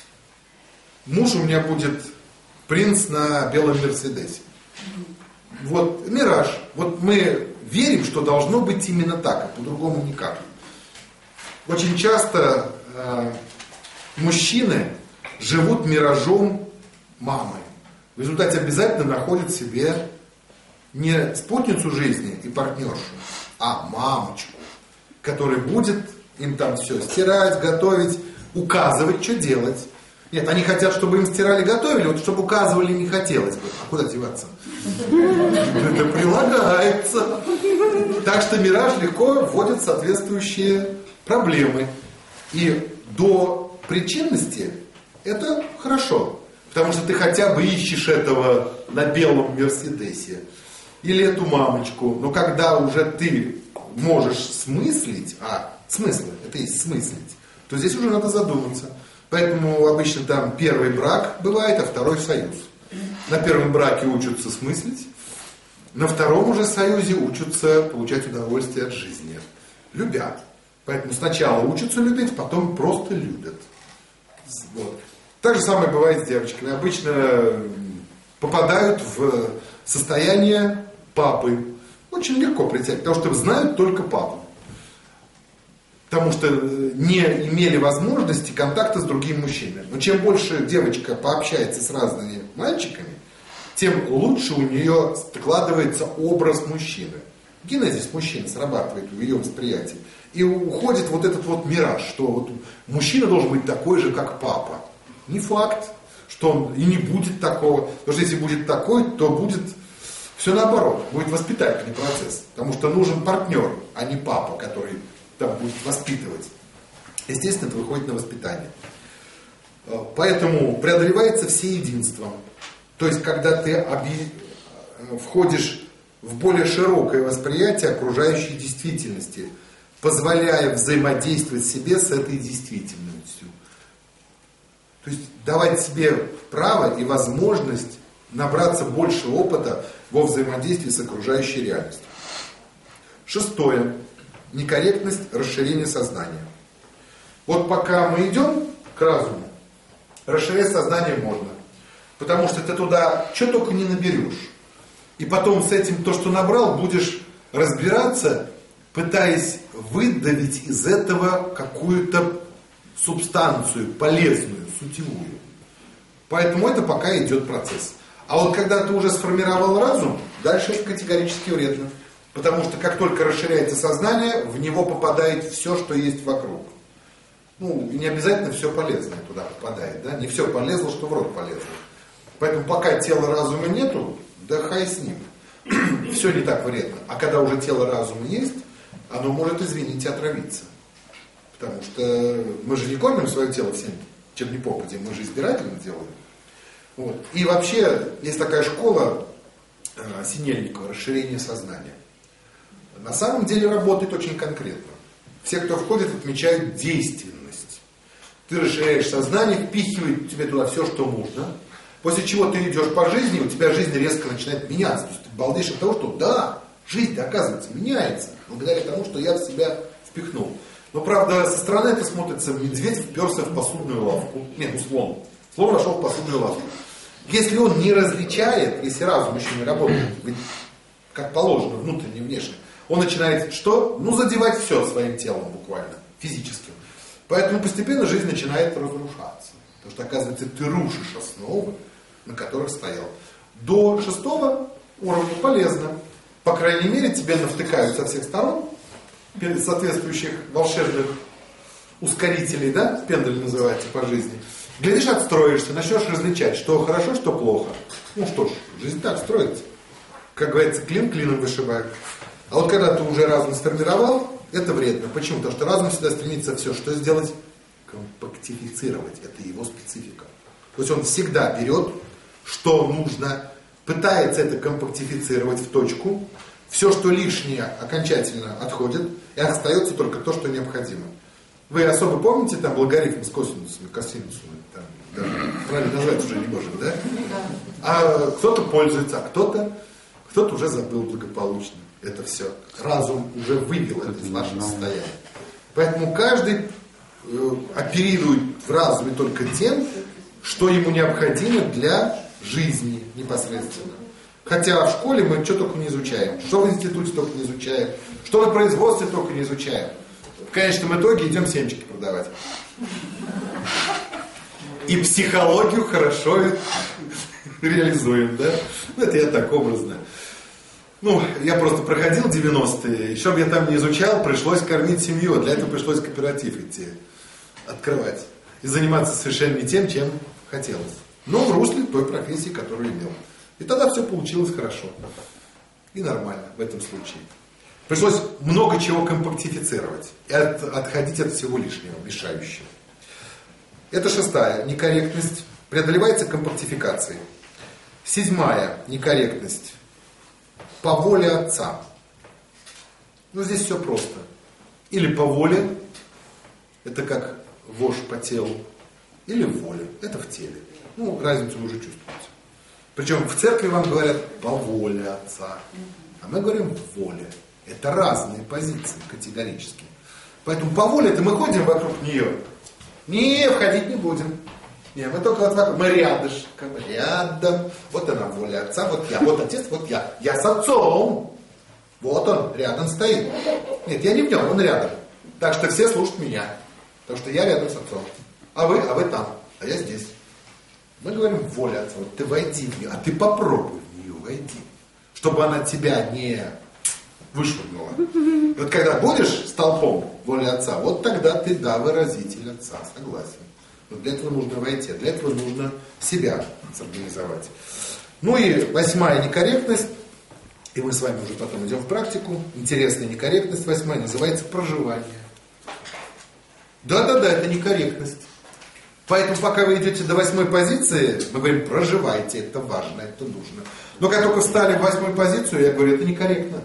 муж у меня будет принц на белом Мерседесе. Вот мираж. Вот мы верим, что должно быть именно так, а по-другому никак. Очень часто мужчины живут миражом мамы. В результате обязательно находят себе не спутницу жизни и партнершу, а мамочку, которая будет им там все стирать, готовить, указывать, что делать. Нет, они хотят, чтобы им стирали, готовили, вот чтобы указывали не хотелось бы. А куда деваться? Это прилагается. Так что мираж легко вводит соответствующие проблемы. И до причинности это хорошо. Потому что ты хотя бы ищешь этого на белом Мерседесе. Или эту мамочку. Но когда уже ты можешь смыслить, смыслы, это есть смыслить, то здесь уже надо задуматься. Поэтому обычно там первый брак бывает, а второй союз. На первом браке учатся смыслить, на втором уже союзе учатся получать удовольствие от жизни. Любят. Поэтому сначала учатся любить, потом просто любят. Вот. Так же самое бывает с девочками. Обычно попадают в состояние папы. Очень легко притягивать, потому что знают только папу. Потому что не имели возможности контакта с другими мужчинами. Но чем больше девочка пообщается с разными мальчиками, тем лучше у нее складывается образ мужчины. Генезис мужчины срабатывает в ее восприятии. И уходит вот этот вот мираж, что вот мужчина должен быть такой же, как папа. Не факт, что он и не будет такого. Потому что если будет такой, то будет все наоборот. Будет воспитательный процесс. Потому что нужен партнер, а не папа, который там будет воспитывать. Естественно, это выходит на воспитание. Поэтому преодолевается всеединством. То есть, когда ты входишь в более широкое восприятие окружающей действительности, позволяя взаимодействовать себе с этой действительностью. То То есть давать себе право и возможность набраться больше опыта во взаимодействии с окружающей реальностью. 6. Некорректность расширения сознания. Вот пока мы идем к разуму, расширять сознание можно. Потому что ты туда что только не наберешь. И потом с этим то, что набрал, будешь разбираться, пытаясь выдавить из этого какую-то субстанцию полезную, сутевую. Поэтому это пока идет процесс. А вот когда ты уже сформировал разум, дальше это категорически вредно. Потому что как только расширяется сознание, в него попадает все, что есть вокруг. Ну, и не обязательно все полезное туда попадает, да? Не все полезно, что в рот полезно. Поэтому пока тела разума нету, да хай с ним. Все не так вредно. А когда уже тело разума есть, оно может, извините, отравиться. Потому что мы же не кормим свое тело всем, чем не попадя, мы же избирательно делаем. Вот. И вообще есть такая школа Синельникова, расширение сознания. На самом деле работает очень конкретно. Все, кто входит, отмечают действенность. Ты расширяешь сознание, впихивает тебе туда все, что нужно. После чего ты идешь по жизни, у тебя жизнь резко начинает меняться. То есть ты балдеешь от того, что да, жизнь, оказывается, меняется. Благодаря тому, что я в себя впихнул. Но, правда, со стороны это смотрится, медведь вперся в посудную лавку. Нет, слон. Слон вошел в посудную лавку. Если он не различает, если разум еще не работает, как положено, внутренне, внешне, он начинает что? Ну, задевать все своим телом буквально, физически. Поэтому постепенно жизнь начинает разрушаться. Потому что, оказывается, ты рушишь основы, на которых стоял. До 6 уровня полезно. По крайней мере, тебе навтыкают со всех сторон соответствующих волшебных ускорителей, да, пендаль называется по жизни. Глядишь, отстроишься, начнешь различать, что хорошо, что плохо. Ну что ж, жизнь так строится. Как говорится, клин клином вышибает. А вот когда ты уже разум сформировал, это вредно. Почему? Потому что разум всегда стремится все, что сделать? Компактифицировать. Это его специфика. То есть он всегда берет, что нужно, пытается это компактифицировать в точку. Все, что лишнее, окончательно отходит, и остается только то, что необходимо. Вы особо помните там логарифм с косинусами, косинусами? Там, да, правильно назвать уже не можем, да? А кто-то пользуется, а кто-то уже забыл благополучно. Это все. Разум уже вывел это из нашего состояния. Поэтому каждый оперирует в разуме только тем, что ему необходимо для жизни непосредственно. Хотя в школе мы что только не изучаем. Что в институте только не изучаем. Что на производстве только не изучаем. В конечном итоге идем семечки продавать. И психологию хорошо реализуем, да? Ну, это я так образно. Ну, я просто проходил 90-е. Еще бы я там не изучал, пришлось кормить семью. Для этого пришлось кооператив идти, открывать. И заниматься совершенно не тем, чем хотелось. Но в русле той профессии, которую имел. И тогда все получилось хорошо. И нормально в этом случае. Пришлось много чего компактифицировать. И отходить от всего лишнего, мешающего. Это 6. Некорректность. Преодолевается компактификацией. 7. Некорректность. По воле отца. Ну, здесь все просто. Или по воле. Это как вождь по телу. Или в воле. Это в теле. Ну, разницу вы уже чувствуете. Причем в церкви вам говорят по воле отца. А мы говорим в воле. Это разные позиции категорически. Поэтому по воле это мы ходим вокруг нее. Не, входить не будем. Не, мы только вот вокруг. Мы рядышком, рядом. Вот она воля отца, вот я. Вот отец, вот я. Я с отцом. Вот он, рядом стоит. Нет, я не в нем, он рядом. Так что все слушают меня. Потому что я рядом с отцом. А вы там. А я здесь. Мы говорим воля отца. Вот ты войди в нее, а ты попробуй в нее войди. Чтобы она тебя не вышвырнула. Вот когда будешь столпом воли отца, вот тогда ты, да, выразитель отца, согласен. Но для этого нужно войти, для этого нужно себя сорганизовать. Ну и 8 некорректность, и мы с вами уже потом идем в практику. Интересная некорректность 8 называется проживание. Да-да-да, это некорректность. Поэтому пока вы идете до 8 позиции, мы говорим, проживайте, это важно, это нужно. Но как только встали в 8 позицию, я говорю, это некорректно.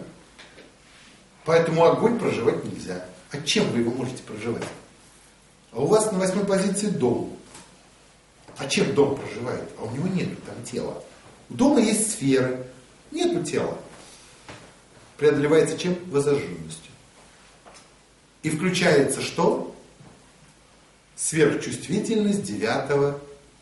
Поэтому огонь проживать нельзя. А чем вы его можете проживать? А у вас на 8 позиции дом. А чем дом проживает? А у него нет там тела. У дома есть сферы, нету тела. Преодолевается чем? Воззажженностью. И включается что? Сверхчувствительность девятая,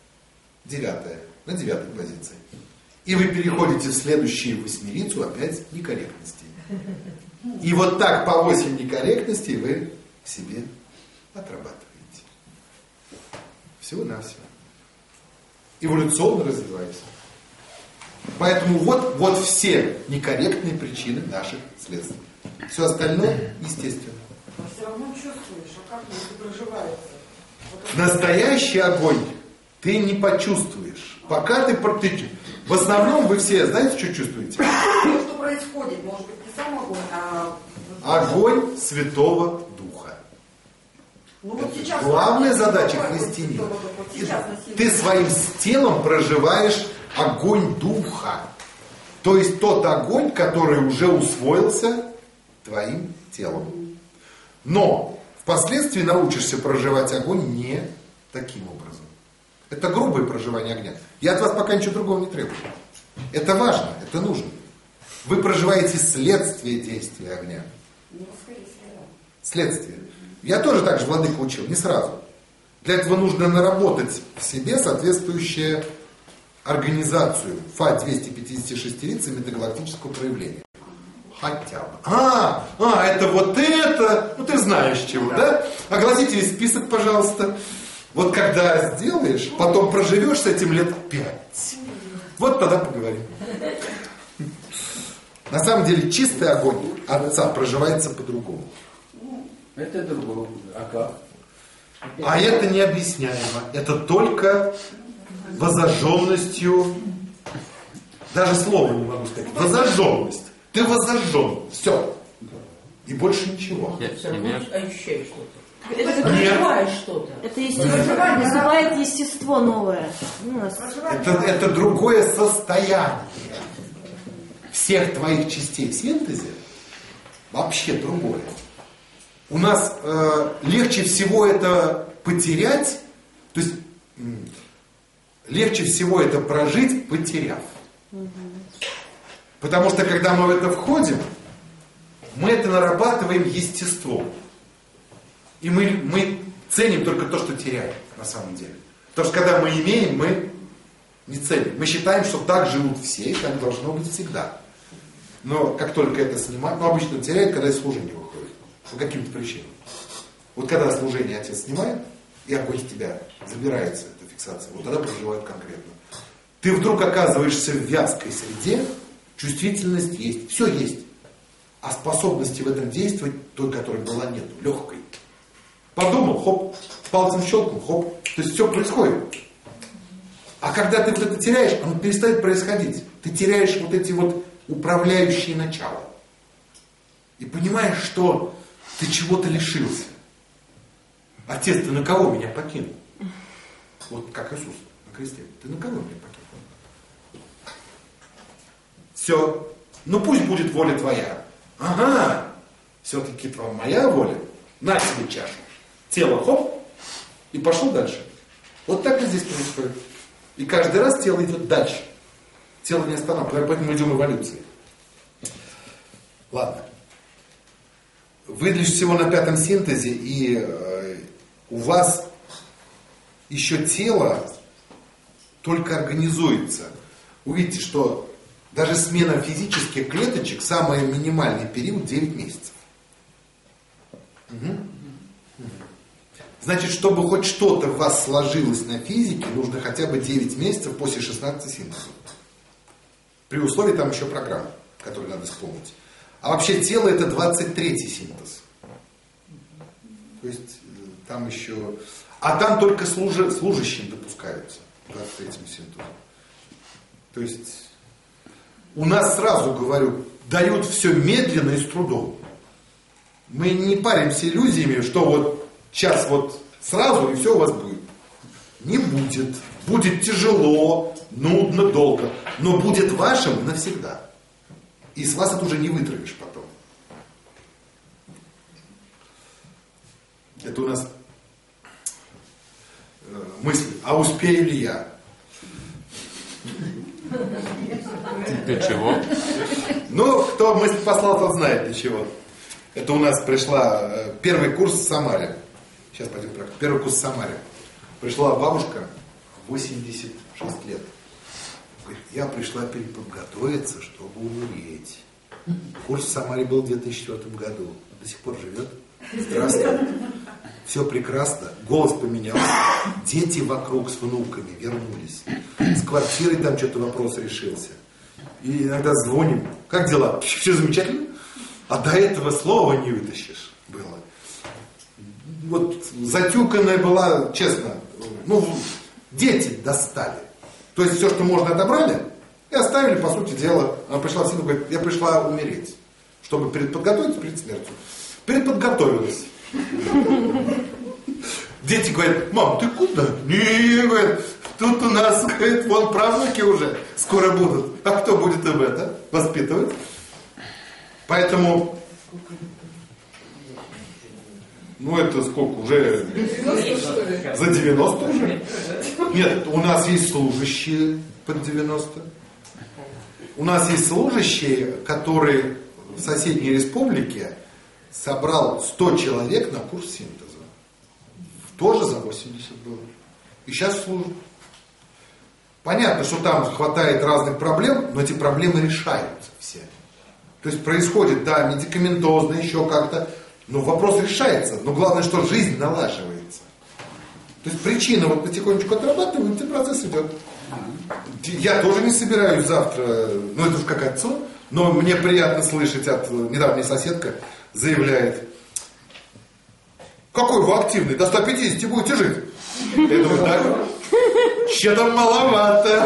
на 9-й позиции. И вы переходите в следующую восьмерицу опять некорректностей. И вот так по 8 некорректностей вы в себе отрабатываете. Всего-навсего. Эволюционно развиваясь. Поэтому вот все некорректные причины наших следствий. Все остальное естественно. Но все равно чувствуешь, а как это проживается? Настоящий огонь ты не почувствуешь. Пока ты... В основном вы все знаете, что чувствуете? Что происходит? Может быть, не сам огонь, а... Огонь Святого Духа. Ну, вот сейчас главная задача христианина. Ты своим телом проживаешь огонь Духа. То есть тот огонь, который уже усвоился твоим телом. Но впоследствии научишься проживать огонь не таким образом. Это грубое проживание огня. Я от вас пока ничего другого не требую. Это важно, это нужно. Вы проживаете следствие действия огня. Следствие. Я тоже так же владыку учил, не сразу. Для этого нужно наработать в себе соответствующую организацию Фа-256 метагалактического проявления. Хотя бы. Это вот это, ну ты знаешь чего, да? Огласите весь список, пожалуйста. Вот когда сделаешь, потом проживешь с этим лет 5. Вот тогда поговорим. На самом деле чистый огонь Отца проживается по-другому. Это другое. А как? А это необъясняемо. Это только воззажженностью. Даже слова не могу сказать. Воззажженность. Ты воззажжен. Все. И больше ничего. Ощущаешь что-то. Это как проживаешь что-то. Это естественно. Наступает естество новое. Это другое состояние всех твоих частей в синтезе. Вообще другое. У нас легче всего это потерять, то есть легче всего это прожить, потеряв. Потому что когда мы в это входим, мы это нарабатываем естеством. И мы ценим только то, что теряем на самом деле. Потому что когда мы имеем, мы не ценим. Мы считаем, что так живут все, и так должно быть всегда. Но как только это снимают, обычно теряют, когда из служения выходит. По каким-то причинам. Вот когда служение отец снимает, и огонь с тебя забирается, эта фиксация, вот тогда проживают конкретно. Ты вдруг оказываешься в вязкой среде, чувствительность есть, все есть. А способности в этом действовать, той, которой была, нету, легкой. Подумал, хоп, пальцем щелкнул, хоп. То есть все происходит. А когда ты вот это теряешь, оно перестает происходить. Ты теряешь вот эти вот управляющие начала. И понимаешь, что ты чего-то лишился. Отец, ты на кого меня покинул? Вот как Иисус на кресте. Ты на кого меня покинул? Все. Ну пусть будет воля твоя. Ага. Все-таки твоя моя воля. На себе чашу. Тело, хоп, и пошел дальше. Вот так и здесь происходит. И каждый раз тело идет дальше. Тело не останавливается, поэтому мы идем эволюцией. Ладно. Вы лишь всего на 5-м синтезе, и у вас еще тело только организуется. Увидите, что даже смена физических клеточек, самый минимальный период 9 месяцев. Угу. Значит, чтобы хоть что-то в вас сложилось на физике, нужно хотя бы 9 месяцев после 16 синтезов. При условии там еще программы, которые надо исполнить. А вообще тело это 23-й синтез. То есть там еще... А там только служащие допускаются в 23-м синтезе. То есть у нас, сразу говорю, дают все медленно и с трудом. Мы не паримся иллюзиями, что вот сейчас вот сразу и все у вас будет. Не будет. Будет тяжело, нудно, долго. Но будет вашим навсегда. И с вас это уже не вытравишь потом. Это у нас мысль, а успею ли я? Для чего? Ну, кто мысль послал, тот знает для чего. Это у нас пришла первый курс в Самаре. Сейчас пойдем практику. Первый курс в Самаре. Пришла бабушка, 86 лет. Говорит, я пришла переподготовиться, чтобы умереть. Курс в Самаре был в 2004 году. До сих пор живет. Здравствуйте. Все прекрасно. Голос поменялся. Дети вокруг с внуками вернулись. С квартирой там что-то вопрос решился. И иногда звоним. Как дела? Все замечательно. А до этого слова не вытащишь было. Вот затюканная была, честно, ну, дети достали. То есть все, что можно, отобрали и оставили, по сути дела. Она пришла в силу, говорит, я пришла умереть, чтобы подготовиться перед смертью. Переподготовилась. Дети говорят, мам, ты куда? Не, говорят, тут у нас, говорит, вон правнуки уже скоро будут. А кто будет им это воспитывать? Поэтому, ну это сколько, уже за 90 уже? Нет, у нас есть служащие под 90. У нас есть служащие, которые в соседней республике собрал 100 человек на курс синтеза. Тоже за 80 было. И сейчас служат. Понятно, что там хватает разных проблем, но эти проблемы решаются все. То есть происходит, да, медикаментозно, еще как-то, но вопрос решается. Но главное, что жизнь налаживается. То есть причина вот потихонечку отрабатывается, и процесс идет. Я тоже не собираюсь завтра, ну это уж как отцу, но мне приятно слышать от недавней соседка, заявляет, какой вы активный, до 150 будете жить. Я думаю, так, что-то маловато.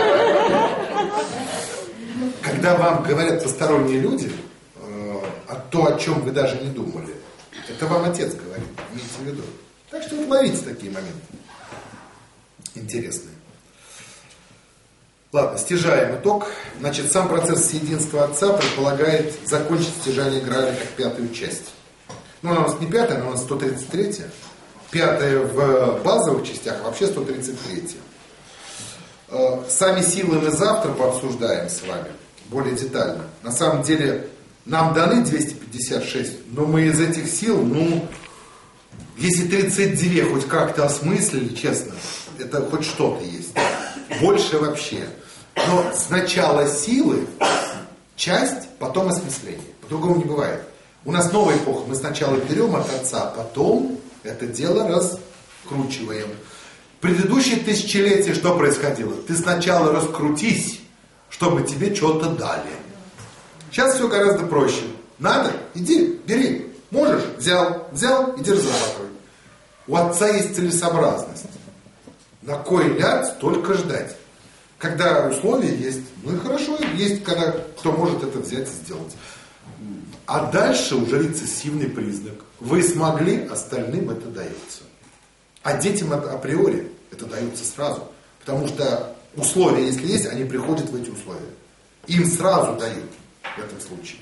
Когда вам говорят посторонние люди, то, о чем вы даже не думали, это вам отец говорит, имейте в виду. Так что вот ловите такие моменты. Интересные. Ладно, стяжаем итог. Значит, сам процесс единства Отца предполагает закончить стяжание Грааля как пятую часть. Ну, она у нас не пятая, она у нас 133-я. Пятая в базовых частях, а вообще 133-я. Сами силы мы завтра пообсуждаем с вами более детально. На самом деле, нам даны 256, но мы из этих сил, ну, если 32 хоть как-то осмыслили, честно, это хоть что-то есть. Больше вообще. Но сначала силы, часть, потом осмысление. По-другому не бывает. У нас новая эпоха. Мы сначала берем от Отца, потом это дело раскручиваем. В предыдущие тысячелетия что происходило? Ты сначала раскрутись, чтобы тебе что-то дали. Сейчас все гораздо проще. Надо? Иди, бери. Можешь? Взял, иди разрабатывай. У Отца есть целесообразность. На кой ляд столько ждать? Когда условия есть, ну и хорошо, есть, когда кто может это взять и сделать. А дальше уже рецессивный признак. Вы смогли, остальным это дается. А детям это априори это дается сразу. Потому что условия, если есть, они приходят в эти условия. Им сразу дают в этом случае.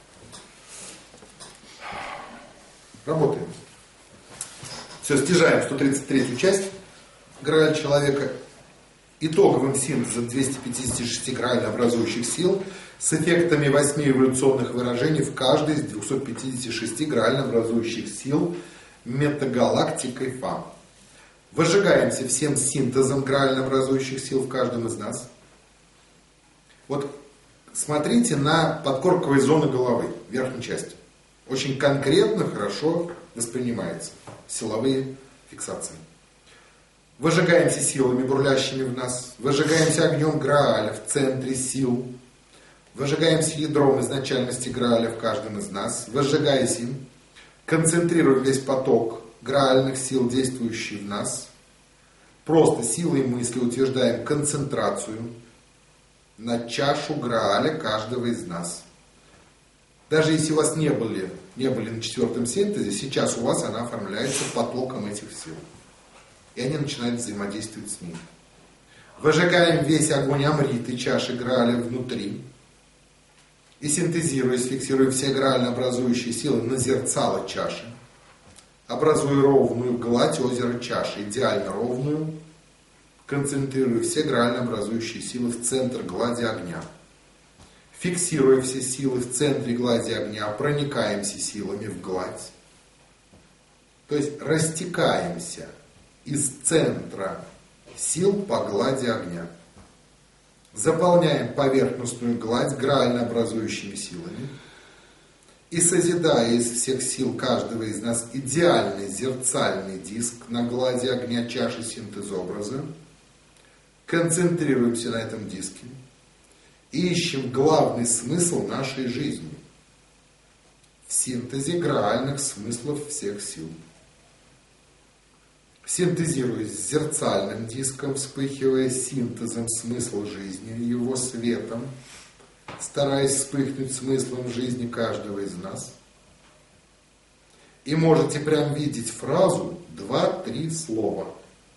Работаем. Все, стяжаем 133-ю часть Грааля человека. Итоговым синтезом 256 граально образующих сил с эффектами 8 эволюционных выражений в каждой из 256 граально образующих сил метагалактикой ФАМ. Выжигаемся всем синтезом граально образующих сил в каждом из нас. Вот смотрите на подкорковые зоны головы, верхней части. Очень конкретно, хорошо воспринимается. Силовые фиксации. Выжигаемся силами, бурлящими в нас. Выжигаемся огнем Грааля в центре сил. Выжигаемся ядром изначальности Грааля в каждом из нас. Выжигаясь им, концентрируем весь поток граальных сил, действующий в нас. Просто силой мысли утверждаем концентрацию на чашу Грааля каждого из нас. Даже если у вас не были на четвертом синтезе, сейчас у вас она оформляется потоком этих сил. И они начинают взаимодействовать с ним. Выжигаем весь огонь Амриты, чаши Грааля внутри. И синтезируя, фиксируя все граально образующие силы на зерцало чаши. образуя ровную гладь озера чаши, идеально ровную, концентрируя все граально образующие силы в центр глади огня. Фиксируя все силы в центре глади огня, проникаемся силами в гладь. То есть растекаемся из центра сил по глади огня. Заполняем поверхностную гладь граально образующими силами. И созидая из всех сил каждого из нас идеальный зерцальный диск на глади огня чаши синтезобраза, концентрируемся на этом диске и ищем главный смысл нашей жизни в синтезе граальных смыслов всех сил. Синтезируясь с зерцальным диском, вспыхивая синтезом смысла жизни, его светом, стараясь вспыхнуть смыслом жизни каждого из нас. И можете прям видеть фразу 2-3 слова.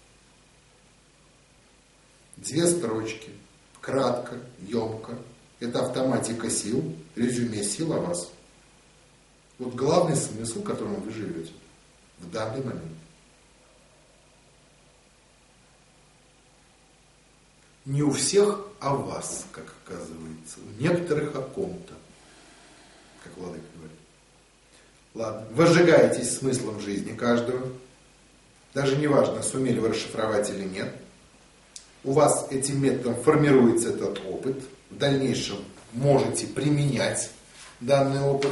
2 строчки. Кратко, емко. Это автоматика сил, резюме сил о вас. Вот главный смысл, которым вы живете в данный момент. Не у всех о вас, как оказывается. У некоторых о ком-то, как Владыка говорит. Ладно, возжигаетесь смыслом жизни каждого. Даже не важно, сумели вы расшифровать или нет. У вас этим методом формируется этот опыт. В дальнейшем можете применять данный опыт.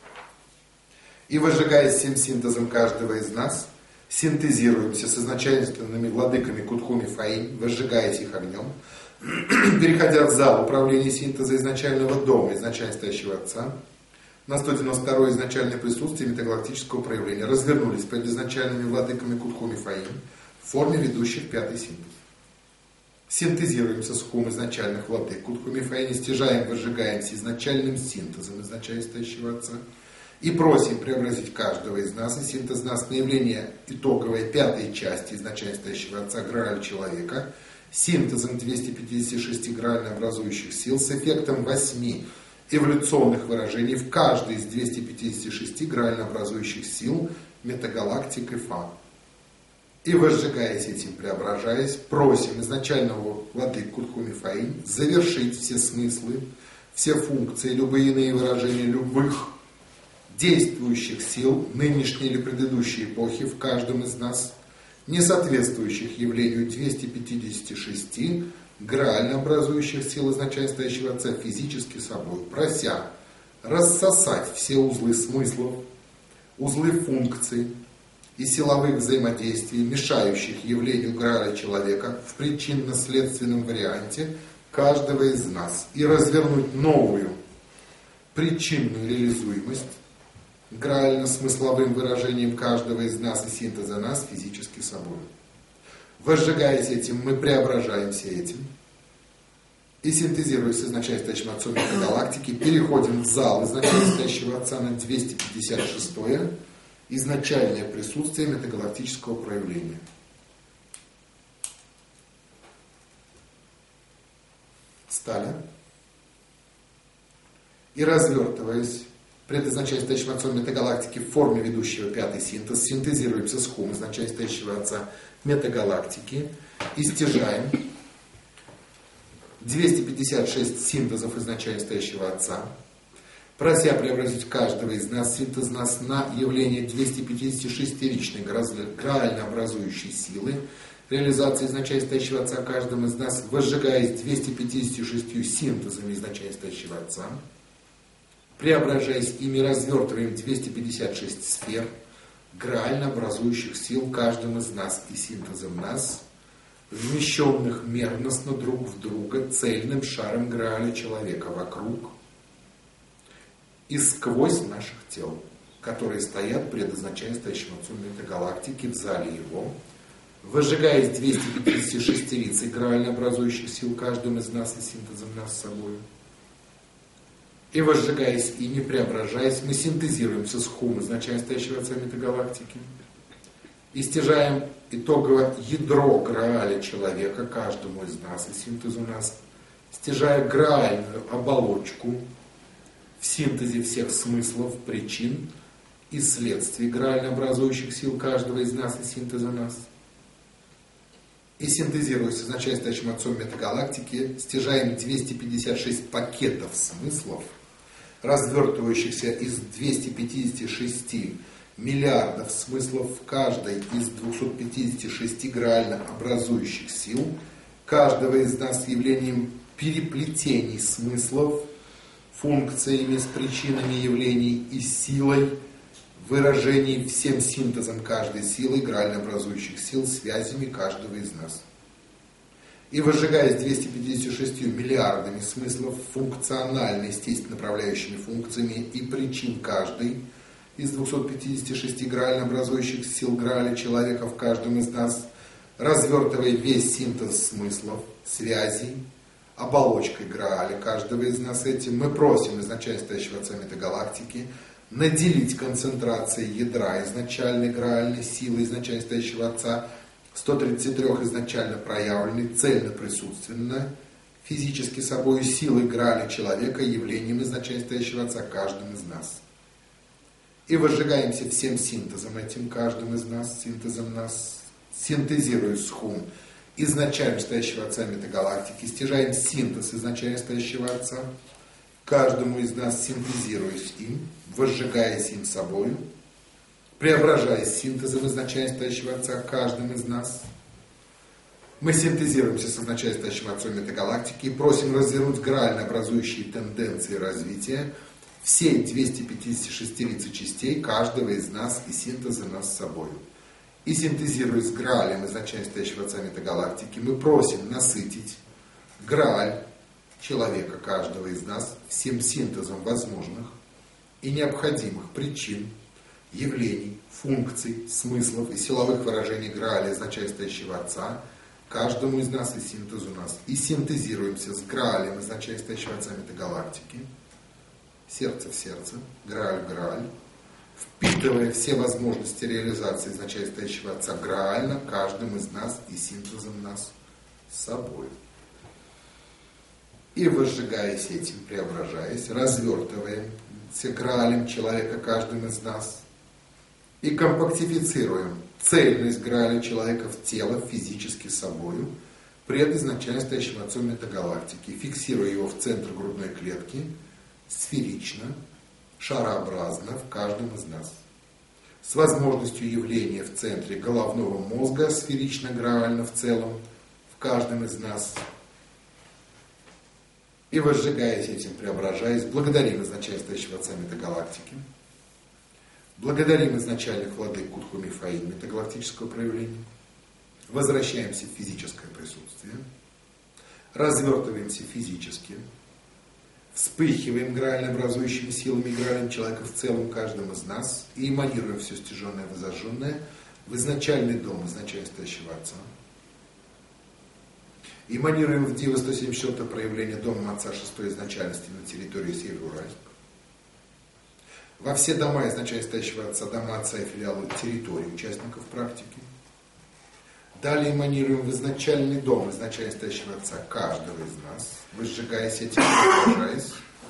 И возжигаясь всем синтезом каждого из нас, синтезируемся с изначальными владыками Кутхуми Фаинь, возжигаясь их огнем, переходя в зал управления синтеза изначального дома, изначально стоящего Отца, на 192-й изначальное присутствие метагалактического проявления, развернулись перед изначальными владыками Кутхуми Фаинь в форме ведущих 5-й синтез. Синтезируемся с хум изначальных владык Кутхуми Фаинь, стяжаем, возжигаемся изначальным синтезом изначально стоящего Отца, и просим преобразить каждого из нас и синтез нас на явление итоговой 5-й части изначально стоящего Отца Грааль человека, синтезом 256 граально образующих сил с эффектом 8 эволюционных выражений в каждой из 256 граально образующих сил метагалактик и Фа. И возжигаясь этим, преображаясь, просим изначального владык Кутхуми Фаинь завершить все смыслы, все функции, любые иные выражения любых действующих сил нынешней или предыдущей эпохи в каждом из нас, не соответствующих явлению 256 граально образующих сил изначально стоящего Отца физически собой, прося рассосать все узлы смыслов, узлы функций и силовых взаимодействий, мешающих явлению Грааля человека в причинно-следственном варианте каждого из нас, и развернуть новую причинную реализуемость граально-смысловым выражением каждого из нас и синтеза нас физически собой. Возжигаясь этим, мы преображаемся этим и, синтезируясь с изначально стоящим Отцом галактики, переходим в зал изначально стоящего Отца на 256-е изначальное присутствие метагалактического проявления. Стали. И развертываясь пред изначально стоящим Отцом метагалактики в форме ведущего 5-й синтез, синтезируемся с хум изначально стоящего Отца метагалактики и стяжаем 256 синтезов изначально стоящего Отца, прося преобразить каждого из нас, синтез нас, на явление 256-ричной граально образующей силы, реализации изначально стоящего Отца каждым из нас, возжигаясь 256 синтезами изначально стоящего Отца, преображаясь ими, развертываем 256 сфер, граально образующих сил каждым из нас и синтезом нас, вмещенных мерностно друг в друга цельным шаром Грааля человека вокруг и сквозь наших тел, которые стоят пред изначально стоящим Отцом метагалактики в зале его, возжигаясь 256 лицей граально образующих сил каждым из нас и синтезом нас с собой. И возжигаясь ими, преображаясь, мы синтезируемся с хум изначально стоящего Отца метагалактики и стяжаем итоговое ядро Грааля человека каждому из нас и синтезу нас, стяжая граальную оболочку в синтезе всех смыслов, причин из следствий граально образующих сил каждого из нас и синтеза нас. И синтезируясь означает стоящим отцом метагалактики, стяжаем 256 пакетов смыслов, развертывающихся из 256 миллиардов смыслов каждой из 256 граально образующих сил, каждого из нас явлением переплетений смыслов, функциями с причинами явлений и силой, выражений всем синтезом каждой силы, граально образующих сил, связями каждого из нас. И возжигаясь 256 миллиардами смыслов, функционально, естественно, направляющими функциями и причин каждой из 256 граально образующих сил Грааля человека в каждом из нас, развертывая весь синтез смыслов, связей, оболочкой Грааля каждого из нас этим, мы просим изначально стоящего Отца Метагалактики наделить концентрацией ядра изначальной граальной силы изначально стоящего Отца 133 изначально проявленной, цельно присутственно, физически собой силой Грааля человека, явлением изначально стоящего Отца каждым из нас. И возжигаемся всем синтезом этим, каждым из нас, синтезом нас, синтезируя схун изначально стоящего Отца Метагалактики, стяжаем синтез изначально стоящего Отца, каждому из нас синтезируясь им, возжигаясь им собою, преображаясь синтезом изначально стоящего Отца каждым из нас. Мы синтезируемся с изначально стоящим Отцом Метагалактики и просим развернуть граально образующие тенденции развития всей 256 лиц частей каждого из нас и синтеза нас с собою. И синтезируясь с Граалем изначально стоящего Отца Метагалактики, мы просим насытить Грааль человека каждого из нас всем синтезом возможных и необходимых причин, явлений, функций, смыслов и силовых выражений Грааля изначально стоящего Отца каждому из нас и синтезу нас. И синтезируемся с Граалем изначально стоящего Отца Метагалактики, сердце в сердце, Грааль в Грааль, впитывая все возможности реализации изначально стоящего Отца Граально каждым из нас и синтезом нас с собой. И возжигаясь этим, преображаясь, развертываем Граалем человека каждым из нас и компактифицируем цельность Грааля человека в тело физически собою, пред изначально стоящим Отцом Метагалактики, фиксируя его в центр грудной клетки, сферично, шарообразно в каждом из нас, с возможностью явления в центре головного мозга, сферично-граально в целом, в каждом из нас. И возжигаясь этим, преображаясь, благодарим изначально стоящего Отца Метагалактики, благодарим изначальных владык Кутху Мифаим метагалактического проявления, возвращаемся в физическое присутствие, развертываемся физически, вспыхиваем граально образующими силами граалем человека в целом каждым из нас и эманируем все стяженное и возожженное в изначальный дом изначально стоящего Отца. Эманируем в Дива 174 проявление Дома Отца 6 изначальности на территории Северо-Уральска. Во все дома изначально стоящего Отца, дома Отца и филиалы территории участников практики. Далее эманируем в изначальный дом изначально стоящего Отца каждого из нас, возжигаясь этим, преображаясь.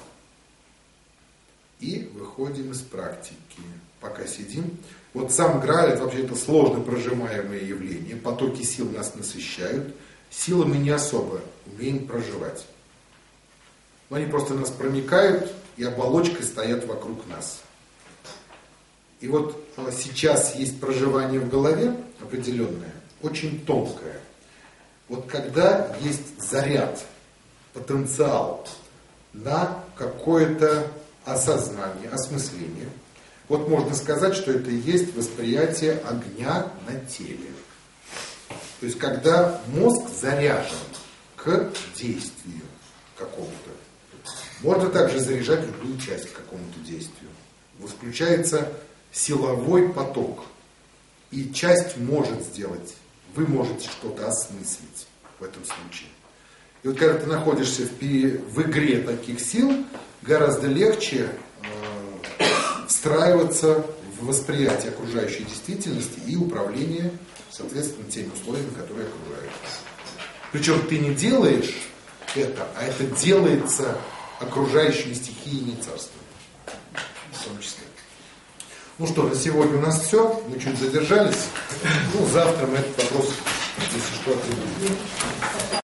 И выходим из практики. Пока сидим. Вот сам Грааль, это вообще-то сложно прожимаемое явление. Потоки сил нас насыщают. Силы мы не особо умеем проживать. Но они просто нас проникают и оболочкой стоят вокруг нас. И вот сейчас есть проживание в голове определенное, очень тонкое. Вот когда есть заряд, потенциал на какое-то осознание, осмысление, вот можно сказать, что это и есть восприятие огня на теле. То есть, когда мозг заряжен к действию какому-то, можно также заряжать любую часть к какому-то действию. Включается силовой поток. И часть может сделать, вы можете что-то осмыслить в этом случае. И вот когда ты находишься в игре таких сил, гораздо легче встраиваться в восприятие окружающей действительности и управление, соответственно, теми условиями, которые окружают. Причем ты не делаешь это, а это делается окружающими стихиями царства. В том числе. Ну что, на сегодня у нас все. Мы чуть задержались. Ну, завтра мы этот вопрос, если что, ответим.